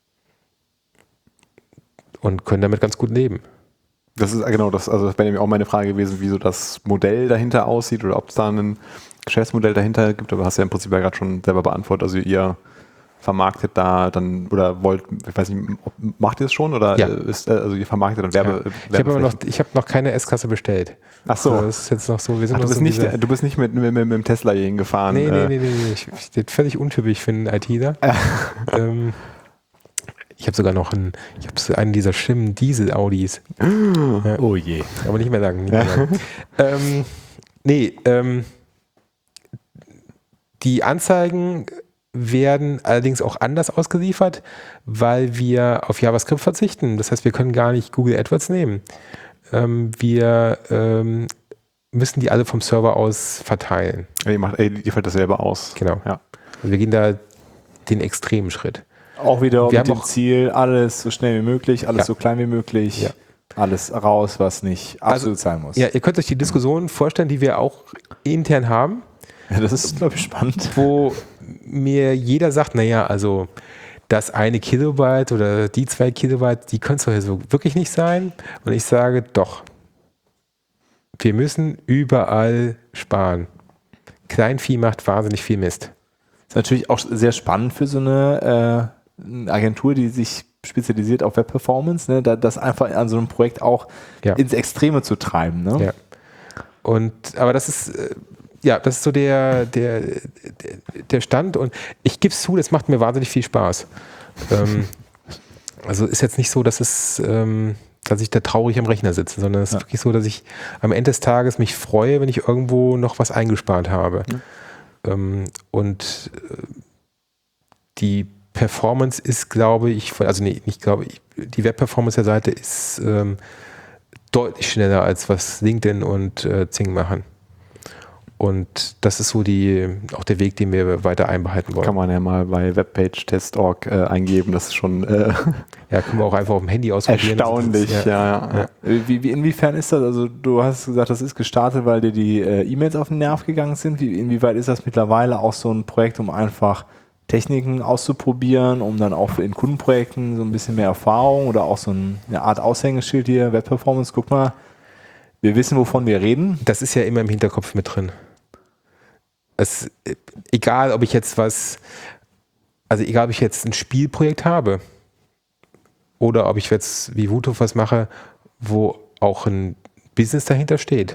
und können damit ganz gut leben. Das ist genau das, also das wäre nämlich auch meine Frage gewesen, wie so das Modell dahinter aussieht oder ob es da ein Geschäftsmodell dahinter gibt, aber hast du ja im Prinzip ja gerade schon selber beantwortet, also ihr vermarktet da dann oder wollt, ich weiß nicht, macht ihr es schon oder ja. ist, also ihr vermarktet dann Werbe? Ja. Ich habe noch, ich habe noch keine S-Kasse bestellt. Ach so. Also das ist jetzt noch so, wir sind Ach, du, noch bist so nicht, dieser, du bist nicht mit, mit, mit dem Tesla hierhin gefahren. Nee, äh. nee, nee, nee, nee. Ich, ich, das ist völlig untypisch für einen ITler. ähm, ich habe sogar noch einen, ich habe so einen dieser schlimmen Diesel-Audis. Ja. Oh je. Aber nicht mehr sagen. Nicht mehr sagen. ähm, nee, ähm, die Anzeigen werden allerdings auch anders ausgeliefert, weil wir auf JavaScript verzichten. Das heißt, wir können gar nicht Google AdWords nehmen. Ähm, wir ähm, müssen die alle vom Server aus verteilen. Ihr macht, ihr liefert das selber aus. Genau. Ja. Also wir gehen da den extremen Schritt. Auch wieder wir mit dem Ziel, alles so schnell wie möglich, alles ja. so klein wie möglich, ja. alles raus, was nicht absolut also, sein muss. Ja, ihr könnt euch die Diskussion vorstellen, die wir auch intern haben. Ja, das ist, glaube ich, spannend. Wo mir jeder sagt, naja, also das eine Kilobyte oder die zwei Kilobyte, die können es doch ja so wirklich nicht sein. Und ich sage, doch, wir müssen überall sparen. Kleinvieh macht wahnsinnig viel Mist. Ist natürlich auch sehr spannend für so eine äh, Agentur, die sich spezialisiert auf Web-Performance, ne? da, das einfach an so einem Projekt auch ja. ins Extreme zu treiben. Ne? Ja. Und, aber das ist... Äh, Ja, das ist so der, der, der Stand und ich gebe es zu, das macht mir wahnsinnig viel Spaß. ähm, also ist jetzt nicht so, dass es, ähm, dass ich da traurig am Rechner sitze, sondern es ist ja. wirklich so, dass ich am Ende des Tages mich freue, wenn ich irgendwo noch was eingespart habe. Ja. Ähm, und äh, die Performance ist, glaube ich, also nee, nicht glaube ich, die Web-Performance der Seite ist ähm, deutlich schneller als was LinkedIn und äh, Zing machen. Und das ist so die, auch der Weg, den wir weiter einbehalten wollen. Kann man ja mal bei webpage-test punkt org äh, eingeben, das ist schon äh, ja, können wir auch einfach auf dem Handy ausprobieren. Erstaunlich, ist, ja. ja, ja. Wie, wie, inwiefern ist das, also du hast gesagt, das ist gestartet, weil dir die äh, E-Mails auf den Nerv gegangen sind. Wie, inwieweit ist das mittlerweile auch so ein Projekt, um einfach Techniken auszuprobieren, um dann auch in Kundenprojekten so ein bisschen mehr Erfahrung oder auch so ein, eine Art Aushängeschild hier, Web-Performance, guck mal, wir wissen, wovon wir reden. Das ist ja immer im Hinterkopf mit drin. Es, egal, ob ich jetzt was, also egal, ob ich jetzt ein Spielprojekt habe oder ob ich jetzt wie Wuthof was mache, wo auch ein Business dahinter steht.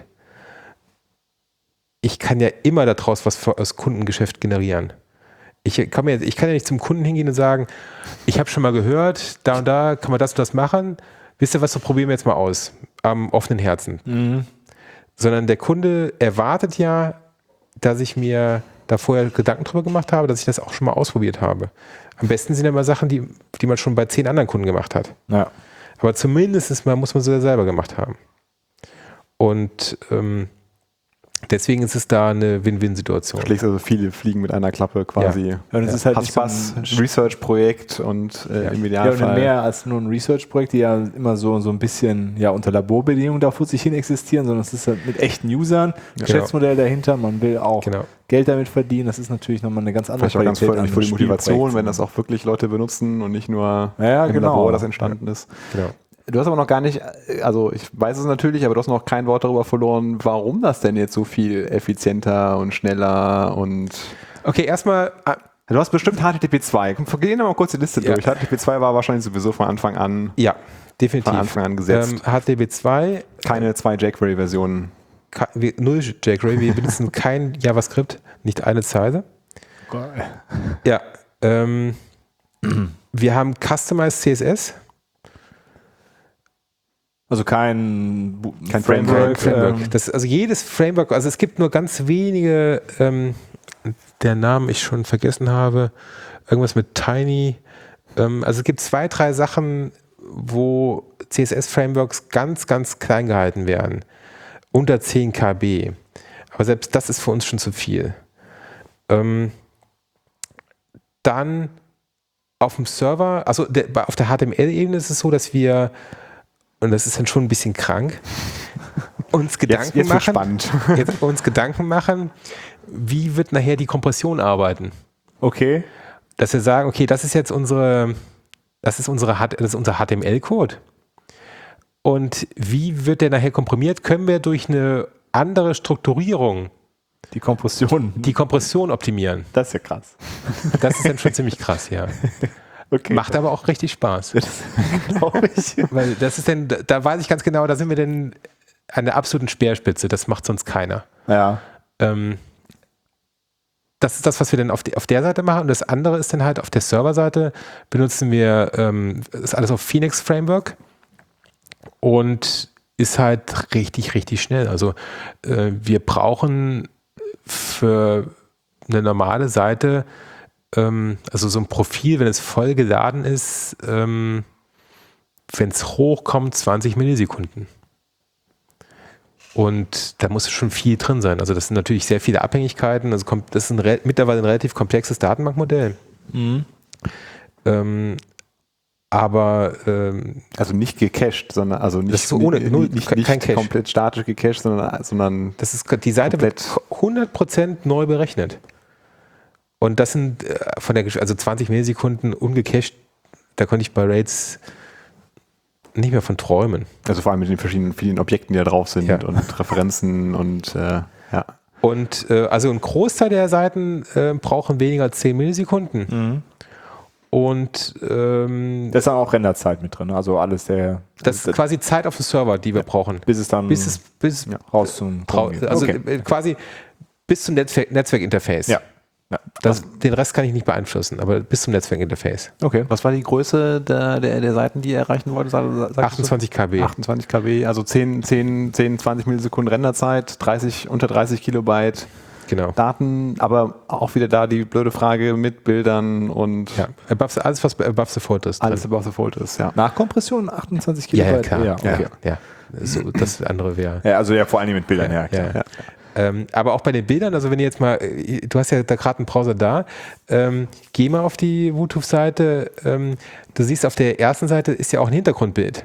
Ich kann ja immer daraus was für, aus Kundengeschäft generieren. Ich kann, mir, ich kann ja nicht zum Kunden hingehen und sagen, ich habe schon mal gehört, da und da kann man das und das machen. Wisst ihr was, so probieren wir jetzt mal aus, am offenen Herzen. Mhm. Sondern der Kunde erwartet ja, dass ich mir da vorher Gedanken drüber gemacht habe, dass ich das auch schon mal ausprobiert habe. Am besten sind ja mal Sachen, die, die man schon bei zehn anderen Kunden gemacht hat. Ja. Aber zumindest mal muss man sie selber gemacht haben. Und ähm, deswegen ist es da eine Win-Win-Situation. Du schlägst also viele Fliegen mit einer Klappe quasi. Ja. Ja, und es ja. ist halt Hast Spaß, so ein Research-Projekt und äh, ja. im Idealfall. Ja, und mehr als nur ein Research-Projekt, die ja immer so, so ein bisschen ja, unter Laborbedingungen da vor sich hin existieren, sondern es ist halt mit echten Usern, ja. Geschäftsmodell dahinter, man will auch genau. Geld damit verdienen, das ist natürlich nochmal eine ganz andere Qualität. Vielleicht auch ganz voll die Motivation, wenn das auch wirklich Leute benutzen und nicht nur ja, im genau. Labor das entstanden ist. Genau. Du hast aber noch gar nicht, also ich weiß es natürlich, aber du hast noch kein Wort darüber verloren, warum das denn jetzt so viel effizienter und schneller und... Okay, erstmal... Du hast bestimmt H T T P zwei. Gehen wir mal kurz die Liste ja. durch. H T T P zwei war wahrscheinlich sowieso von Anfang an... Ja, definitiv. Von Anfang an gesetzt. Ähm, H T T P zwei... Keine zwei jQuery-Versionen. ke- wir, null jQuery, wir benutzen kein JavaScript, nicht eine Zeile. Geil. Ja, ähm, wir haben Customized C S S. Also kein, Bu- Kein Framework. Kein Framework. Ähm, Das, also jedes Framework, also es gibt nur ganz wenige, ähm, der Namen ich schon vergessen habe, irgendwas mit Tiny. Ähm, also es gibt zwei, drei Sachen, wo C S S-Frameworks ganz, ganz klein gehalten werden. Unter zehn Kilobyte. Aber selbst das ist für uns schon zu viel. Ähm, dann auf dem Server, also der, auf der H T M L-Ebene ist es so, dass wir, und das ist dann schon ein bisschen krank, uns Gedanken jetzt, jetzt machen, spannend. jetzt uns Gedanken machen, wie wird nachher die Kompression arbeiten? okay. Dass wir sagen, okay, das ist jetzt unsere, das ist unsere, das ist unser H T M L-Code. Und wie wird der nachher komprimiert? Können wir durch eine andere Strukturierung Die Kompression. die Kompression optimieren? Das ist ja krass. Das ist dann schon ziemlich krass, ja. Okay. Macht aber auch richtig Spaß. glaube ich. Weil das ist denn, da weiß ich ganz genau, da sind wir denn an der absoluten Speerspitze. Das macht sonst keiner. Ja. Ähm, das ist das, was wir dann auf, die, auf der Seite machen. Und das andere ist dann halt auf der Serverseite benutzen wir, ähm, ist alles auf Phoenix Framework und ist halt richtig, richtig schnell. Also äh, wir brauchen für eine normale Seite, ähm, also so ein Profil, wenn es voll geladen ist, ähm, wenn es hochkommt, zwanzig Millisekunden. Und da muss schon viel drin sein. Also das sind natürlich sehr viele Abhängigkeiten. Also kommt, das ist ein re- mittlerweile ein relativ komplexes Datenbankmodell. Mhm. Ähm, aber ähm, Also nicht gecached, sondern also nicht, Das ist so ohne- nicht, null- nicht, kein nicht Cache. komplett statisch gecached, sondern, sondern das ist, die Seite wird hundert Prozent neu berechnet. Und das sind äh, von der, Gesch- also zwanzig Millisekunden ungecached, da konnte ich bei Raids nicht mehr von träumen. also vor allem mit den verschiedenen vielen Objekten, die da drauf sind Ja. und Referenzen und äh, ja. Und äh, also ein Großteil der Seiten äh, brauchen weniger als zehn Millisekunden. Mhm. Und ähm, Da ist dann auch Renderzeit mit drin. Also alles der. das ist quasi Zeit auf dem Server, die wir brauchen. bis es dann Bis es, bis es ja, raus zum trau- Punkt geht. also okay. äh, quasi bis zum Netzwerk, Netzwerkinterface. Ja. Ja. Das, den Rest kann ich nicht beeinflussen, aber bis zum Netzwerkinterface. Okay. Was war die Größe der, der, der Seiten, die ihr erreichen wollt? Sag- sagst du? achtundzwanzig Kilobyte. achtundzwanzig Kilobyte, also zehn, zehn, zehn, zwanzig Millisekunden Renderzeit, dreißig, unter dreißig Kilobyte Genau. Daten, aber auch wieder da die blöde Frage mit Bildern und Ja, above the, alles, was above the fold ist. alles above the fold ist, ja. Nach Kompression achtundzwanzig ja, ja, Kilobyte? klar. Ja, okay. Ja, ja. So, das andere wäre. Ja, also ja, vor allem mit Bildern, ja. Ja, klar. ja. Ähm, aber auch bei den Bildern, also wenn ihr jetzt mal, äh, du hast ja da gerade einen Browser da, ähm, geh mal auf die Wutuf-Seite, ähm, du siehst auf der ersten Seite ist ja auch ein Hintergrundbild.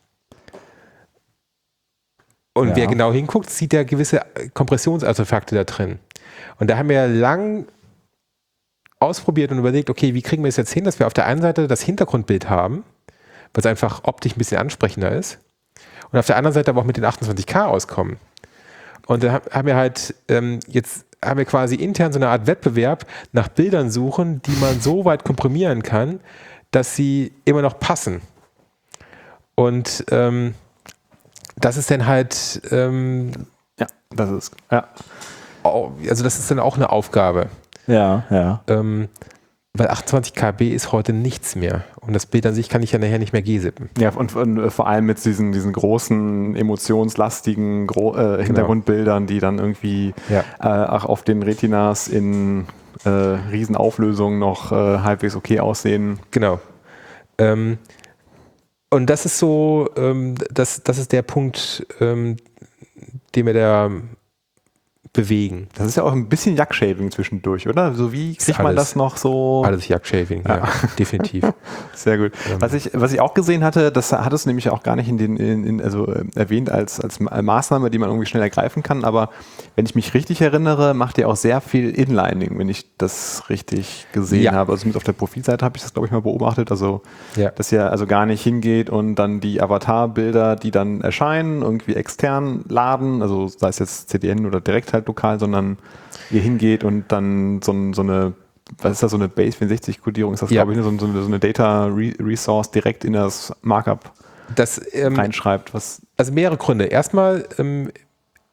Und Ja. wer genau hinguckt, sieht ja gewisse Kompressionsartefakte da drin. Und da haben wir lang ausprobiert und überlegt, okay, wie kriegen wir es jetzt hin, dass wir auf der einen Seite das Hintergrundbild haben, was einfach optisch ein bisschen ansprechender ist, und auf der anderen Seite aber auch mit den achtundzwanzig K auskommen. Und da haben wir halt ähm, jetzt haben wir quasi intern so eine Art Wettbewerb nach Bildern suchen, die man so weit komprimieren kann, dass sie immer noch passen. Und ähm, das ist dann halt, ähm, Ja, das ist, ja. au- also das ist dann auch eine Aufgabe. Ja, ja. Ähm, weil achtundzwanzig Kilobyte ist heute nichts mehr. Und das Bild an sich kann ich ja nachher nicht mehr gesippen. Ja, und, und vor allem mit diesen, diesen großen, emotionslastigen Gro äh, Hintergrundbildern, die dann irgendwie Ja. äh, auch auf den Retinas in äh, Riesenauflösungen noch äh, halbwegs okay aussehen. Genau. Ähm, und das ist so, ähm, das, das ist der Punkt, ähm, den wir da bewegen. Das ist ja auch ein bisschen Jack-Shaving zwischendurch, oder? So wie kriegt man alles. das noch so? Alles Jagdshaving, ja. ja, definitiv. Sehr gut. Was ich, was ich auch gesehen hatte, das hat es nämlich auch gar nicht in den, in, in, also äh, erwähnt als, als Maßnahme, die man irgendwie schnell ergreifen kann, aber wenn ich mich richtig erinnere, macht ihr auch sehr viel Inlining, wenn ich das richtig gesehen Ja. habe. Also mit auf der Profilseite habe ich das, glaube ich, mal beobachtet, also Ja. dass ihr also gar nicht hingeht und dann die Avatarbilder, die dann erscheinen, irgendwie extern laden, also sei es jetzt C D N oder direkt halt lokal, sondern ihr hingeht und dann so, ein- so eine, was ist das, so eine Base vierundsechzig-Kodierung, ist das, Ja. glaube ich, so, so, eine, so eine Data Re Resource direkt in das Markup Das, ähm, reinschreibt, was also mehrere Gründe. Erstmal, ähm,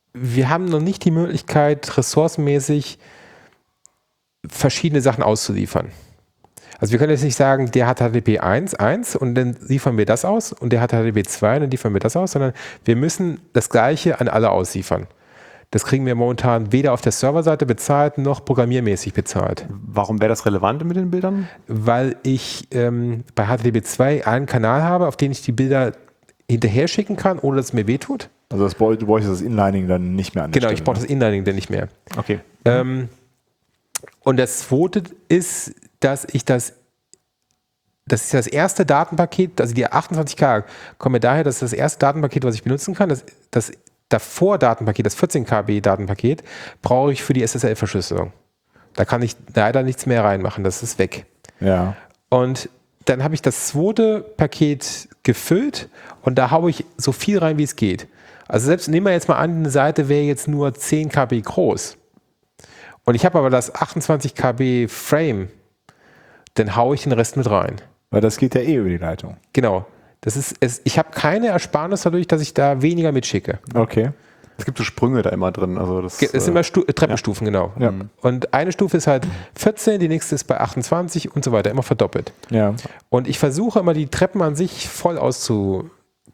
wir haben noch nicht die Möglichkeit, ressourcenmäßig verschiedene Sachen auszuliefern. Also wir können jetzt nicht sagen, der hat H T T P eins Punkt eins und dann liefern wir das aus und der hat H T T P zwei und dann liefern wir das aus, sondern wir müssen das Gleiche an alle ausliefern. Das kriegen wir momentan weder auf der Serverseite bezahlt, noch programmiermäßig bezahlt. Warum wäre das relevant mit den Bildern? Weil ich ähm, bei H T T P zwei einen Kanal habe, auf den ich die Bilder hinterher schicken kann, ohne dass es mir wehtut. Also das, du bräuchtest das Inlining dann nicht mehr an der Genau, Stelle, ich brauche ne? das Inlining dann nicht mehr. Okay. Ähm, und das zweite ist, dass ich das, das ist das erste Datenpaket, also die achtundzwanzig K kommen mir daher, dass das erste Datenpaket, was ich benutzen kann, das, das davor Datenpaket, das vierzehn K B Datenpaket, brauche ich für die S S L-Verschlüsselung. Da kann ich leider nichts mehr reinmachen, das ist weg. Ja. Und dann habe ich das zweite Paket gefüllt und da haue ich so viel rein, wie es geht. Also selbst nehmen wir jetzt mal an, eine Seite wäre jetzt nur zehn K B groß. Und ich habe aber das achtundzwanzig K B Frame, dann haue ich den Rest mit rein. Weil das geht ja eh über die Leitung. Genau. Das ist, es, ich habe keine Ersparnis dadurch, dass ich da weniger mitschicke. Okay. Es gibt so Sprünge da immer drin. Also das, Es sind immer Stu Treppenstufen, ja. Genau. Ja. Und eine Stufe ist halt vierzehn, die nächste ist bei achtundzwanzig und so weiter, immer verdoppelt. Ja. Und ich versuche immer die Treppen an sich voll auszufüllen.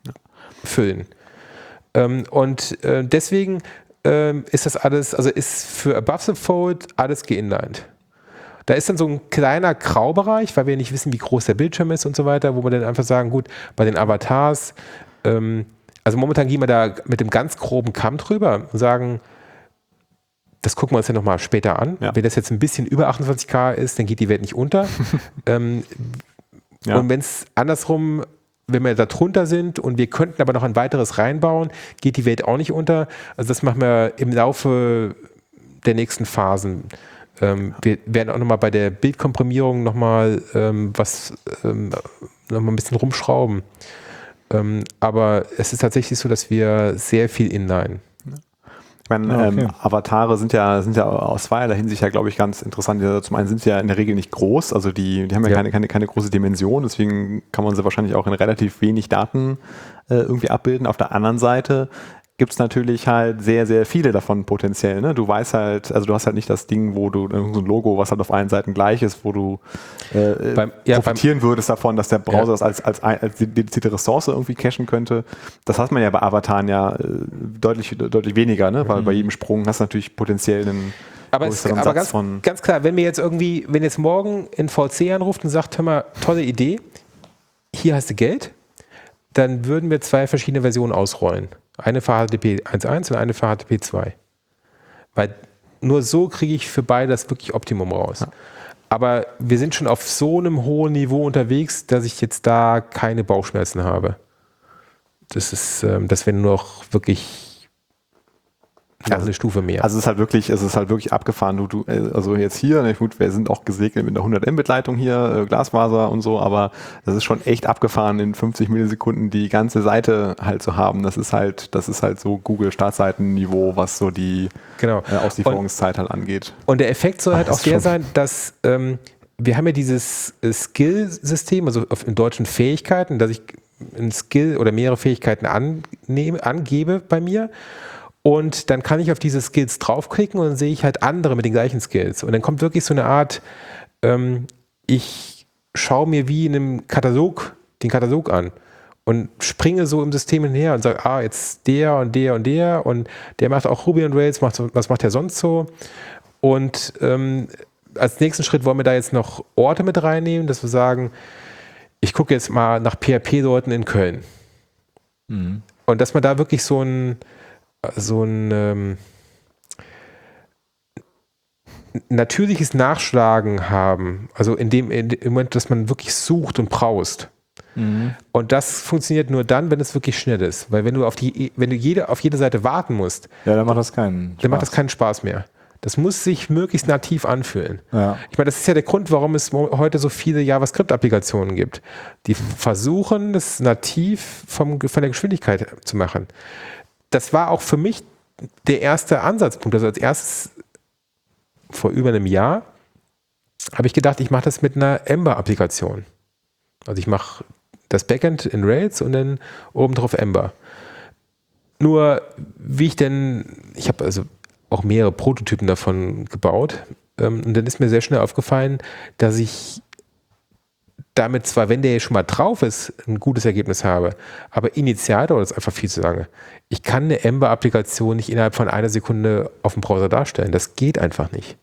Ähm, und äh, deswegen ähm, ist das alles, also ist für Above the Fold alles geinlined. Da ist dann so ein kleiner Graubereich, weil wir nicht wissen, wie groß der Bildschirm ist und so weiter, wo wir dann einfach sagen, gut, bei den Avatars, ähm, also momentan gehen wir da mit dem ganz groben Kamm drüber und sagen, das gucken wir uns ja nochmal später an. Ja. Wenn das jetzt ein bisschen über achtundzwanzig K ist, dann geht die Welt nicht unter. ähm, ja. Und wenn es andersrum, wenn wir da drunter sind und wir könnten aber noch ein weiteres reinbauen, geht die Welt auch nicht unter. Also das machen wir im Laufe der nächsten Phasen. Ähm, wir werden auch nochmal bei der Bildkomprimierung nochmal ähm, was, ähm, nochmal ein bisschen rumschrauben. Ähm, aber es ist tatsächlich so, dass wir sehr viel inline. Ich meine, ja, okay. ähm, Avatare sind ja, sind ja aus zweierlei Hinsicht ja, glaube ich, ganz interessant. Zum einen sind sie ja in der Regel nicht groß, also die, die haben ja, ja. Keine, keine, keine große Dimension, deswegen kann man sie wahrscheinlich auch in relativ wenig Daten äh, irgendwie abbilden. Auf der anderen Seite gibt es natürlich halt sehr, sehr viele davon potenziell. Ne? Du weißt halt, also du hast halt nicht das Ding, wo du so ein Logo, was halt auf allen Seiten gleich ist, wo du äh, beim, ja, profitieren beim, würdest davon, dass der Browser ja. das als, als, als dedizierte Ressource irgendwie cachen könnte. Das hat man ja bei Avataren ja äh, deutlich, deutlich weniger, ne? Weil mhm. bei jedem Sprung hast du natürlich potenziell einen aber, es, aber ganz, von ganz klar, wenn mir jetzt irgendwie, wenn jetzt morgen ein V C anruft und sagt, hör mal, tolle Idee, hier hast du Geld, dann würden wir zwei verschiedene Versionen ausrollen. Eine für H T T P eins Punkt eins und eine für H T T P zwei. Weil nur so kriege ich für beide das wirklich Optimum raus. Ja. Aber wir sind schon auf so einem hohen Niveau unterwegs, dass ich jetzt da keine Bauchschmerzen habe. Das ist, ähm, das wäre nur noch wirklich also, eine Stufe mehr. Also es ist halt wirklich, es ist halt wirklich abgefahren. Du, du, also jetzt hier, ne, gut, wir sind auch gesegnet mit einer hundert Mbit Leitung hier, äh, Glasfaser und so, aber das ist schon echt abgefahren, in fünfzig Millisekunden die ganze Seite halt zu haben. Das ist halt, das ist halt so Google-Startseiten-Niveau, was so die genau. äh, Auslieferungszeit und, halt angeht. Und der Effekt soll halt auch der sein, dass ähm, wir haben ja dieses äh, Skill-System, also auf, in deutschen Fähigkeiten, dass ich ein Skill oder mehrere Fähigkeiten annehme, angebe bei mir. Und dann kann ich auf diese Skills draufklicken und dann sehe ich halt andere mit den gleichen Skills. Und dann kommt wirklich so eine Art, ähm, ich schaue mir wie in einem Katalog den Katalog an und springe so im System hinher und sage, ah, jetzt der und der und der und der macht auch Ruby on Rails, macht, was macht der sonst so? Und ähm, als nächsten Schritt wollen wir da jetzt noch Orte mit reinnehmen, dass wir sagen, ich gucke jetzt mal nach P H P-Leuten in Köln. Mhm. Und dass man da wirklich so ein so ein ähm, natürliches Nachschlagen haben, also in dem, in dem Moment, dass man wirklich sucht und braust. Mhm. Und das funktioniert nur dann, wenn es wirklich schnell ist, weil wenn du auf die, wenn du jede, auf jede Seite warten musst, ja, dann macht das keinen Spaß. Dann macht das keinen Spaß mehr. Das muss sich möglichst nativ anfühlen. Ja. Ich meine, das ist ja der Grund, warum es heute so viele JavaScript-Applikationen gibt. Die versuchen, das nativ vom, von der Geschwindigkeit zu machen. Das war auch für mich der erste Ansatzpunkt. Also als erstes vor über einem Jahr habe ich gedacht, ich mache das mit einer Ember-Applikation. Also ich mache das Backend in Rails und dann oben drauf Ember. Nur, wie ich denn, ich habe also auch mehrere Prototypen davon gebaut ähm, und dann ist mir sehr schnell aufgefallen, dass ich damit zwar, wenn der schon mal drauf ist, ein gutes Ergebnis habe, aber initial dauert es einfach viel zu lange. Ich kann eine Ember-Applikation nicht innerhalb von einer Sekunde auf dem Browser darstellen. Das geht einfach nicht.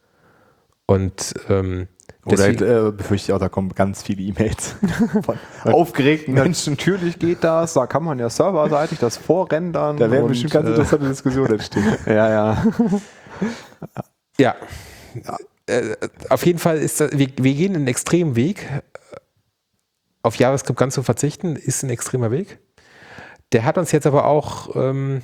Und ähm, Oder äh, befürchte ich auch, da kommen ganz viele E-Mails von aufgeregten Menschen. Natürlich geht das, da kann man ja serverseitig das vorrendern. Da werden bestimmt ganz äh, interessante Diskussionen entstehen. Ja, ja. Ja. ja. Äh, auf jeden Fall ist das, wir, wir gehen einen extremen Weg. Auf JavaScript ganz zu verzichten, ist ein extremer Weg. Der hat uns jetzt aber auch ähm,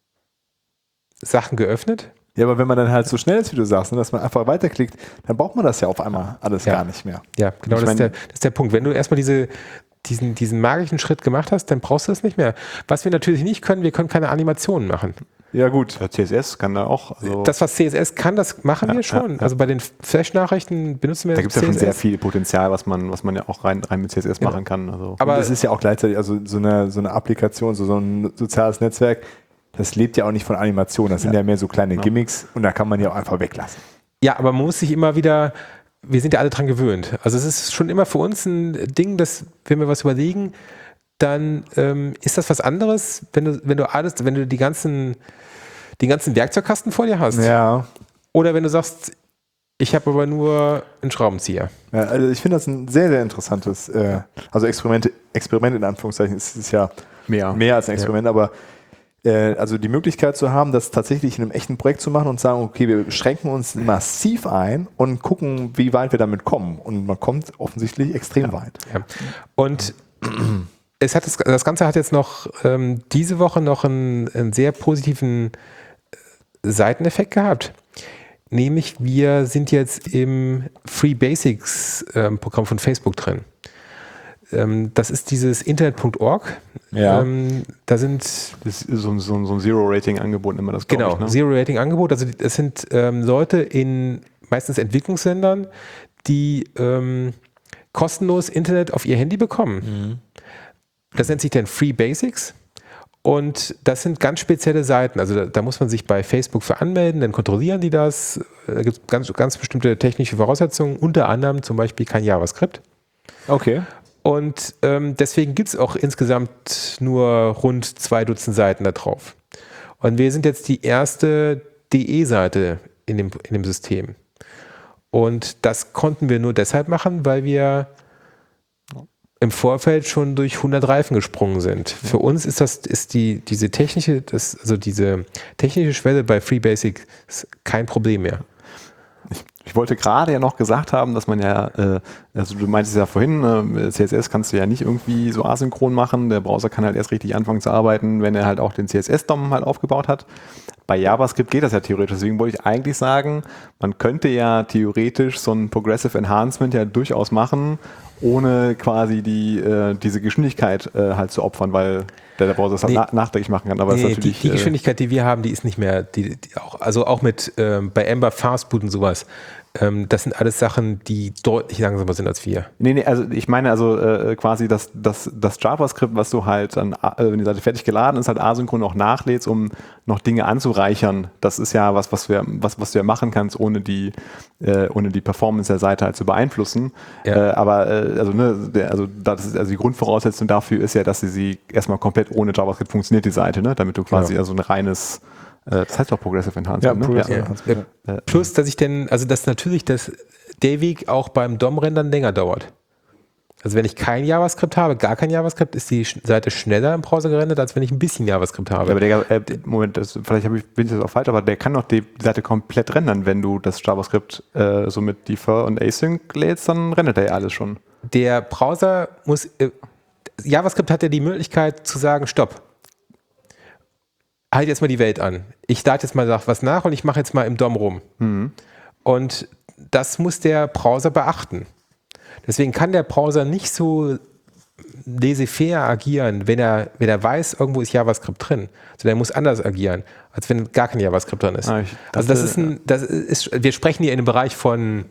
Sachen geöffnet. Ja, aber wenn man dann halt so schnell ist, wie du sagst, ne, dass man einfach weiterklickt, dann braucht man das ja auf einmal alles ja. gar nicht mehr. Ja, genau, ich das, mein, ist der, das ist der Punkt. Wenn du erstmal diese, diesen, diesen magischen Schritt gemacht hast, dann brauchst du das nicht mehr. Was wir natürlich nicht können, wir können keine Animationen machen. Ja gut. Ja, C S S kann da auch. Also das, was C S S kann, das machen ja, wir schon. Ja, ja. Also bei den Flash-Nachrichten benutzen wir da gibt es ja schon sehr viel Potenzial, was man, was man ja auch rein, rein mit C S S ja. machen kann. Also. Aber es ist ja auch gleichzeitig, also so eine, so eine Applikation, so, so ein soziales Netzwerk, das lebt ja auch nicht von Animationen, das sind ja, ja mehr so kleine ja. Gimmicks und da kann man ja auch einfach weglassen. Ja, aber man muss sich immer wieder, wir sind ja alle dran gewöhnt. Also es ist schon immer für uns ein Ding, dass wenn wir was überlegen, dann ähm, ist das was anderes, wenn du, wenn du alles, wenn du die ganzen, den ganzen Werkzeugkasten vor dir hast. Ja. Oder wenn du sagst, ich habe aber nur einen Schraubenzieher. Ja, also ich finde das ein sehr, sehr interessantes, äh, also Experiment, Experiment in Anführungszeichen, es ist ja mehr, mehr als ein Experiment, ja. aber äh, also die Möglichkeit zu haben, das tatsächlich in einem echten Projekt zu machen und sagen, okay, wir schränken uns massiv ein und gucken, wie weit wir damit kommen. Und man kommt offensichtlich extrem ja. weit. Ja. Und es hat das, das Ganze hat jetzt noch ähm, diese Woche noch einen, einen sehr positiven Seiteneffekt gehabt. Nämlich wir sind jetzt im Free Basics ähm, Programm von Facebook drin. Ähm, das ist dieses internet punkt org. Ja. Ähm, da sind das ist so, so, so ein Zero-Rating-Angebot, immer das Genau, ich, ne? Zero-Rating-Angebot. Also es sind ähm, Leute in meistens Entwicklungsländern, die ähm, kostenlos Internet auf ihr Handy bekommen. Mhm. Das nennt sich dann Free Basics. Und das sind ganz spezielle Seiten. Also da, da muss man sich bei Facebook für anmelden, dann kontrollieren die das. Da gibt es ganz, ganz bestimmte technische Voraussetzungen, unter anderem zum Beispiel kein JavaScript. Okay. Und ähm, deswegen gibt es auch insgesamt nur rund zwei Dutzend Seiten da drauf. Und wir sind jetzt die erste D E-Seite in dem, in dem System. Und das konnten wir nur deshalb machen, weil wir im Vorfeld schon durch hundert Reifen gesprungen sind. Für uns ist das ist die diese technische das, also diese technische Schwelle bei Free Basics kein Problem mehr. Ich, ich wollte gerade ja noch gesagt haben, dass man ja, äh, also du meintest ja vorhin, äh, C S S kannst du ja nicht irgendwie so asynchron machen. Der Browser kann halt erst richtig anfangen zu arbeiten, wenn er halt auch den C S S-D O M halt aufgebaut hat. Bei JavaScript geht das ja theoretisch. Deswegen wollte ich eigentlich sagen, man könnte ja theoretisch so ein Progressive Enhancement ja durchaus machen, ohne quasi die, äh, diese Geschwindigkeit äh, halt zu opfern, weil der, der Browser das nee, halt na- nachträglich machen kann. Aber nee, ist natürlich, die, die Geschwindigkeit, die wir haben, die ist nicht mehr, die, die auch, also auch mit ähm, bei Ember Fastboot und sowas. Ähm, das sind alles Sachen, die deutlich langsamer sind als wir. Nee, nee, also ich meine also äh, quasi das, das, das JavaScript, was du halt dann, äh, wenn die Seite fertig geladen ist, halt asynchron auch nachlädst, um noch Dinge anzureichern. Das ist ja was, was, wir, was, was du ja machen kannst, ohne die, äh, ohne die Performance der Seite halt zu beeinflussen. Ja. Äh, aber äh, also, ne, der, also, das ist, also die Grundvoraussetzung dafür ist ja, dass sie, sie erstmal komplett ohne JavaScript funktioniert, die Seite, ne? Damit du quasi ja. also ein reines das heißt doch Progressive Enhancement. Ja, ne? Progressive ja. Enhancement. Ja. Plus, dass ich denn, also dass natürlich das, der Weg auch beim D O M-Rendern länger dauert. Also wenn ich kein JavaScript habe, gar kein JavaScript, ist die Seite schneller im Browser gerendert, als wenn ich ein bisschen JavaScript habe. Ja, aber der, äh, Moment, das, vielleicht hab ich, bin ich das auch falsch, aber der kann doch die Seite komplett rendern, wenn du das JavaScript äh, so mit Defer und Async lädst, dann rendert er ja alles schon. Der Browser muss, äh, JavaScript hat ja die Möglichkeit zu sagen, stopp. Halt jetzt mal die Welt an. Ich lade jetzt mal was nach und ich mache jetzt mal im D O M rum. Mhm. Und das muss der Browser beachten. Deswegen kann der Browser nicht so laissez-faire agieren, wenn er, wenn er weiß, irgendwo ist JavaScript drin. Also der muss anders agieren, als wenn gar kein JavaScript drin ist. Ah, dachte, also das ist ein, das ist, wir sprechen hier in einem Bereich von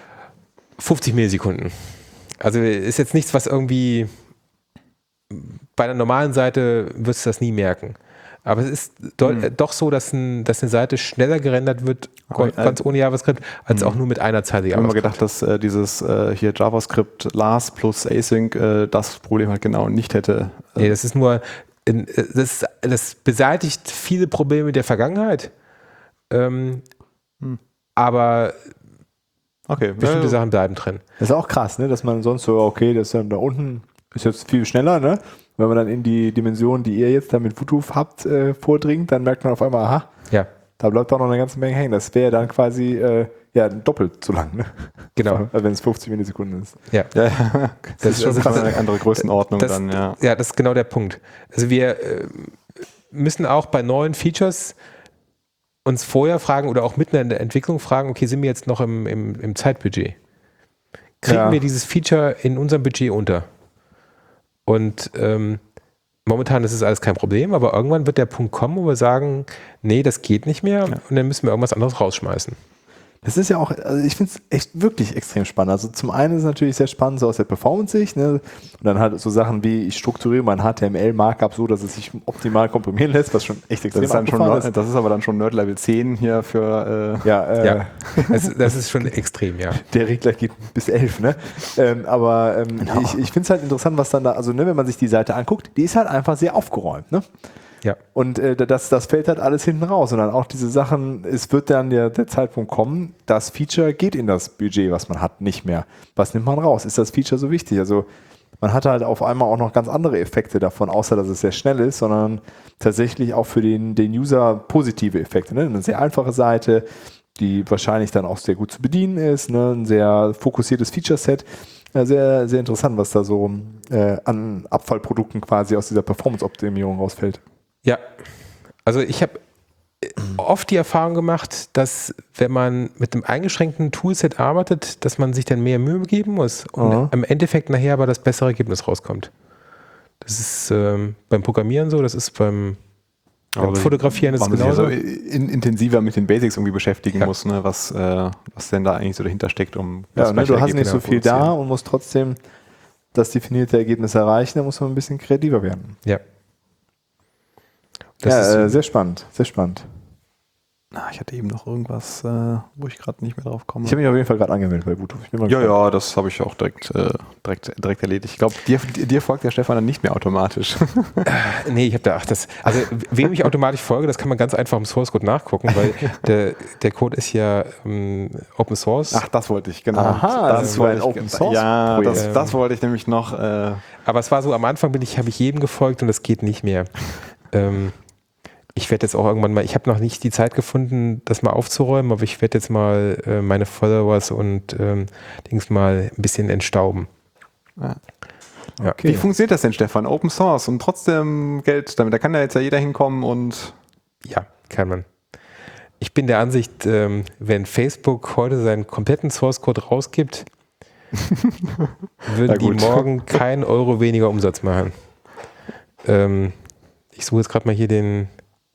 fünfzig Millisekunden. Also ist jetzt nichts, was irgendwie bei einer normalen Seite wirst du das nie merken. Aber es ist do- mhm. doch so, dass, ein, dass eine Seite schneller gerendert wird, Aber, ganz ohne JavaScript, als mhm. auch nur mit einer Zeile JavaScript. Ich habe immer JavaScript. gedacht, dass äh, dieses äh, hier JavaScript Last plus Async äh, das Problem halt genau nicht hätte. Äh, Nee, das ist nur, in, das, das beseitigt viele Probleme der Vergangenheit, ähm, hm. aber okay. bestimmte ja, Sachen bleiben drin. Das ist auch krass, ne? Dass man sonst so, okay, das ist dann da unten, ist jetzt viel schneller, ne? Wenn man dann in die Dimension, die ihr jetzt da mit Wutuf habt, äh, vordringt, dann merkt man auf einmal, aha, Ja, da bleibt auch noch eine ganze Menge hängen. Das wäre dann quasi äh, ja, doppelt so lang, ne? genau. Also wenn es fünfzig Millisekunden ist. Ja. Ja, ja. Das, Das ist schon ist fast also- eine andere Größenordnung Das, dann, ja. ja, das ist genau der Punkt. Also wir äh, müssen auch bei neuen Features uns vorher fragen oder auch mitten in der Entwicklung fragen, okay, sind wir jetzt noch im, im, im Zeitbudget? Kriegen Ja. wir dieses Feature in unserem Budget unter? Und ähm, momentan ist es alles kein Problem, aber irgendwann wird der Punkt kommen, wo wir sagen, nee, das geht nicht mehr und dann müssen wir irgendwas anderes rausschmeißen. Das ist ja auch, also ich finde es echt wirklich extrem spannend. Also zum einen ist es natürlich sehr spannend so aus der Performance-Sicht, ne? Und dann halt so Sachen wie, ich strukturiere mein H T M L-Markup so, dass es sich optimal komprimieren lässt, was schon echt extrem Das ist, dann schon, abgefahren Nerd- das ist aber dann schon Nerd-Level zehn hier für äh, Ja, äh, Ja, das, das ist schon extrem, ja. der Regler geht bis elf, ne? Ähm, aber ähm, ich, ich finde es halt interessant, was dann da, also ne, wenn man sich die Seite anguckt, die ist halt einfach sehr aufgeräumt, ne? Ja. Und äh, das, das fällt halt alles hinten raus. Und dann auch diese Sachen, es wird dann der, der Zeitpunkt kommen, das Feature geht in das Budget, was man hat, nicht mehr. Was nimmt man raus? Ist das Feature so wichtig? Also man hat halt auf einmal auch noch ganz andere Effekte davon, außer dass es sehr schnell ist, sondern tatsächlich auch für den, den User positive Effekte. Ne? Eine sehr einfache Seite, die wahrscheinlich dann auch sehr gut zu bedienen ist, ne? Ein sehr fokussiertes Feature-Set. Ja, sehr, sehr interessant, was da so äh, an Abfallprodukten quasi aus dieser Performance-Optimierung rausfällt. Ja, also ich habe oft die Erfahrung gemacht, dass wenn man mit einem eingeschränkten Toolset arbeitet, dass man sich dann mehr Mühe geben muss und Aha. im Endeffekt nachher aber das bessere Ergebnis rauskommt. Das ist ähm, beim Programmieren so, das ist beim, beim Aber Fotografieren ist es man sich ja genauso. so in, intensiver mit den Basics irgendwie beschäftigen Ja. muss, ne? was, äh, was denn da eigentlich so dahinter steckt, um Ja, das ne, gleiche du hast nicht Ergebnis so zu viel da produzieren. und musst trotzdem das definierte Ergebnis erreichen, da muss man ein bisschen kreativer werden. Ja. Das ja, ist, äh, sehr spannend, sehr spannend. Ah, ich hatte eben noch irgendwas, äh, wo ich gerade nicht mehr drauf komme. Ich habe mich auf jeden Fall gerade angemeldet bei Bluetooth. Ich bin mal ja, gespannt. ja, das habe ich auch direkt, äh, direkt, direkt erledigt. Ich glaube, dir, dir folgt der Stefan dann nicht mehr automatisch. nee, ich habe da, ach, das, also wem ich automatisch folge, das kann man ganz einfach im Source Code nachgucken, weil der, der Code ist ja ähm, Open Source. Ach, das wollte ich, genau. Aha, das ist wollte ein ich- Open Source Ja, Projekt. das, das wollte ich nämlich noch. Äh, Aber es war so, am Anfang bin ich, habe ich jedem gefolgt und das geht nicht mehr. ähm, ich werde jetzt auch irgendwann mal, ich habe noch nicht die Zeit gefunden, das mal aufzuräumen, aber ich werde jetzt mal äh, meine Followers und ähm, Dings mal ein bisschen entstauben. ja. Ja. Okay. Wie funktioniert das denn, Stefan? Open Source und trotzdem Geld damit. Da kann ja jetzt ja jeder hinkommen und. Ja, kann man. Ich bin der Ansicht, ähm, wenn Facebook heute seinen kompletten Source Code rausgibt, würden Na die gut. morgen keinen Euro weniger Umsatz machen. Ähm, ich suche jetzt gerade mal hier den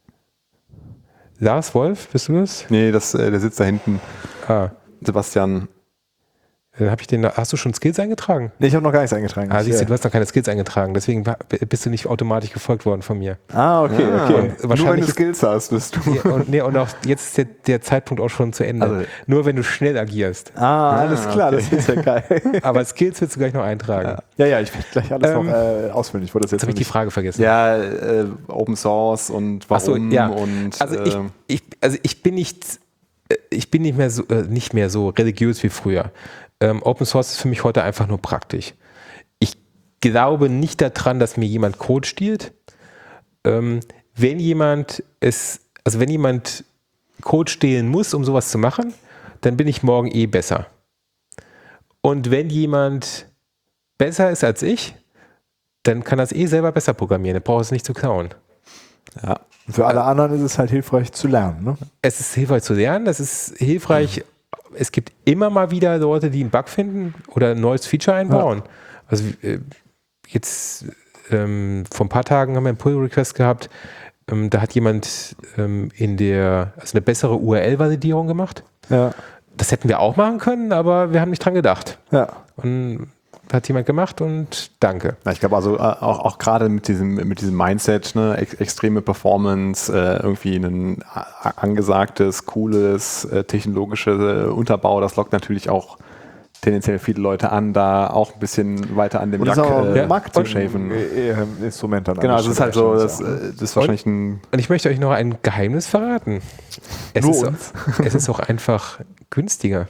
Lars Wolf, bist du das? Nee, das, äh, der sitzt da hinten. Ah, Sebastian. dann habe ich den. Hast du schon Skills eingetragen? Nee, ich habe noch gar nichts eingetragen. Ah, Ich, siehst du, äh, du hast noch keine Skills eingetragen, deswegen war- bist du nicht automatisch gefolgt worden von mir. ah, okay, Ah, okay. Und Nur wenn wahrscheinlich du Skills hast, bist du. Ja, und, nee, und auch jetzt ist der, der Zeitpunkt auch schon zu Ende. Also- Nur wenn du schnell agierst. Ah, alles klar, okay. das ist ja geil. Aber Skills willst du gleich noch eintragen. ja, ja, ich werde gleich alles Ähm, noch äh, auswendig. Ich wollte das Jetzt jetzt habe ich die nicht. Frage vergessen. Ja, äh, Open Source und warum Ach so, ja. und. Also ich, äh, ich, also ich bin nicht, äh, ich bin nicht mehr so, äh, nicht mehr so religiös wie früher. Ähm, Open Source ist für mich heute einfach nur praktisch. Ich glaube nicht daran, dass mir jemand Code stiehlt. Ähm, wenn jemand es, also wenn jemand Code stehlen muss, um sowas zu machen, dann bin ich morgen eh besser. Und wenn jemand besser ist als ich, dann kann das eh selber besser programmieren. Dann braucht es nicht zu klauen. ja. Für alle anderen ist es halt hilfreich zu lernen. Ne? Es ist hilfreich zu lernen, das ist hilfreich. Es gibt immer mal wieder Leute, die einen Bug finden oder ein neues Feature einbauen. Also äh, jetzt ähm, vor ein paar Tagen haben wir einen Pull-Request gehabt, ähm, da hat jemand ähm, in der, also eine bessere U R L-Validierung gemacht. Ja, Das hätten wir auch machen können, aber wir haben nicht dran gedacht. ja. Und hat jemand gemacht und danke. Ja, ich glaube also äh, auch, auch gerade mit diesem, mit diesem Mindset, ne, ex extreme Performance, äh, irgendwie ein a- angesagtes, cooles, äh, technologisches äh, Unterbau, das lockt natürlich auch tendenziell viele Leute an, da auch ein bisschen weiter an dem Und Lack das ist auch äh, ein Marketing- zu shaven. äh, äh, Instrument dann. Genau, also es ist halt so, das, ja. äh, das ist wahrscheinlich ein... Und ich möchte euch noch ein Geheimnis verraten. Es, Nur ist, uns. Auch, es ist auch einfach günstiger.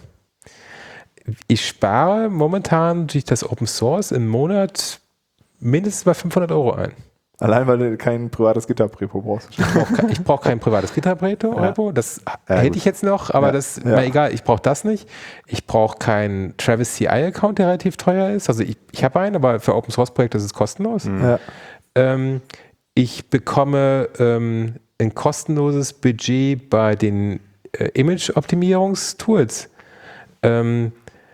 Ich spare momentan durch das Open Source im Monat mindestens mal fünfhundert Euro ein. Allein, weil du kein privates GitHub-Repo brauchst. Ich brauche ich brauch kein privates GitHub-Repo, Ja. das Ja, hätte gut. ich jetzt noch, aber Ja. das ist Ja. mir egal, ich brauche das nicht. Ich brauche keinen Travis C I-Account, der relativ teuer ist. Also ich, ich habe einen, aber für Open-Source-Projekte ist es kostenlos. Ja. Ähm, ich bekomme ähm, ein kostenloses Budget bei den äh, Image-Optimierungstools. Ähm,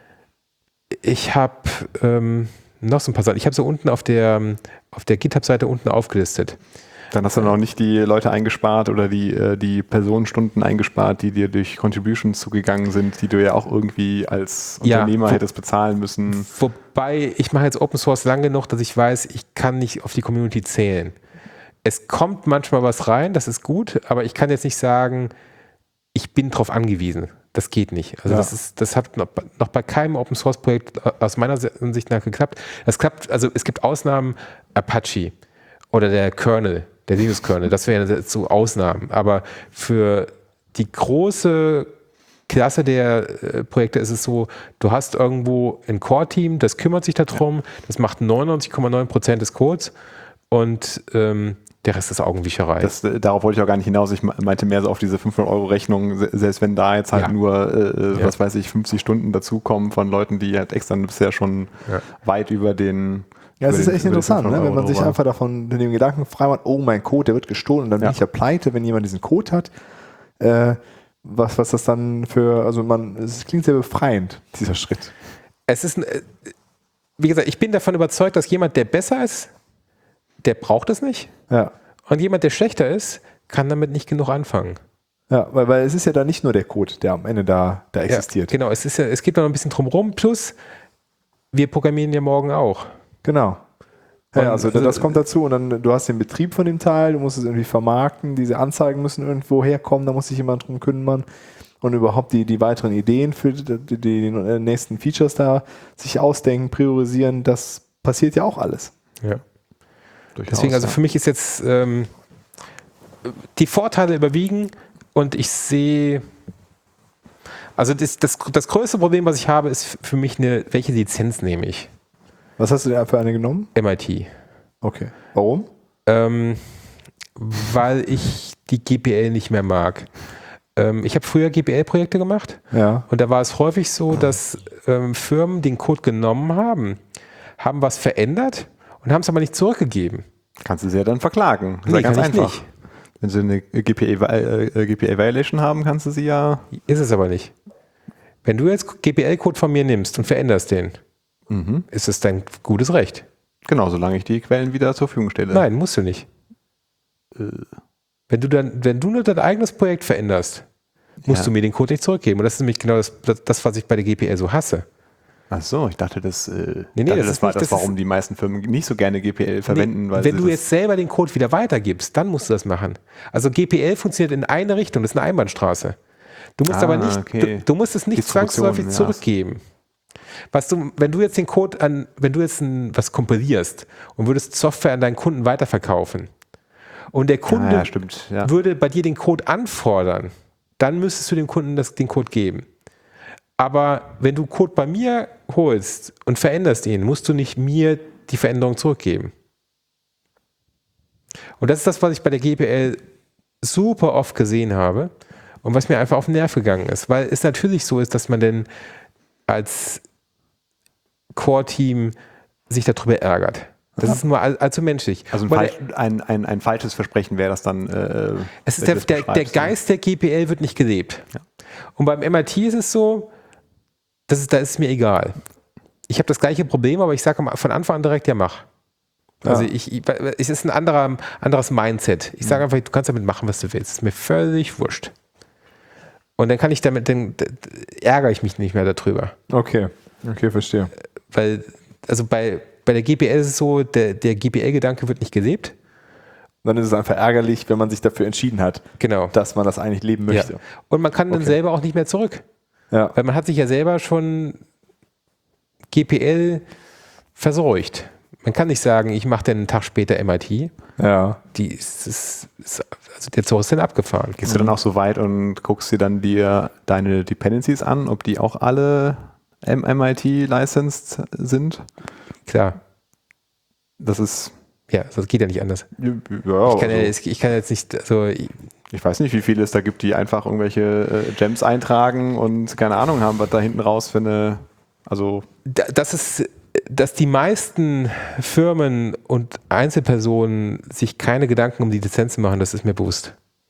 ich habe ähm, noch so ein paar Sachen. Ich habe so unten auf der, auf der GitHub-Seite unten aufgelistet. Dann hast du noch nicht die Leute eingespart oder die, äh, die Personenstunden eingespart, die dir durch Contributions zugegangen sind, die du ja auch irgendwie als Ja, Unternehmer wo- hättest bezahlen müssen. Wobei, ich mache jetzt Open Source lang genug, dass ich weiß, ich kann nicht auf die Community zählen. Es kommt manchmal was rein, das ist gut, aber ich kann jetzt nicht sagen, ich bin darauf angewiesen. Das geht nicht. Also Ja. das ist, das hat noch, noch bei keinem Open Source Projekt aus meiner Sicht nach geklappt. Das klappt, also es gibt Ausnahmen, Apache oder der Kernel, der Linux-Kernel, das wären so Ausnahmen. Aber für die große Klasse der äh, Projekte ist es so, du hast irgendwo ein Core-Team, das kümmert sich darum, das macht neunundneunzig Komma neun Prozent des Codes und ähm, der Rest ist Augenwischerei. Das, äh, darauf wollte ich auch gar nicht hinaus. Ich me- meinte mehr so auf diese fünfhundert Euro Rechnung, se- selbst wenn da jetzt halt Ja. nur, äh, Ja. was weiß ich, fünfzig Stunden dazukommen von Leuten, die halt extra bisher schon Ja. weit über den. Ja, es über ist den- echt über die interessant, ne? fünfhundert Wenn man Euro sich war. einfach davon dem Gedanken frei macht, oh, mein Code, der wird gestohlen und dann Ja. bin ich ja pleite, wenn jemand diesen Code hat. Äh, was, was das dann für, also man, es klingt sehr befreiend, dieser Schritt. Es ist, ein, äh, wie gesagt, ich bin davon überzeugt, dass jemand, der besser ist, der braucht es nicht. Ja. Und jemand, der schlechter ist, kann damit nicht genug anfangen. Ja, weil, weil es ist ja dann nicht nur der Code, der am Ende da, da existiert. Ja, genau, es, ist ja, es geht noch ein bisschen drum rum. Plus, wir programmieren ja morgen auch. Genau. Und Ja, also, also- das kommt dazu und dann du hast den Betrieb von dem Teil, du musst es irgendwie vermarkten, diese Anzeigen müssen irgendwo herkommen, da muss sich jemand drum kümmern und überhaupt die, die weiteren Ideen für die, die, die nächsten Features da sich ausdenken, priorisieren, das passiert ja auch alles. Ja. Durchaus, Deswegen, also ja. für mich ist jetzt ähm, die Vorteile überwiegen und ich sehe, also das, das, das größte Problem, was ich habe, ist für mich eine, welche Lizenz nehme ich? Was hast du denn für eine genommen? M I T. Okay. Warum? Ähm, weil ich die G P L nicht mehr mag. Ähm, ich habe früher G P L-Projekte gemacht Ja. und da war es häufig so, dass ähm, Firmen den Code genommen haben, haben was verändert und haben es aber nicht zurückgegeben. Kannst du sie ja dann verklagen. Das ist Nee, ja ganz kann ich einfach. nicht. Wenn sie eine G P A äh, G P A-Violation haben, kannst du sie ja. Ist es aber nicht. Wenn du jetzt G P L-Code von mir nimmst und veränderst den, Mhm. ist es dein gutes Recht. Genau, solange ich die Quellen wieder zur Verfügung stelle. Nein, musst du nicht. Wenn du dann, wenn du nur dein eigenes Projekt veränderst, musst Ja. du mir den Code nicht zurückgeben. Und das ist nämlich genau das, das, das was ich bei der G P L so hasse. Ach so, ich dachte, das, äh, nee, dachte, das das, ist war nicht- das, das warum ist- die meisten Firmen nicht so gerne G P L verwenden. Nee, weil wenn sie du das, jetzt selber den Code wieder weitergibst, dann musst du das machen. Also G P L funktioniert in eine Richtung, das ist eine Einbahnstraße. Du musst Ah, aber nicht, okay. du, du musst es nicht Distribution, zwangsläufig ja. zurückgeben. Was du, wenn du jetzt den Code an, wenn du jetzt ein, was kompilierst und würdest Software an deinen Kunden weiterverkaufen und der Kunde Ah, ja, stimmt. Ja. würde bei dir den Code anfordern, dann müsstest du dem Kunden das, den Code geben. Aber wenn du Code bei mir holst und veränderst ihn, musst du nicht mir die Veränderung zurückgeben. Und das ist das, was ich bei der G P L super oft gesehen habe und was mir einfach auf den Nerv gegangen ist, weil es natürlich so ist, dass man denn als Core-Team sich darüber ärgert. Das ist nur all, allzu menschlich. Also ein, Weil falsch, ein, ein, ein falsches Versprechen wäre das dann. Äh, Es ist wenn der, du das der, der beschreibst, ne? Geist der G P L wird nicht gelebt. Ja. Und beim M I T ist es so, das ist, da ist es mir egal. Ich habe das gleiche Problem, aber ich sage von Anfang an direkt, ja mach. Also Ja. ich, ich, es ist ein anderer, anderes Mindset. Ich sage einfach, du kannst damit machen, was du willst. Ist mir völlig wurscht. Und dann kann ich damit, dann ärgere ich mich nicht mehr darüber. Okay. Okay, verstehe. Weil also bei, bei der G P L ist es so, der, der G P L-Gedanke wird nicht gelebt. Dann ist es einfach ärgerlich, wenn man sich dafür entschieden hat, genau. dass man das eigentlich leben möchte. Ja. Und man kann dann Okay. selber auch nicht mehr zurück. Ja. Weil man hat sich ja selber schon G P L verseucht. Man kann nicht sagen, ich mache dann einen Tag später M I T. Ja. Die ist, ist, ist, also der Zug ist dann abgefahren. Gehst du dann auch so weit und guckst dir dann dir deine Dependencies an, ob die auch alle M I T-licensed sind? Klar. Das ist... Ja, das geht ja nicht anders. Ja, Ich kann, ja, also, ich kann jetzt nicht, also ich weiß nicht, wie viele es da gibt, die einfach irgendwelche äh, Gems eintragen und keine Ahnung haben, was da hinten raus für eine... Also da- das ist, dass die meisten Firmen und Einzelpersonen sich keine Gedanken um die Lizenzen machen, das ist mir bewusst.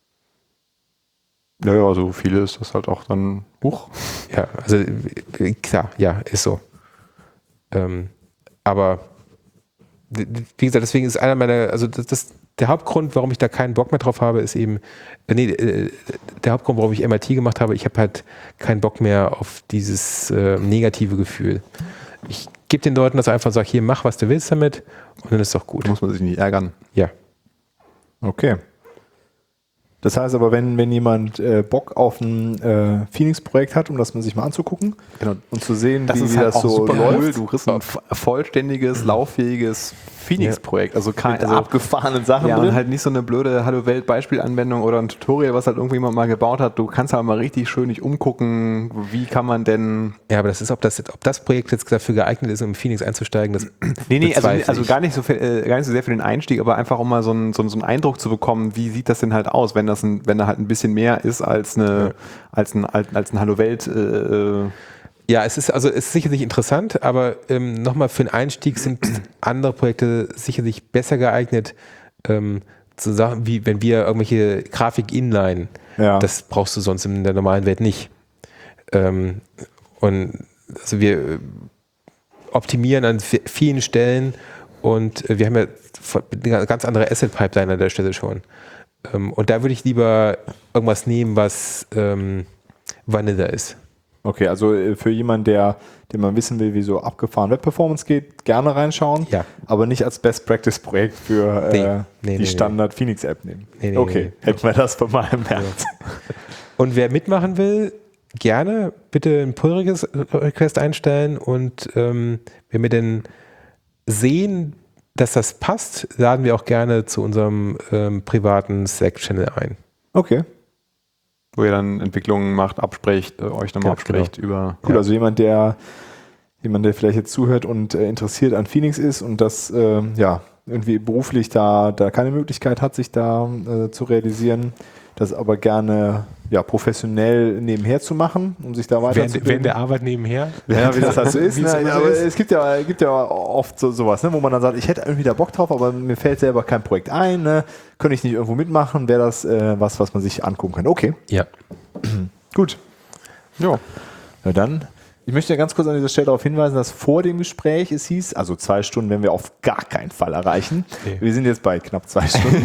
ja, ja, so viele ist das halt auch dann hoch. Ja, also äh, klar, ja, ist so. Ähm, aber w- wie gesagt, deswegen ist einer meiner, also das, das der Hauptgrund, warum ich da keinen Bock mehr drauf habe, ist eben, äh, nee, äh, der Hauptgrund, warum ich M I T gemacht habe, ich habe halt keinen Bock mehr auf dieses äh, negative Gefühl. Ich gebe den Leuten das einfach und sage, hier, mach, was du willst damit und dann ist doch gut. Da muss man sich nicht ärgern. Ja. Okay. Das heißt aber, wenn, wenn jemand äh, Bock auf ein äh, Phoenix-Projekt hat, um das man sich mal anzugucken Genau. und zu sehen, Das wie, ist wie halt das auch so super läuft. cool. Du kriegst ein f- vollständiges, lauffähiges Phoenix-Projekt. Also kein Mit also, abgefahrenen Sachen ja, drin. und halt nicht so eine blöde Hallo-Welt-Beispielanwendung oder ein Tutorial, was halt irgendjemand mal gebaut hat. Du kannst halt mal richtig schön dich umgucken, wie kann man denn... Ja, aber das ist, ob das, ob das Projekt jetzt dafür geeignet ist, um in Phoenix einzusteigen, das Nee, nee, also, bezweifle also ich. gar nicht so viel, äh, gar nicht so sehr für den Einstieg, aber einfach um mal so einen, so, einen- so einen Eindruck zu bekommen, wie sieht das denn halt aus, wenn das ein, wenn da halt ein bisschen mehr ist als eine, Ja. als ein, als, als ein Hallo-Welt, äh, Ja, es ist also es ist sicherlich interessant, aber ähm, nochmal für den Einstieg sind andere Projekte sicherlich besser geeignet. Ähm, zu Sachen wie wenn wir irgendwelche Grafik inline, Ja. das brauchst du sonst in der normalen Welt nicht. Ähm, und also wir äh, optimieren an vi- vielen Stellen und äh, wir haben ja von- eine ganz andere Asset-Pipeline an der Stelle schon. Ähm, und da würde ich lieber irgendwas nehmen, was ähm, Vanilla ist. Okay, also äh, für jemanden, der, der mal wissen will, wie so abgefahren Web-Performance geht, gerne reinschauen, Ja. aber nicht als Best-Practice-Projekt für Nee, äh, nee, die nee, Standard-Phoenix-App nehmen. Nee, nee, okay, nee. hätten wir das bei meinem März. Und wer mitmachen will, gerne bitte ein Pull-Request einstellen und ähm, wenn wir denn sehen, dass das passt, laden wir auch gerne zu unserem ähm, privaten Slack-Channel ein. Okay, wo ihr dann Entwicklungen macht, abspricht, äh, euch nochmal Ja, abspricht über... cool. Also jemand, der jemand, der vielleicht jetzt zuhört und äh, interessiert an Phoenix ist und das äh, ja irgendwie beruflich da, da keine Möglichkeit hat, sich da äh, zu realisieren, das aber gerne ja, professionell nebenher zu machen, um sich da weiterzubilden. Arbeit nebenher? Ja, wie das halt so ist. Wie Ne? es immer Ja, so aber ist. es gibt ja, gibt ja oft so, sowas, ne? Wo man dann sagt, ich hätte irgendwie da Bock drauf, aber mir fällt selber kein Projekt ein. Ne? Könnte ich nicht irgendwo mitmachen? Wäre das äh, was, was man sich angucken kann? Okay, Ja. gut. Ja. Na dann, ich möchte ja ganz kurz an dieser Stelle darauf hinweisen, dass vor dem Gespräch es hieß, also zwei Stunden werden wir auf gar keinen Fall erreichen. Nee. Wir sind jetzt bei knapp zwei Stunden.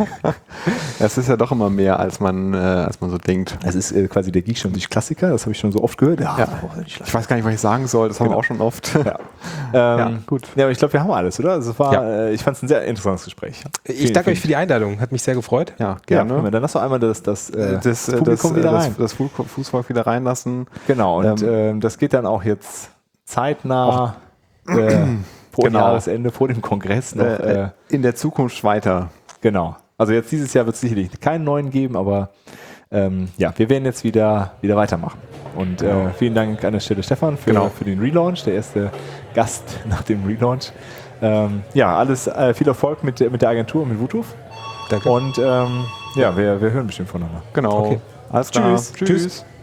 Es ist ja doch immer mehr, als man, äh, als man so denkt. Das ist äh, quasi der Geek-Stammtisch-Klassiker, das habe ich schon so oft gehört. Ja, Ja. boah, nicht schlecht. Ich weiß gar nicht, was ich sagen soll, das haben Genau. wir auch schon oft. Ja. Ähm, Ja, gut. Ja, aber ich glaube, wir haben alles, oder? Also es war, Ja. äh, ich fand es ein sehr interessantes Gespräch. Ich danke euch für die Einladung, hat mich sehr gefreut. Ja, Gerne. gerne. Ja, dann lass doch einmal das, das, äh, das, das das, Publikum das, wieder das, rein. das Fu- Fußvolk wieder reinlassen. Genau, und Ähm, ähm, das geht dann auch jetzt zeitnah äh, vor Genau. Jahresende, vor dem Kongress noch. Äh, Äh, in der Zukunft weiter. genau. Also jetzt dieses Jahr wird es sicherlich keinen neuen geben, aber ähm, ja, wir werden jetzt wieder, wieder weitermachen. Und äh, vielen Dank an der Stelle Stefan für, Genau. für den Relaunch, der erste Gast nach dem Relaunch. Ähm, ja, alles, äh, viel Erfolg mit, der- mit der Agentur, mit Wutuf. Danke. Und ähm, ja, wir, wir hören bestimmt voneinander. Genau. Okay. Alles klar. Tschüss. Tschüss.